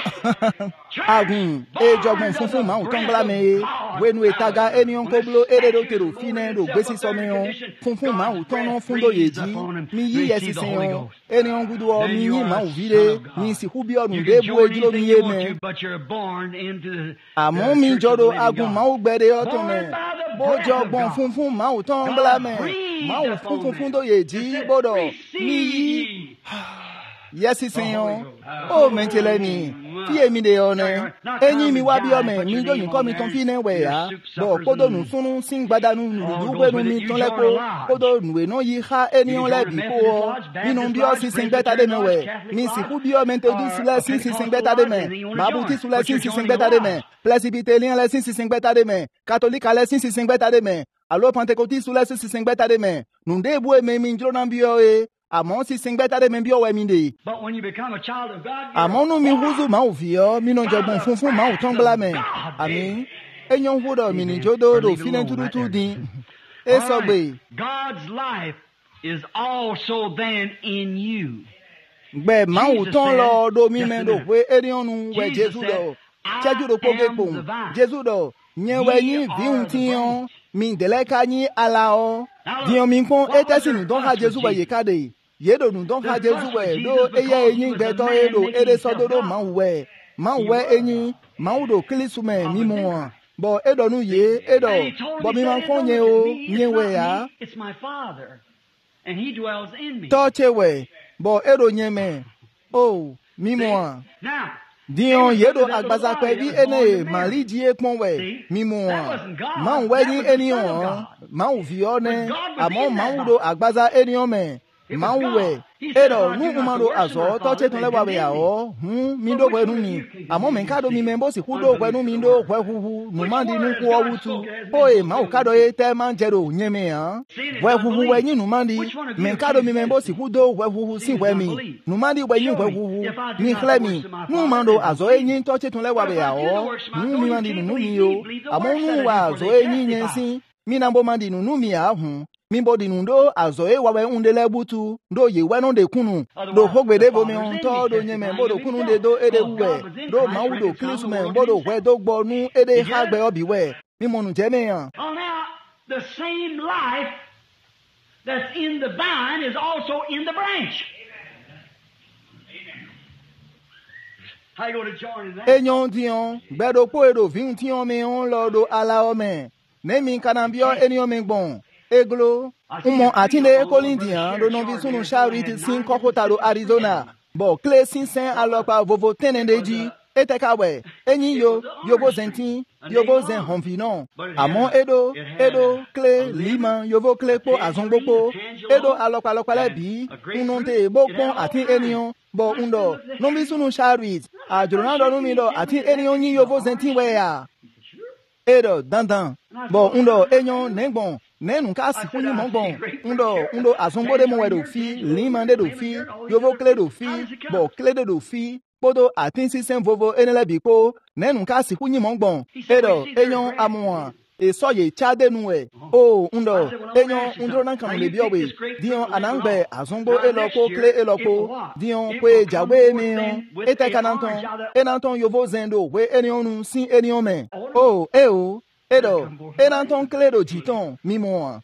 agun e jogun funfun ma o ton gbala me wenu etaga eniyan ko blo ere do tero fine do gbesi so me on funfun ma o ton no fun do yeji mi yi yesisen eniyan gudu o mi yi ma o vire mi si ku bi orun de bu ejuro mi ye me amo mi jodo agun ma o gbere o ton me bo jogun funfun ma o ton gbala me ma o funfun fun do yeji bodo mi Yes, senyo. Oh, mentele mi. Fie mi de one. Enyi mi wa bi ome mi do yin ko mi ton fi ne we ya. Bo kodo nu sunu sing gbadanu nu du gbe mi ton lepo. Kodo nu we no yi ha eniyan le bi ko. Mi no bi o si sing beta de me we. Mi si ku bi o mente du sule si si sing beta de me. Ma bu ti sule si si sing beta de me. Presbyterian le si si sing beta de me. Catholic le si si sing beta de me. Alo Pentecost sule si si sing beta de me. Nu de bu e me mi njro nan bi o e. Amon si sing beta de membio we minde. But when you become a child of God, Amon no mi huzu ma ovio, mi no jogbon funfun ma o tongla me. Ami, enyon hudo mi ni jodo do finen tudu tu din. E so gbe. God's life is also then in you. Gbe ma o ton lo do mi men do we erionu we Jesu do. Cheju do poge pon. Jesu do. Nyen we yin vi un tiyon, mi dele ka yin ala o. Dion mi pon etesi nu don ha Jesu we yekade. Yedo nu don ha Jesu we do eye eyin gbe to edo ere sododo ma we ma we eyin ma do Kristu me mi mo bo edo nu ye edo bo mi man kon ye o yin we ya It's my Father, and He dwells in me. to che we bo edo yin me oh mi mo Now, Dion yedo agbaza pe bi ene mali ji epon we mi mo ma we yin eniyan ma o fi one amo ma do agbaza eniyan me ma we edo nu umaro azo to che tun lewa we ya o hu mi do gbenu mi amo me kado mi membo si ku do gbenu mi do gwe huhu nu ma di nu ku owutu o e ma o kado e te man jero yin me han gwe huhu we yin nu ma di me kado mi membo si ku do gwe huhu si we mi nu ma di we yin gwe huhu mi kle mi nu ma do azo e yin to che tun lewa we ya o nu mi ma di nu mi yo amo nu wa azo e yin yen sin mi na bo ma di nu mi ya hu mi bodi nundo azoe wawe undele butu do ye weno de kunu do hogbede bo mi on to do nyeme bodo kunu de do ede uwe do maudo klismen bodo we do gbonu ede hagbe obiwe mi monu jeme yan. Well, now, the same life that's in the vine is also in the branch. How you going to join in that? Enyon dion bedo po edo vin tion me on lodo ala ome nemi kanambio enyon me gbon eglo umo atinde kolindian do no bi sunu charity sin kokotaro Arizona bo kle sin sen alopa vovo tenendeji etekawe enyi yo yobo zentin yobo zen honfinon amon edo edo kle lima yobo kle po azongbopo edo alopa alopa lebi unonte bokpon ati enyon bo undo no bi sunu charity a jornado no mi do ati enyon yi yobo zentin we ya edo dandan bo undo enyon nengbon nenu ka si fun mo gbon undo undo azongbo de mo we do fi lima de do fi yobo kle do fi bo kle de do fi podo atin sisen vovo enele bipo nenu ka si fun mo gbon edo enyon amuwa e soye chade nu e o undo enyon undro nan kan le bi owe dion anangbe azongbo eloko kle eloko dion pe jawe mi on ete kananton enanton yovo zendo we enyon nu sin enyon men o e o edo enanton kle do jiton mi mo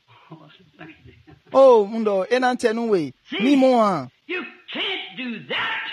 o undo enantenu we mi mo You can't do that.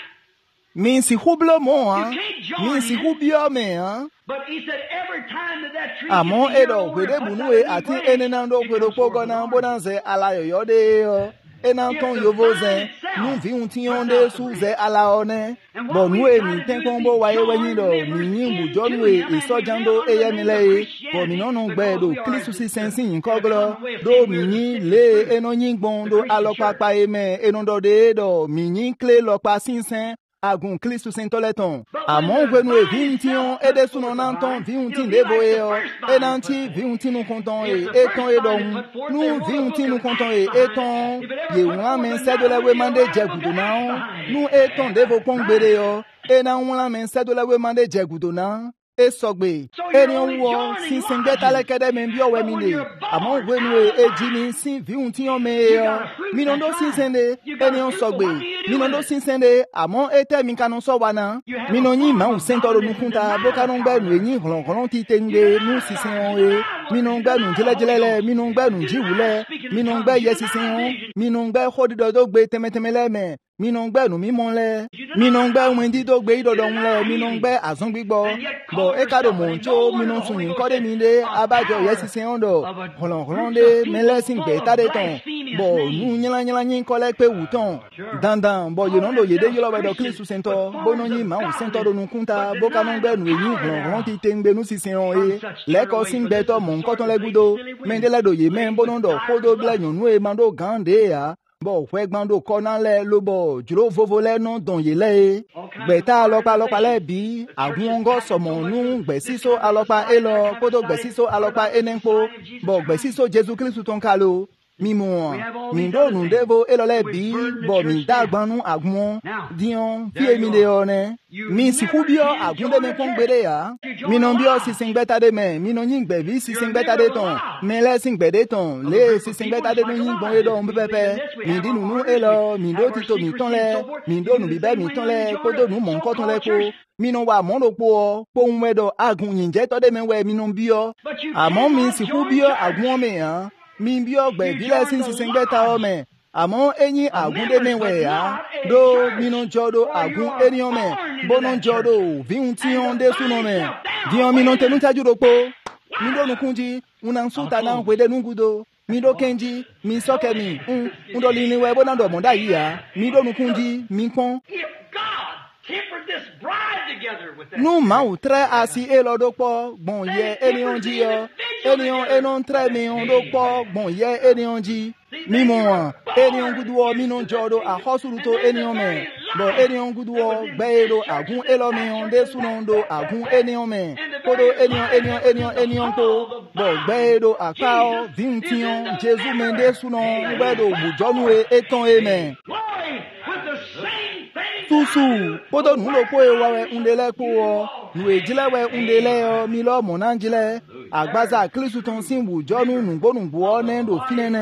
mi si hublo mo mi si hubio me ah. But he said every time that that tree Amon gets edo over gwede and puts bunue out a new ati branch, enenando it gwedo comes forth pogo na with bonanze ala yoyo de yo enanton yovo zen nu vi unti onde su ze ala one bo nu e mi ten kombo wa ye wenyi do mi yin bujo nu e isojando eye mi le bo mi no no gbe do klisu si sensin nkoglo do mi yin le eno yin gbon do alopa pa eme enodo de do mi yin kle lopa sinsen agun Kristu sintoleton amon gwenu e vintion e de sunon nanton vintin devo e o e nanti vintin nou konton e eton e don nou vintin nou konton e eton ye wan men se de la we mande jegudo nan nou eton devo kongbere yo e nan wan men se de la we mande jegudo nan e sogbe enion wo sin singeta lekede men bio we minde amon gwenu e jini sin vintin me yo mi non do sin sende enion sogbe mi non do sin sende amon ete mi kanon so wana mi non yi ma un sentoro nu kunta boka non gbe nu yin hlon hlon ti tenge nu sisen on e mi non gbe nu jele jele mi non gbe nu jiwule mi non gbe ye sisen on mi non gbe khodido do gbe temetemele me mi non gbe nu mi monle mi non gbe wendi do gbe idodo nle mi non gbe azon gbigbo bo e kado moncho mi non sun yin kode mi de abajo ye sisen on do hlon hlon de melesin gbe tade ton bo nu nyala nyala yin kole pe wuton dandan bo yo non do yede yolo we do Kristu sento bo no yin ma un sento do nu kunta bo ka non gbe nu yin hlon hlon ti tengbe nu sisen on e le ko sin gbe to mon koton le gudo mendele do ye men bo non do kodo ble nyun nu e mando gande ya bo fwe gbando kona le lo bo juro vovo le non don ye le gbeta alopa alopa le bi agun ongo somo nu gbesiso alopa elo kodo gbesiso alopa enenpo bo gbesiso Jesu Kristu ton kalo mi mo mi do nu devo elo le bi bo mi dagbanu agun dion fi emi de one mi si kubio agun de me pon gbere ya mi non bio si singbeta de me mi non yin gbe bi si singbeta de ton me le singbede ton le si singbeta de no yin gbon e do pepe mi di nu nu elo mi do ti to mi ton le mi do nu bi be mi ton le ko do nu mo nko ton le ko mi non wa mo do po po un wedo agun yin je to de me we mi non bio amon mi si kubio agun me han mi bio gbe bi le sin si singbeta o me amon enyi agun de me we ya do mi non jodo agun enion me bonon jodo vi un ti on de suno me dion mi non tenu taju do po mi do nu kunji unan suta na we de nugudo mi do kenji mi soke mi un un do lini we bonan do monda yi ya mi do nu kunji mi kon If God tempered this bride together with that. nu ma u tre asi e lo do po gbon ye enion ji yo enion enon tre mi on do po gbon ye enion ji mi mo an enion guduo mi non jodo a hosuru to enion me bo enion guduo gbeero agun elo mi on de sunondo agun enion me kodo enion enion enion enion ko bo gbeero akao vintion Jesu me de sunon gbedo bujonu e eton eme Glory with the same thing. tusu podo nu lo po e wa we undele po o nu ejile we undele o mi lo mo nanjile agbaza Kristu ton sin bujonu nu gbonu bu o ne do finene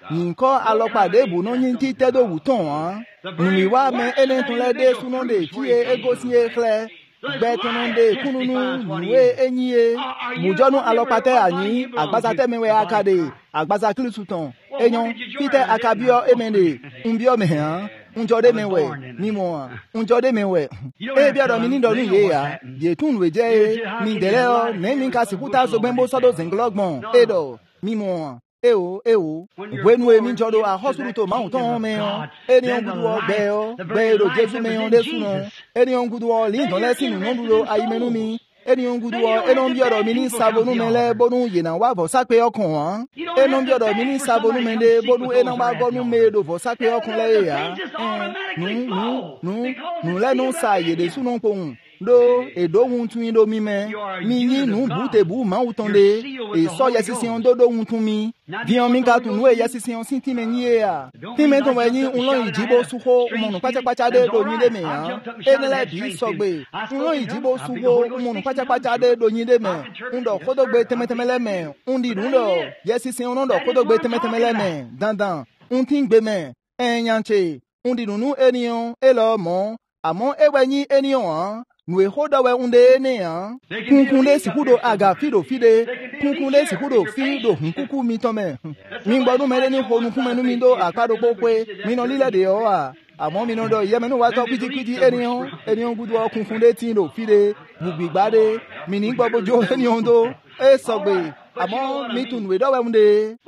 yinko alopade bu no yin ti tedo wuton an nwi wa me ene tun le de sunu de fie egosi ekle betonde kununu nuwe enyiye mujonu alopate anyi agbasa temewe akade agbasa klisuton enyon pite akabio emende umbio mehan unjode mewe mimo unjode mewe e bia do mi ni do nu ye ya ye tun we je mi dele o ne mi ka sikuta so gbembo sodo zenglogbon edo mimo eo eo wenu emi jodo a hospital to ma ton me o eni ongudu o gbe o gbe ro Jesu me on de suno eni ongudu o li don lesin no duro ayimenu mi eni ongudu o eno bi odo mi ni sabonu mele bonu ye na wa vo sape okun an eno bi odo mi ni sabonu mele bonu eno ba gonu me do vo sape okun le ya nu nu nu nu le no sa ye de suno pohun do edo hun tun do mi me mi ni nu bute bu ma utonde e so yesisi on do do hun tun mi bi on mi ka tun we yesisi on sin ti me ni e a ti me ton we ni un lo ijibo suho umonu pacha pacha de do yin de me han enele bi so gbe un lo ijibo suho umonu pacha pacha de do yin de me un do kodo gbe teme teme le me un di nu do yesisi on do kodo gbe teme teme le me dandan un tin gbe me enyanche un di nu enion e lo mo amo ewe ni enion han nwe hoda we unde ne an kunkunle sikudo aga fido fide kunkunle sikudo fido hunkuku mi tome mi gbonu mele ni honu kumenu mi do akado pope mi no lile de o a amo mi no do ye menu wa to piti piti enion enion gudu o kunkunle tin do fide bugbade mi ni gbo bojo enion do e sogbe amo mi tun we do we unde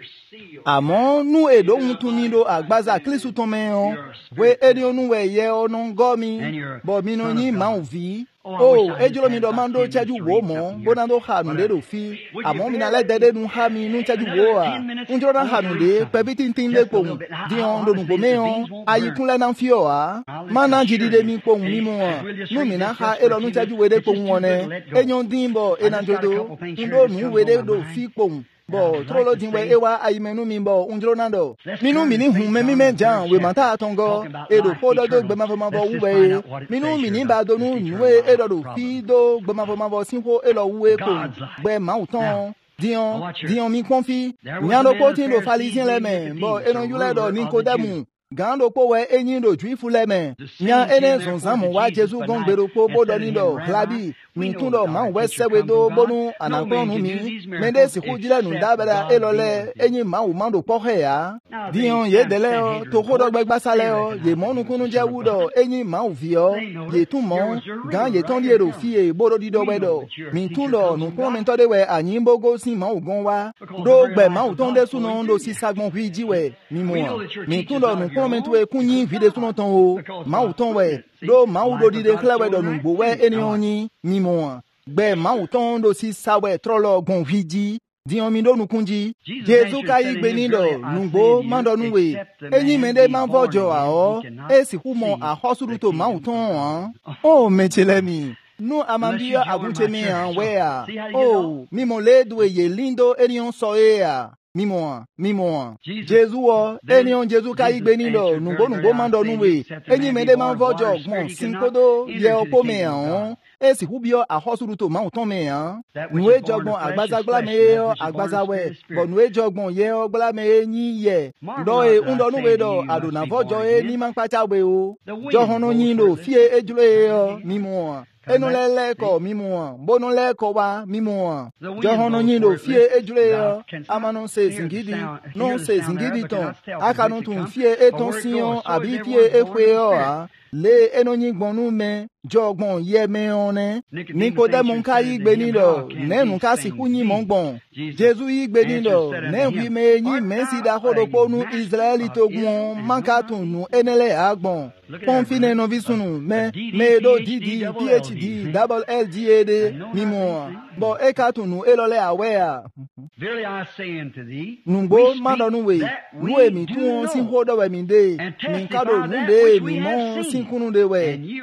amo nu edo untun mi do agbaza klisu tome o we enion nu we ye onu go mi bo mi no ni ma vi oh ejuro mi do mando cheju wo mo bona do hanu de do fi amo mi na le dede nu ha mi nu cheju wo a unjoro na hanu de pebi tin tin le pohun di on do nu po me on ayikun le na fi o a mana jidi de mi pohun mi mo nu mi na ha elo nu cheju we de pohun one enyon din bo enanjodo ndo nu we de do fi pohun bo trolo dinwe ewa ayimenu mi bo unjoro nando minu mi ni hun me mi me jan we mata atongo edo podo do gbe ma fo ma bo wuwe minu mi ni ba do nu nuwe edo do fi do gbe ma fo ma bo sinfo elo wuwe ko gbe ma uton dion dion mi konfi nyando ko tin do falizin le me bo eno yule do Nikodemu gando po we enyin do juifu le me nya ene zonzamu wa Jesu gongbero po bodo ni do klabi mi tun do ma we sewe do bonu anagbonu mi mende si ku jile nu dabara elole enyin ma wo mando po he ya dion ye dele o to ko do gbegba sale o ye monu kunu je wudo enyin ma wo vi o ye tun mo gan ye ton die do fi e bodo di do wedo mi tun do nu ko mi to de we anyin bogo sin ma wo gon wa do gbe ma wo ton de sunu do si sagbon fi jiwe mi mo mi tun do nu momentu e kunyi vide suno ton o ma uton we do ma u do di de klewe do nu gbo we enion yin mi mo gbe ma uton do si sawe trolo gon vidi di on mi do nu kunji Jesu ka igbe ni do nu gbo ma do nu we eyin mende ma vojo a o e si ku mo a hosuru to ma uton an o mechele mi nu amambia abute mi an we a o mi mo le do ye lindo enion so e a mimo mimo Jesu o enion Jesu ka igbe ni lo nugbo nugbo mando nuwe enyi mede man vojo gbon sinkodo ye opo me an e si kubio ahosuru to ma uton me an nuwe jogbon agbaza gbla me o agbaza we bo nuwe jogbon ye o gbla me enyi ye do e undo nuwe do adona vojo e ni man pacha we o jo hono yin lo fie ejulo e o mimo enu lele ko mimu bonu le ko wa mimu jo hono yin do fie ejure yo amanu se zingidi no se zingidi ton akanu tun fie eton siyon abi fie efe yo a le enu yin gbonu me jogbon ye me one Nikodemu ka igbe ni lo nenu ka si ku yin mo gbon Jesu igbe ni lo ne wi me yin me si da hodo ponu Israeli to gun makatun nu enele agbon confine no visunu me me do didi PhD double L G A D mimo bo ekatunu elole aware verily I say unto thee nungbo mando nuwe nuwe mi tun sin hodo we mi de mi kado nu de mi mo sin kunu de we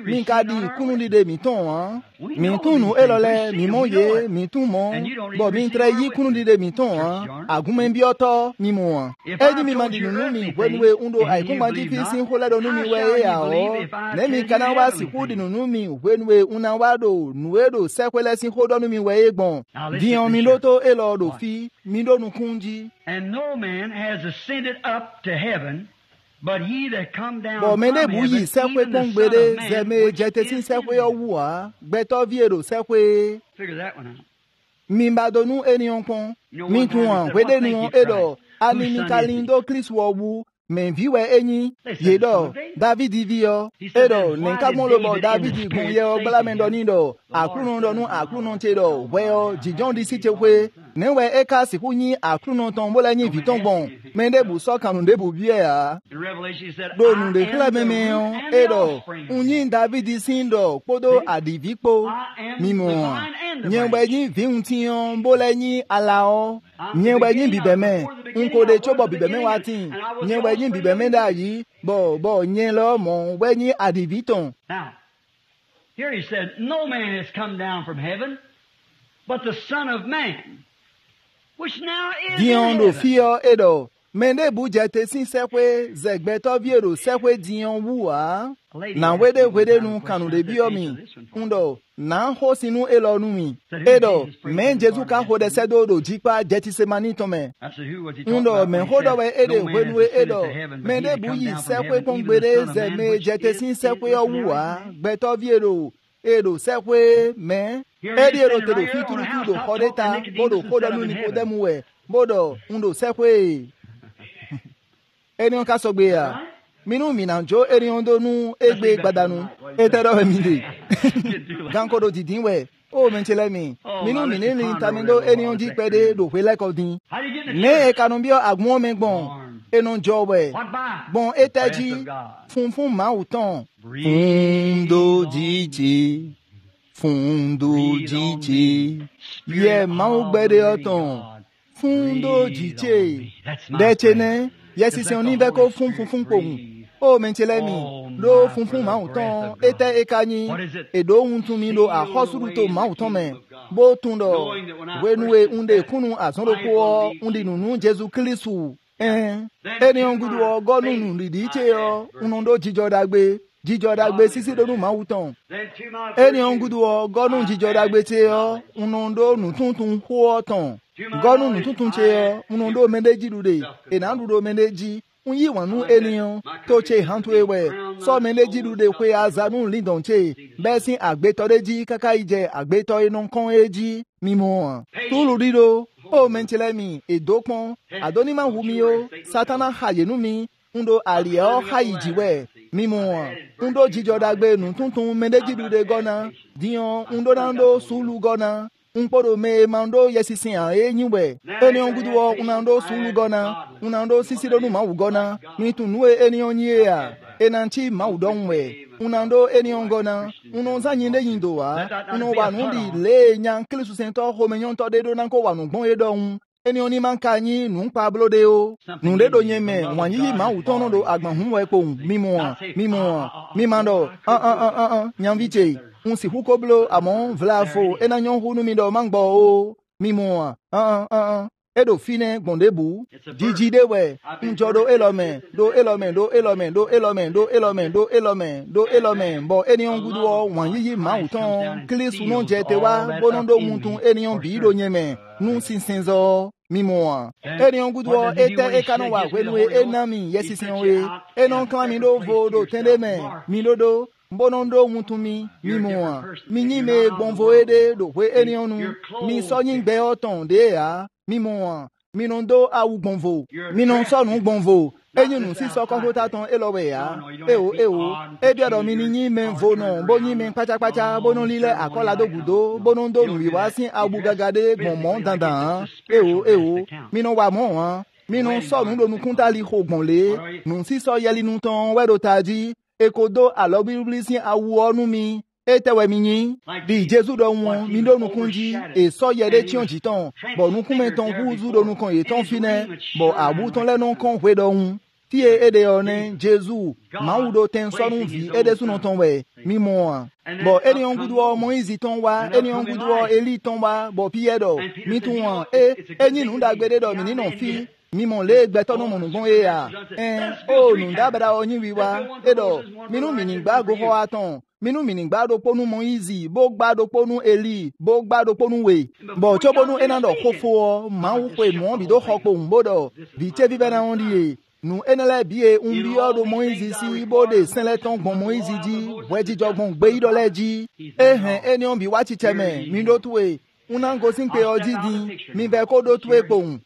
mi ka di kunu di de mi ton an mi tunu elole mi moye mi tumo bo mi tre yi kunu di de mi ton an agunmen bi oto mi mo an edi mi mandi nunu mi wenwe undo ai kuma ji fi sin hola do nunu we ya o ne mi kana wa si ku di nunu mi wenwe una wa do nuedo sekwele sin hodo nunu mi we egbon di on mi loto elo do fi mi do nu kunji. And no man has ascended up to heaven, but he that come down Bo from mende heaven, buyi sekwe even the Son kongbede of Man, zeme which jete sin is sekwe in owua gbeto viero sekwe Figure that one out. mi mbadonu enion kon mi tuan wede nion edo ani mi kalindo Chris wobu men viwe enyi yedo David vio edo nenka mo lobo David gun ye ogbala mendo nido akruno do nu akruno tedo weo jijon di sichekwe nenwe eka sikunyi akruno ton bola yin viton bon mende bu so kanu de bu bie a In Revelation he said, do I nu de am kla the root memeon and the edo offspring. unyin David sindo podo adivipo mimo nyembe yin viuntion bola yin alao nyembe yin bibeme unko de chobo bibeme watin nyembe yin bibeme da yi bo bo nyen lo mo we yin adiviton. Now, here he said, no man has come down from heaven, but the Son of Man, which now is in Dion do heaven. fio edo mende bujete sin sekwe zegbeto viero sekwe dion wuwa na wede wede nu kanu de biomi undo na ho sinu elo nu mi edo men Jesu ka ho de sedo do jipa jeti semani tome I said, who was he talking undo about men when he hodo said, we ede no man has wenwe ascended edo to heaven, but he mende that come buyi down from sekwe heaven, even the kongbere Son of Man, zeme which jete is sin in sekwe heaven. owuwa gbeto viero edo sekwe men edi ero te do fituru tu do hodeta bodo hodo nu Nikodemu we bodo undo sekwe enion ka sogbe ya minu minanjo enion do nu egbe gbadanu etero mi de ganko do didin we o menchele mi minu minini tamindo enion ji pede do pe like odin How do you get the ne church? e kanun bio agbon me gbon enon jo we What by? bon eteji funfun ma uton fundo jiji fundo jiji ye ma ugbede oton fundo jije dechene yesi se oni be ko fun funfun pohun o menchele mi lo funfun ma uton ete ekanyi edo hun tun mi lo ahosuru to ma uton me bo tun do wenue unde kunu asonro ko undi nunu Jesu Kristu eh eni ongudu ogonu nu lidi che o unondo jijo dagbe jijo dagbe sisi do nu ma uton Then to my eni ongudu ogonu jijo dagbe che o unondo nu tuntun ho oton gonu nu tuntun che o unondo mendeji dude enandudo mendeji unyi wanu eniyan to che hantu ewe so mendeji dude kwe azanu lindon che besin agbetodeji kaka ije agbeto inu kan eji mimo tulu rido o menchele mi edopon adoni ma wumi o satana hayenu mi ndo ario hayijiwe mimo ndo jijo dagbe nu tuntun mendeji dude gona dion ndo nando sulu gona unpodo me mando yesisin a enyiwe eni onguduo unando sulu gona unando sisido nu ma wugona mitunu eni onye ya enanchi ma udonwe unando eni ongona uno zanyinde yindo wa uno wanu di le nyan klisu sento ho menyon to de do nanko wanu gbon edon eni oni man kanyi nu pa blode o nu de do nyeme wanyi ma utono do agban hu we ko mimo mimo mimando ah ah ah ah nyamviche un si hukoblo amon vlafo enanyon hunu mi do mangbo o mimo ah ah ah edo fine gbondebu jiji dewe njodo elome do elome do elome do elome do elome do elome do elome bo enion gudu o wanyiyi mauton klisu no jete wa bonondo muntun enion bi do nyeme nu sinsinzo mimo enion gudu o ete ekano wa wenu enami yesisin we enon kan mi do vo do tendeme mi lodo bonondo muntumi mimo mi nyime gbonvo ede do we enionu mi so yin gbe oton de ya mimo minondo awu gbonvo minon sonu gbonvo enyunu si so kon ta ton elowe ya ewo ewo ebi odo mi ni yin men vo no bo yin men pachapacha bono lile akola dogudo bonondo nuri wa sin awu gagade gbonmo dandan ewo ewo minon wa mo han minon sonu do nu kuntali ho gbonle nu si so yeli nu ton wedo taji ekodo alobibli sin awu onu mi etewe minyi bi Jesu do won mi do nu kunji e so yede ti on jitan bo nu kun meton huzu do nu kan e ton fine bo abu ton le non kan hwe do hun Fie ede one Jésus, maudo ten sonu vi ede sunu tonwe, mi mo. Bo eni on gudo Moïse tonwa, eni on gudo Eli tonwa, bo piedo, mi tuan e eni nu da gbede do mi ni non fi. Mi mon le gbeto no mon gon e ya. Eh, oh nu da bada onyi wiwa, edo, mi nu mi ni gba go ho aton. Minu mini gbado ponu Moïse, bo gbado ponu Eli, bo gbado ponu we. Bo chobonu enando khofo, ma ukwe mo bi do khokpo mbodo. Bi che bi bana ondie. Nu enele bie un biodo Moïse si bo de senle ton gbon Moïse di, weji jogbon gbe idole ji. Ehen eni on bi wa chicheme, mi do tuwe. Unango sin pe oji di, mi be ko do tuwe pon.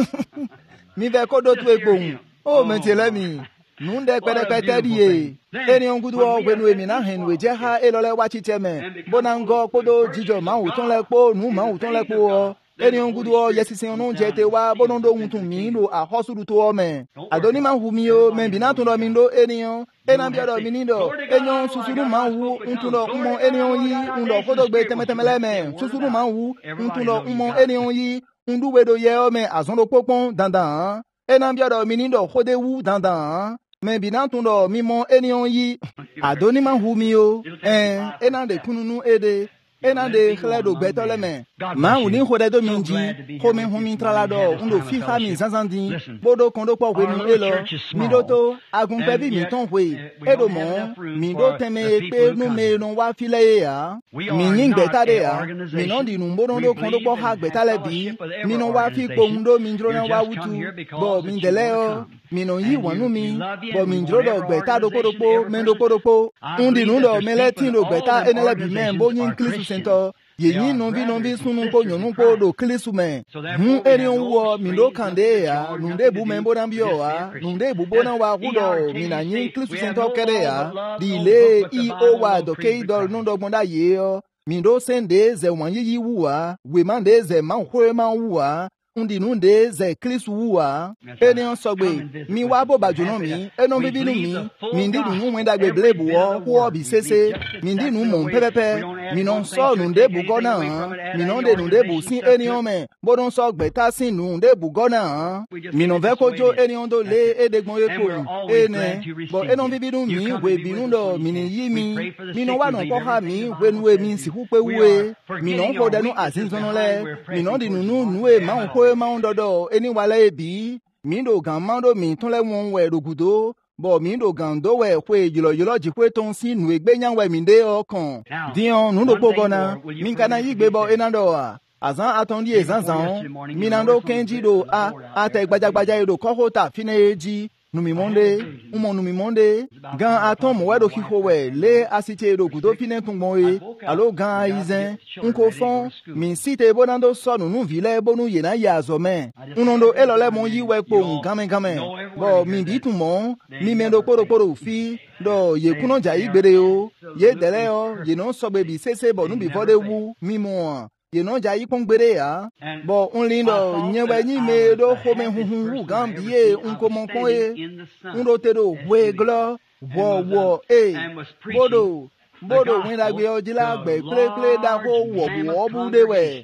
Mi be ko do tuwe pon. Oh mentele mi. Nunde kwede kwete diye. Eni on gudu o wenu emi na hen we je ha elole wa chicheme. Bonango kodo jijo ma uton lepo nu ma uton lepo o. Eni on gudu o yesisi onu jete wa bonondo untun mi lo a hosuru to o me. Adoni ma hu mi o me bina tun do mi ndo eni on. Ena bi do mi nindo. Enyon susuru ma hu untun do umo eni on yi undo kodo gbe temetemele me. Susuru ma hu untun do umo eni on yi undu wedo ye o me azondo popon dandan. Ena bi do mi nindo khode wu dandan. Men binan tundo mimo enion yi adoni man humio en enan de kununu ede enan de khledo betole men man uni khode do minji ko men humi tralado undo fi khami zanzandi bodo kondo po wenu elo midoto agun pebi mi ton we edo mo mi do teme pe nu me no wa file ya mi yin betade ya mi non di nu bodo do kondo po ha betale bi mi no wa fi ko undo mi ndro na wa wutu bo mi deleo mi no yi wanu mi bo mi ndro do beta do kodopo mendo kodopo undi nu do meleti do beta enele bi men bo yin klisu sento yeyin no bi no bi sunu ko nyonu ko do klisu men hu eri onwo mi do kande ya nunde bu men bo dan bi o wa nunde bu bo na wa gudo mi na yin klisu sento kere ya di le i o wa do ke do no do gbonda ye o mi do sende ze wan yi wu wa we man de ze man hwe man wu wa undi nunde ze klisu wu wa eni on sogbe mi wa bo bajuno mi eno bibi nu mi mi ndi nu wenda gbe blebu wo wo bi sese mi ndi nu mo pepepe mi non so nunde bu gona mi non de nunde bu sin eni on me bo don so gbe ta sin nunde bu gona mi non ve ko jo eni on do le edegbon epo ene bo eno bibi nu mi we bi nu do mi ni yi mi mi non wa non ko ha mi we nu e mi si hu pe wu mi non ko de nu azin zono le mi non di nu nu nu e ma ko e ma ndodo eni wale ebi mi do gan ma do mi tun le won we rogudo bo mi do gan do we kwe yilo yilo ji kwe ton si nu egbe nyan we mi de okan dion nu do pogona mi kana yigbe bo enando a azan atondi ezanzan mi nando kenji do a ate gbajagbaja do ko hota fineji nu mi monde umo nu mi monde gan atom we do kiko we le asite do gudo fine tungbon e alo gan izen unko fon mi site bonando so nu nu vile bonu ye na ya zo men unondo elole mon yi we po gamen gamen bo mi bi tunmo mi mendo poro poro fi do ye kuno ja igbere o ye dele o ye no so be bi sese bo nu bi fode wu mi mo ye no ja yi kongbere ya bo unlindo nyewe ni me do home hunhun wu gambie unko mon kon e undo te do we glo wo wo e bodo bodo win la gbe ojila gbe kle kle da ko wo wo bu de we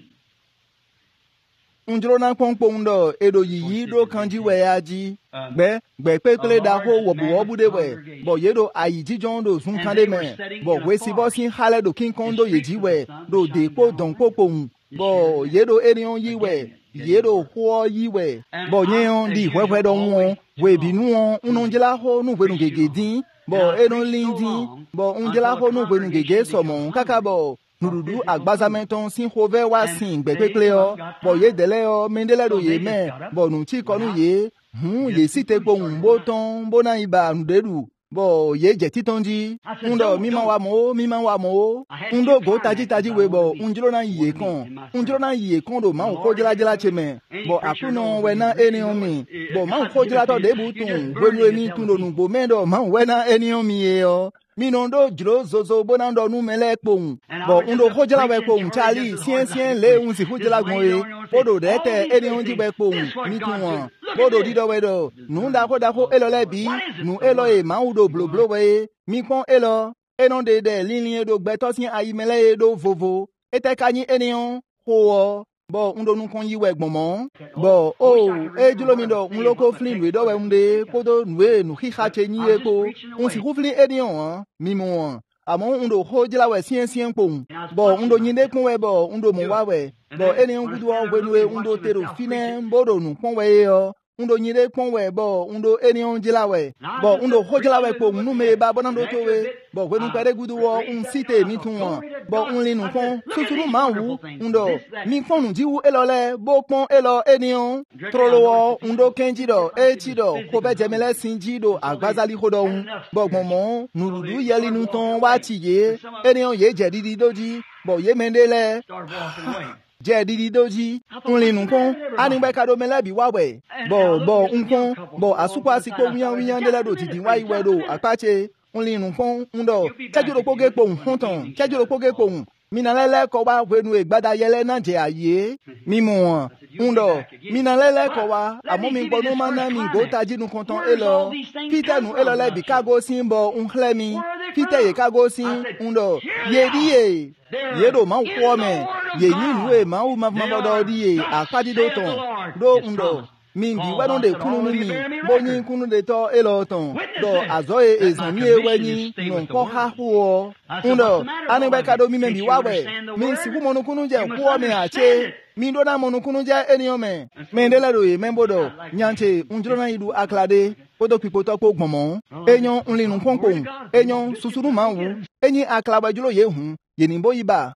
unjro na ponpo ndo edo yiyi do kanji we aji gbe gbe pe kle da ko wo wo bu de we bo ye do ayi jijon do sun kan de me bo we si bo sin hale do kin kondo ye ji we do de ko don popo bo ye do enion yi we ye do ho yi we bo yen di hwehwe do won we bi nu won unonjela ho nu gbe nu gege din bo enon lindin bo unjela ho nu gbe nu gege somo kaka bo nurudu agbazamenton sin hove wa sin gbepekle o bo ye dele o mendele do ye me bo nu chi konu ye hun ye site gbohun bo ton bo na iba nudedu bo ye je titonji undo mi ma wa mo mi ma wa mo undo go taji taji we bo unjiro na ye kan unjiro na ye kan do ma ko jira jira cheme bo akuno we na eni on mi bo ma ko jira to de butun wenu emi tun do nu bo mendo ma we na eni on mi e o mi non do jiro zozo bonando nu mele pohun bo undo ko jira we pohun chali sien sien le un si ko jira gon e bodo de te eni on ji we pohun mi tun won bodo dido we do nu da ko da ko elole bi nu elo e ma udo blo blo we mi kon elo enon de de linlin do gbe to sin ayi mele do vovo ete kanyi enion ho bo undo nu kon yiwe gbonmo bo o e julomi do un loko flin we do we unde kodo nwe nu khiha che nyi e ko un si khuflin edion mi mo amon undo hojila we sien sien pon bo undo nyinde kun we bo undo mo wa we bo eni ngudu o we nu undo tero fine bodo nu kon we yo undo nyinde kun we bo undo eni on jila we bo undo hojila we pon nu me ba bonan do to we bo we nu pere gudu wo un site mi tun won bo un le nu kon susuru ma wu undo mi kon nu jiwu elole bo pon elo eni on trolo wo undo kenji do e chi do ko be jemele sinji do agbazali hodo un bo gbonmo nurudu yeli nu ton wa ti ye eni on ye je didi doji bo ye mendele je didi doji unle nu kon ani be kado melebi wa we bo bo nkon bo asupa sipo wiyan wiyan dele do ti din wa iwe do apache unle nu kon ndo kejuro poge po hunton kejuro poge po minalele ko wa wenu egbada yele na je aye mimu ndo minalele ko wa amo mi gbonu ma na mi go taji nu konton elo pite nu elo le bi kago simbo unhlemi pite ye kago sin ndo ye diye ye do ma ko me ye ni nu e ma u ma ma do diye akadi do ton do ndo mingi wedon de kunu mi boni kunu de to elo ton do azoe ezan mi eweni no ko ha huo ndo ani be kado mi membi wawe mi si ku monu kunu je ku me ache mi do na monu kunu je eniyan me mendele do ye membodo nyanche unjuro na idu aklade podo pipo to po gbonmo eyan nlinu ponpo eyan susuru ma wu eyin aklaba julo ye hun yenimbo iba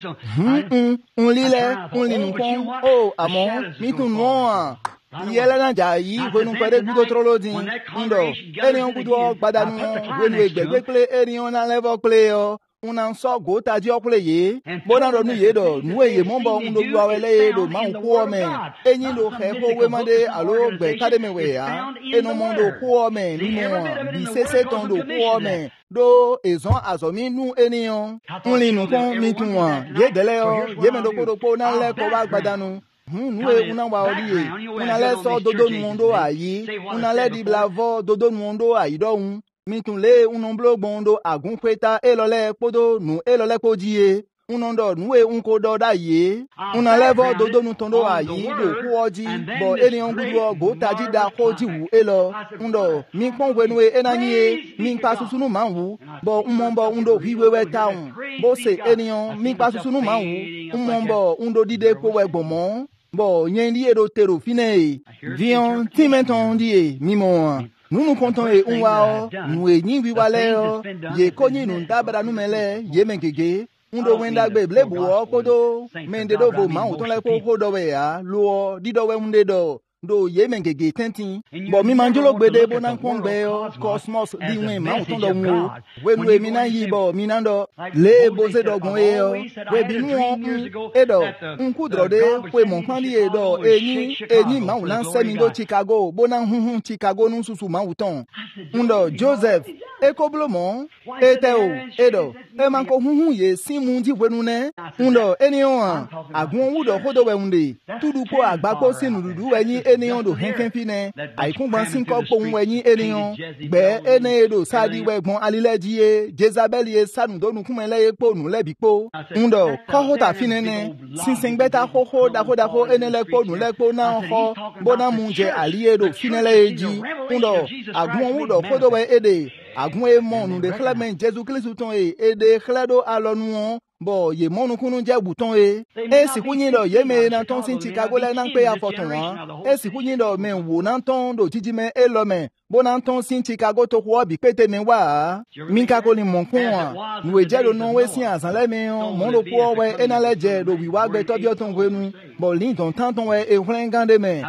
hm nlile nlinu pon o amo mi tun no yele na ja yi wenu pere gudo trolo din ndo eniyan gudo gbadanu wenu egbegbe ple eniyan na level play yo una so go taji okule ye bona do nu ye do nu ye mo bo ndo lu awele ye do ma nko me eyin do he ko we made alo gbe tade me we ya eno mo do ko me ni mo bi sese ton do ko me do ezon azomi nu eniyan nli nu kon mi tun wa ye dele yo ye me do ko do ko na le ko wa gbadanu nwe una wa ori e una le so dodo nu ndo ayi una le di blavo dodo nu ndo ayi do un mi tun le un blogbon do agun peta elole podo nu elole pojie un ndo nwe un ko do da ye una le vo dodo nu tondo ayi do ku oji bo eniyan gudu go taji da ko ji wu elo ndo mi pon we nu enani e mi pa susunu ma wu bo un bo ndo hiwewe town bo se eniyan mi pa susunu ma wu un bo ndo dide ko we gbomo bo yen di edo tero fine vion timenton di mimo nous nous comptons et on va nous et ni vi wale ye konyi nu dabara nu mele ye mengege undo wenda gbe blebu kodo mende do vo ma uton le ko kodo we ya lo di do we unde do do ye mengege tentin bo mi manjulo gbede bo nan kon gbe o cosmos di wen ma uton do wo we nu e mi na yi bo mi nan do le bo se do gun e o we bi nu on e do un kudro de we mon kan di e do eni eni ma unan se mi do Chicago bo nan hun hun Chicago nu susu ma uton undo Joseph e ko blomo e te o e do e man ko hun hun ye simu di we nu ne undo eni on agun wu do kodo we unde tudu ko agbapo sinu dudu eni eniyan do henken fine aikun gban sin ko pohun eyin eniyan gbe ene do sadi we gbon alileji e Jezabel ye sanu do nu kunmele epo nu lebi po ndo ko hota fine ne sinsin gbeta ho ho da ho da ho ene lepo nu lepo na ho bona munje aliye do fine le eji ndo agun wu do kodo we ede agun e mo nu de Clement Jesu Christ ton e ede khledo alonu bo ye monu kunu je buton e e si kunyin do ye me na ton sin Chicago le na pe afoton wa e si kunyin do me wo na ton do jiji me e lo me bo na ton sin Chicago to ko bi pete me wa mi ka ko ni mon kun wa nu e je do no we sin asan le me mo do ko we e na le je do wi wa gbe to bi o ton wenu bo lin ton tan ton we e hwen gande me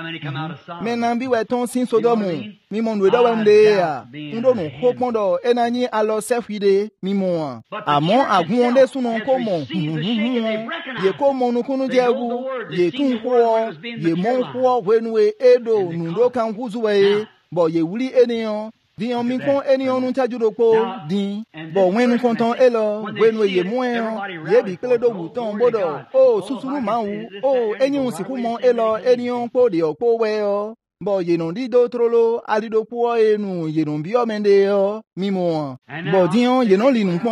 me na bi we ton sin Sodomu mi mo nu do we mde ya ndo no ko pon do e na yin alo sefide mi mo amon agun onde sunu ko ye ko monu kunu jewu ye tun ko ye mon ko wenwe edo nundo kan kuzuwe bo ye wuli eniyan diyan mi kon eniyan nu tajuro po din bo wenu konton elo wenwe ye moen ye bi pele do wuton bodo o susuru mawu o enyun siku mon elo eniyan po de opo we o bo ye non di do trolo alido po enu ye non bi o mende o mimo bo diyan ye non linu pon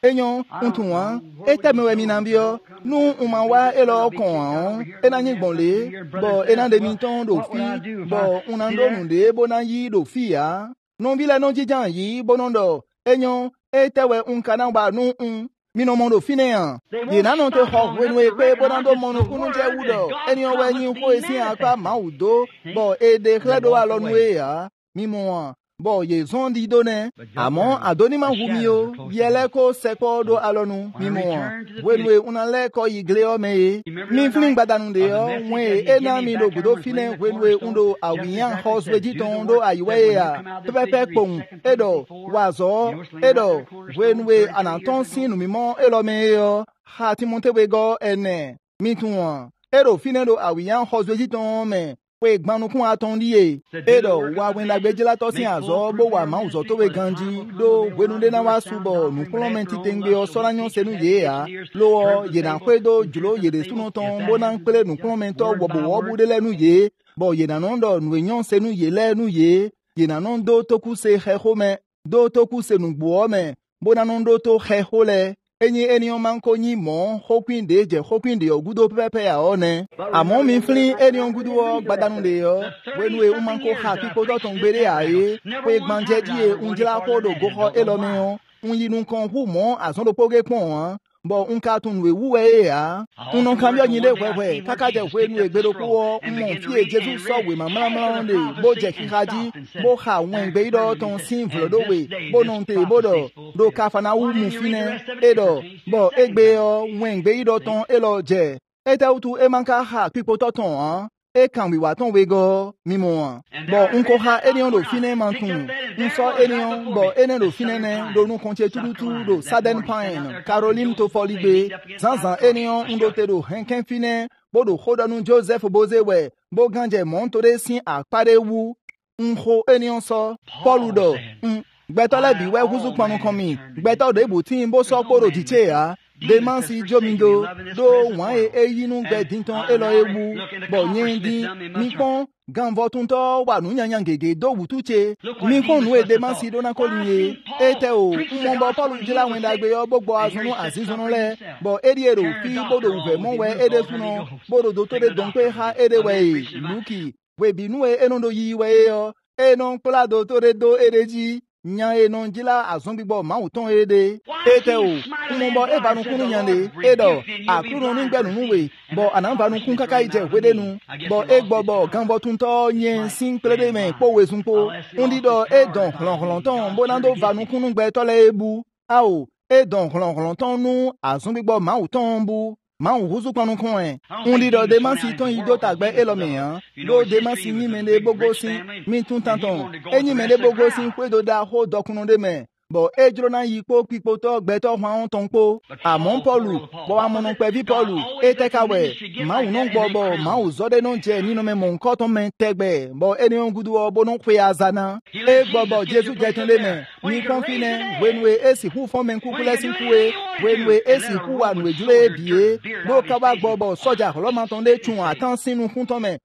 enyo untuwa etemewe minambio nu umawa elo kon enanyi gbonle bo enande miton do fi bo unando nunde bonayi do fi ya non vile non jijan yi bonondo enyo etewe unkana ba nu un mino mondo finean ye nanon te ho wenwe pe bonando mono kunu je wudo enyo we yin ko esi apa maudo bo e de kledo alonwe ya mimo bo ye zondi done amon adonima humio biele ko seko do alonu mimo wenwe unale ko igleo me mi fling badanu de yo we ena mi do gudo fine wenwe undo awian house wejiton do ayiwe ya pepe pon edo wazo edo wenwe anaton sinu mimo elo me yo hati montewe go ene mitun edo fine do awian house wejiton me we gbanu kun atondiye edo wa wen la gbejela to sin azo bo wa ma uzo to we ganji do wenunde na wa subo nu kulomenti tengbe o soranyo senu ye ya lo ye na kwedo julo ye de sunu ton bo na npele nu kulomento wobo wobu de lenu ye bo ye na nondo nu enyon senu ye lenu ye ye na nondo toku se khehome do toku se nu gbo me bo na nondo to khehole enyi enion manko nyi mo hopin de je hopin de ogudo pepe ya one amon mi flin enion gudu o gbadanu de yo wenwe u manko ha ki ko do ton gbere aye pe gbanje die unjila ko do goho elome o unyinu kan hu mo azon do poge pon bo unka tun we wuwe ya unon kambio nyile wewe kaka je wenu egbero kuwo mo fi Jesu so we mama mama de bo je kikaji bo ha wen gbe do ton sin vlodo we bo non te bodo do kafana wu mu fine edo bo egbe o wen gbe do ton elo je eta utu e manka ha pipo to ton an e kan wi wa ton we go mimo bo unko ha enion do fine mantun unso enion bo enen do fine ne do nu konche tudutu do Saden Pine Caroline to folibe zanzan enion undo te do henken fine bo do hodanu Joseph Bozewe bo ganje montore sin apare wu unho enion so Pauludo gbetole bi we huzu panu komi gbeto de butin bo so poro diche ya de mansi jomindo do wan e eyinu gbe dinton elo ewu bo nyendi mi pon ganvo tunto wa nu yanyan gege do wutuche mi kon nu e de mansi do na kolinye ete o mo bo Paul jila wen dagbe yo gbogbo azunu azizunu le bo eriero fi bodo uve mo we ede suno bodo do to de don pe ha ede we luki we binu e enondo yi we yo enon pla do to de do ereji nya enon jila azonbibo mauton ede ete o kumbo e banu kunu nyande edo akunu ni gbenu nuwe bo ananbanu kun kaka ije wedenu bo egbobo ganbo tunto yen sin plede me powe sunpo undido e don hlonhlonton bonando vanu kunu gbe tole ebu ao e don hlonhlonton nu azonbibo mauton bu Maun huzu kwanu kwen. Undi do de man si ton ido tagbe elomeyan. Do de man si ni mende bogo si min tun tanton. E ni mende bogo si kwe do da ho dokunon de men. Bo e jro na yipo pipo to gbeto hwan ton po. Amon Paulu, bo amonon pe vi Paulu. E tekawe. Maun non bobo, maun zode non je ni no men mon koton men tegbe. Bo eni on gudu o bonon kwe azana. E bobo Jesu jeton de men. Ni konfine, wenwe esi hu fon men kukule sin kwe. Wenwe esi hu wanwe jule biye. Bo kawa bobo soja lo mantonde chun atan sinu kunton men.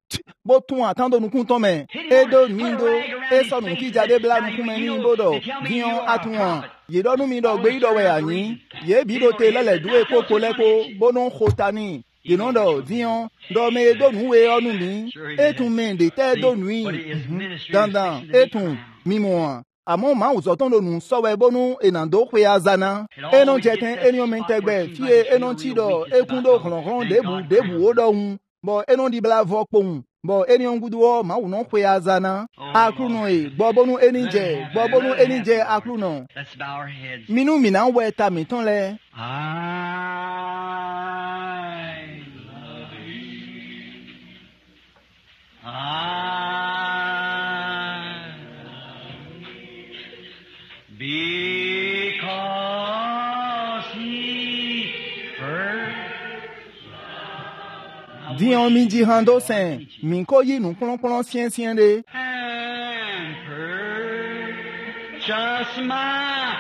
Bo tun atan do nu kunton men. Edo mindo e so nu ki jade bla nu kun men ni bodo. Gion atun ye do nu mi do gbe ido we ayin. Ye bi do te lele du e koko leko bonon khotani. Ye non do dion do me do nu we onu mi. Etun men de te do nui. Dandan etun mimo amon ma uzoton do nu so we bonu enando kwe azana enon jeten enion mentegbe fie enon chido ekundo hlonhlon debu debu odo hun bo enon di bla vokpon bo enion guduo ma unon kwe azana akruno e bo bonu enije bo bonu enije akruno minu mina we ta mi ton le I love you. I because he first Dion mi ji hando sen min ko yi nu klon klon sien sien de and purchase my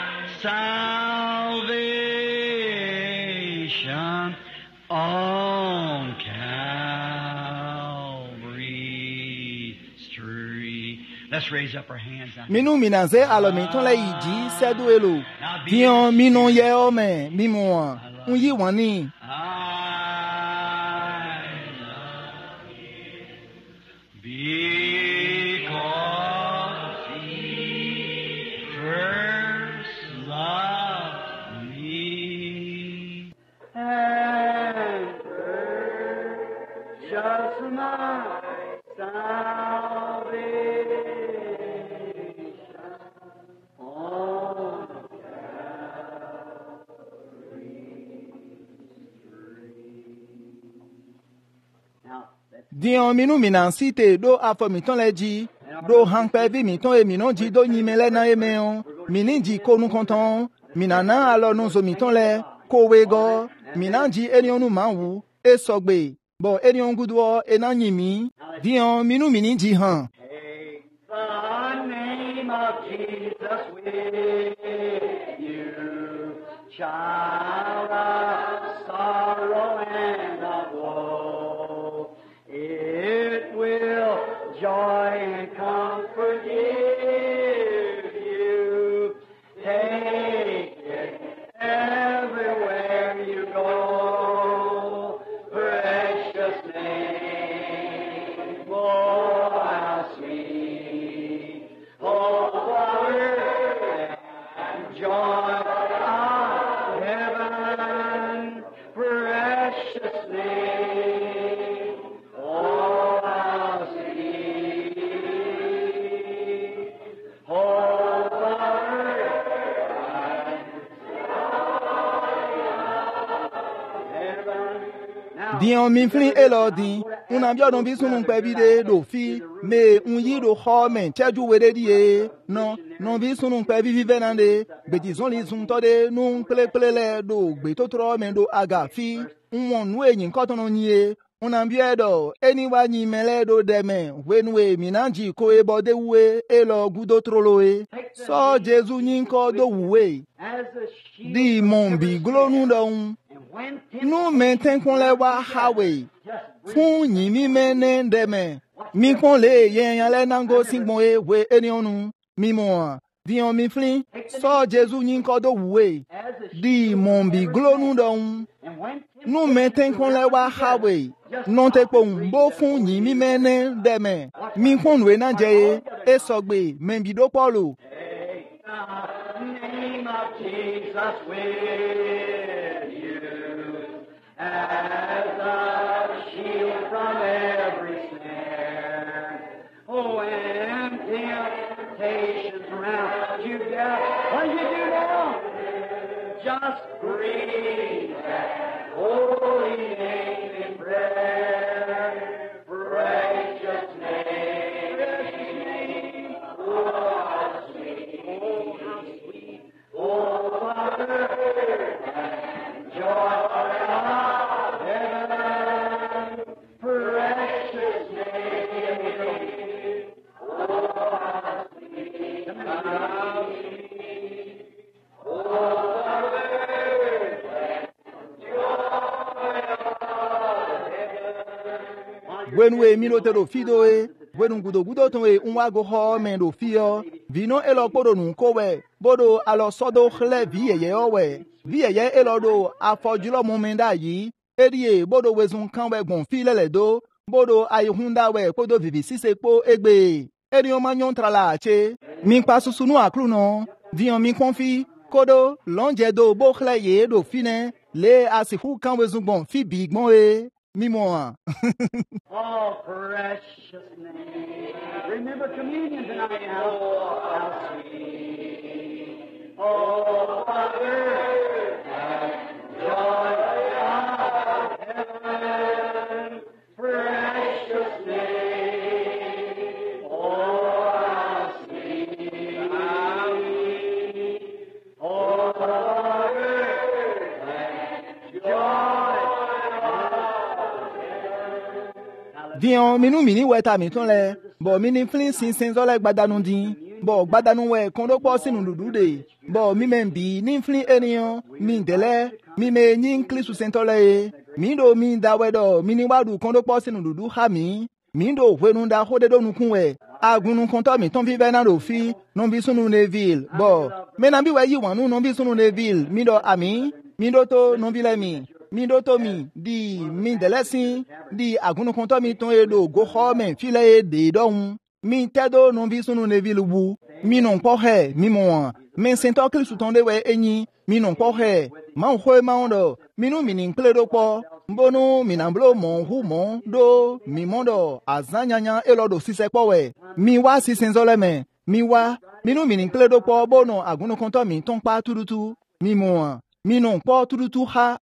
salvation on Calvary's tree. Let's raise up our hands now. Minu minanze alo mi ton le iji sedu elo. Dion minu ye ome mimo. Unyi wani. I love you because He first loved me. And just my salvation on Dion minu minansite do afo mi ton le ji. Do hanpe vi mi ton e mi non ji do nyimele na emeon. Mini ji konu konton. Minana alo non zo mi ton le. Kowe go. Minanji enionu manwu. E sogbe. Bo enion gudwo e na nyimi. Dion minu mini ji han. Take the name of Jesus with you, child of sorrow and of woe. It will joy and comfort give you. Take it everywhere you go. Precious name, oh how sweet, oh wonder and joy of heaven. Precious name, oh how sweet, oh wonder and heaven. Dion min flin elodi. Una bio don bi sunu pe bide do fi. Me unyi do ho men cheju wede die. No, non bi sunu pe vi vive nande. Be dizon li sun to de nun ple ple le do gbe to tro men do aga fi. Unwon nu eyin ko ton nie. Una bio do eni wa nyi mele do de men. Wenwe minanji ko e bode we e lo gudo troloe. So Jesu nyin ko do we. As a sheep Di mon bi glonu don. and when Nu menten kon le wa hawe. Fun yin mi menen deme. Mi kon le yen yan le nango singbon e we enionu. Mi mo. Dion mi flin. So Jesu yin ko do we. as a sheep Di mon bi glonu don. and when Nu menten kon le wa hawe. Non te po mbo fun yin mi menen deme. Mi kon we na je e sogbe men bi do polo. take the name of Jesus with you as a shield from every snare. Oh, when temptations round you got, what do you do now? Just breathe that holy name in prayer. Precious name, precious name. Oh, how sweet, oh, how sweet. Oh, Father, and joy of heaven. Precious name. Oh, how sweet, how sweet. Oh, Father, Wenwe mino te do fido e. Wenu gudo gudo ton e unwa go ho men do fio. Vino elo podo nun kowe. Bodo alo sodo khle vie ye owe. Vie ye elo do afojulo momenda yi. Erie bodo wezun kan we gon fi lele do. Bodo ayihunda we podo vivi sise po egbe. Eri o manyon trala che. Min pa susunu aklu no. Dion min konfi. Kodo lonje do bo khle ye do fine. Le asihu kan wezun gon fi big mon e. Mimo. oh, precious name. Remember communion tonight now. Oh, how sweet. Oh, Father, and joy of heaven. Precious name. Oh, how sweet. How sweet. Oh, Father, and joy. Dion minu mini weta mi ton le. Bo mini flin sin sin zo le gbadanu din. Bo gbadanu we kondo po sinu dudu de. Bo mi men bi ni flin eniyan. Mi dele. Mi me nyin klisu sentole. Mi do mi da wedo. Mini wadu kondo po sinu dudu ha mi. Mi do wenu da hode do nukun we. agunu konto mi ton vi Bernardo fi non bi sunu Neville bo me na bi we yi wanu non bi sunu Neville mi do ami mi do to non bi le mi mi do to mi di mi de lesin di agunu konto mi ton e do go ho men fi le de do hun mi tedo non bi sunu Neville wu mi non po he mi mo mi sento kli su ton de we enyi mi non po he ma ho ma do mi nu mi nin ple do po mbonu mi na blo mo hu mo do mi mondo azanyanya elodo sise po we mi wa si senzole me mi wa mi nu mi nin ple do po bono agunu konto mi ton pa turutu mi mo mi non po turutu ha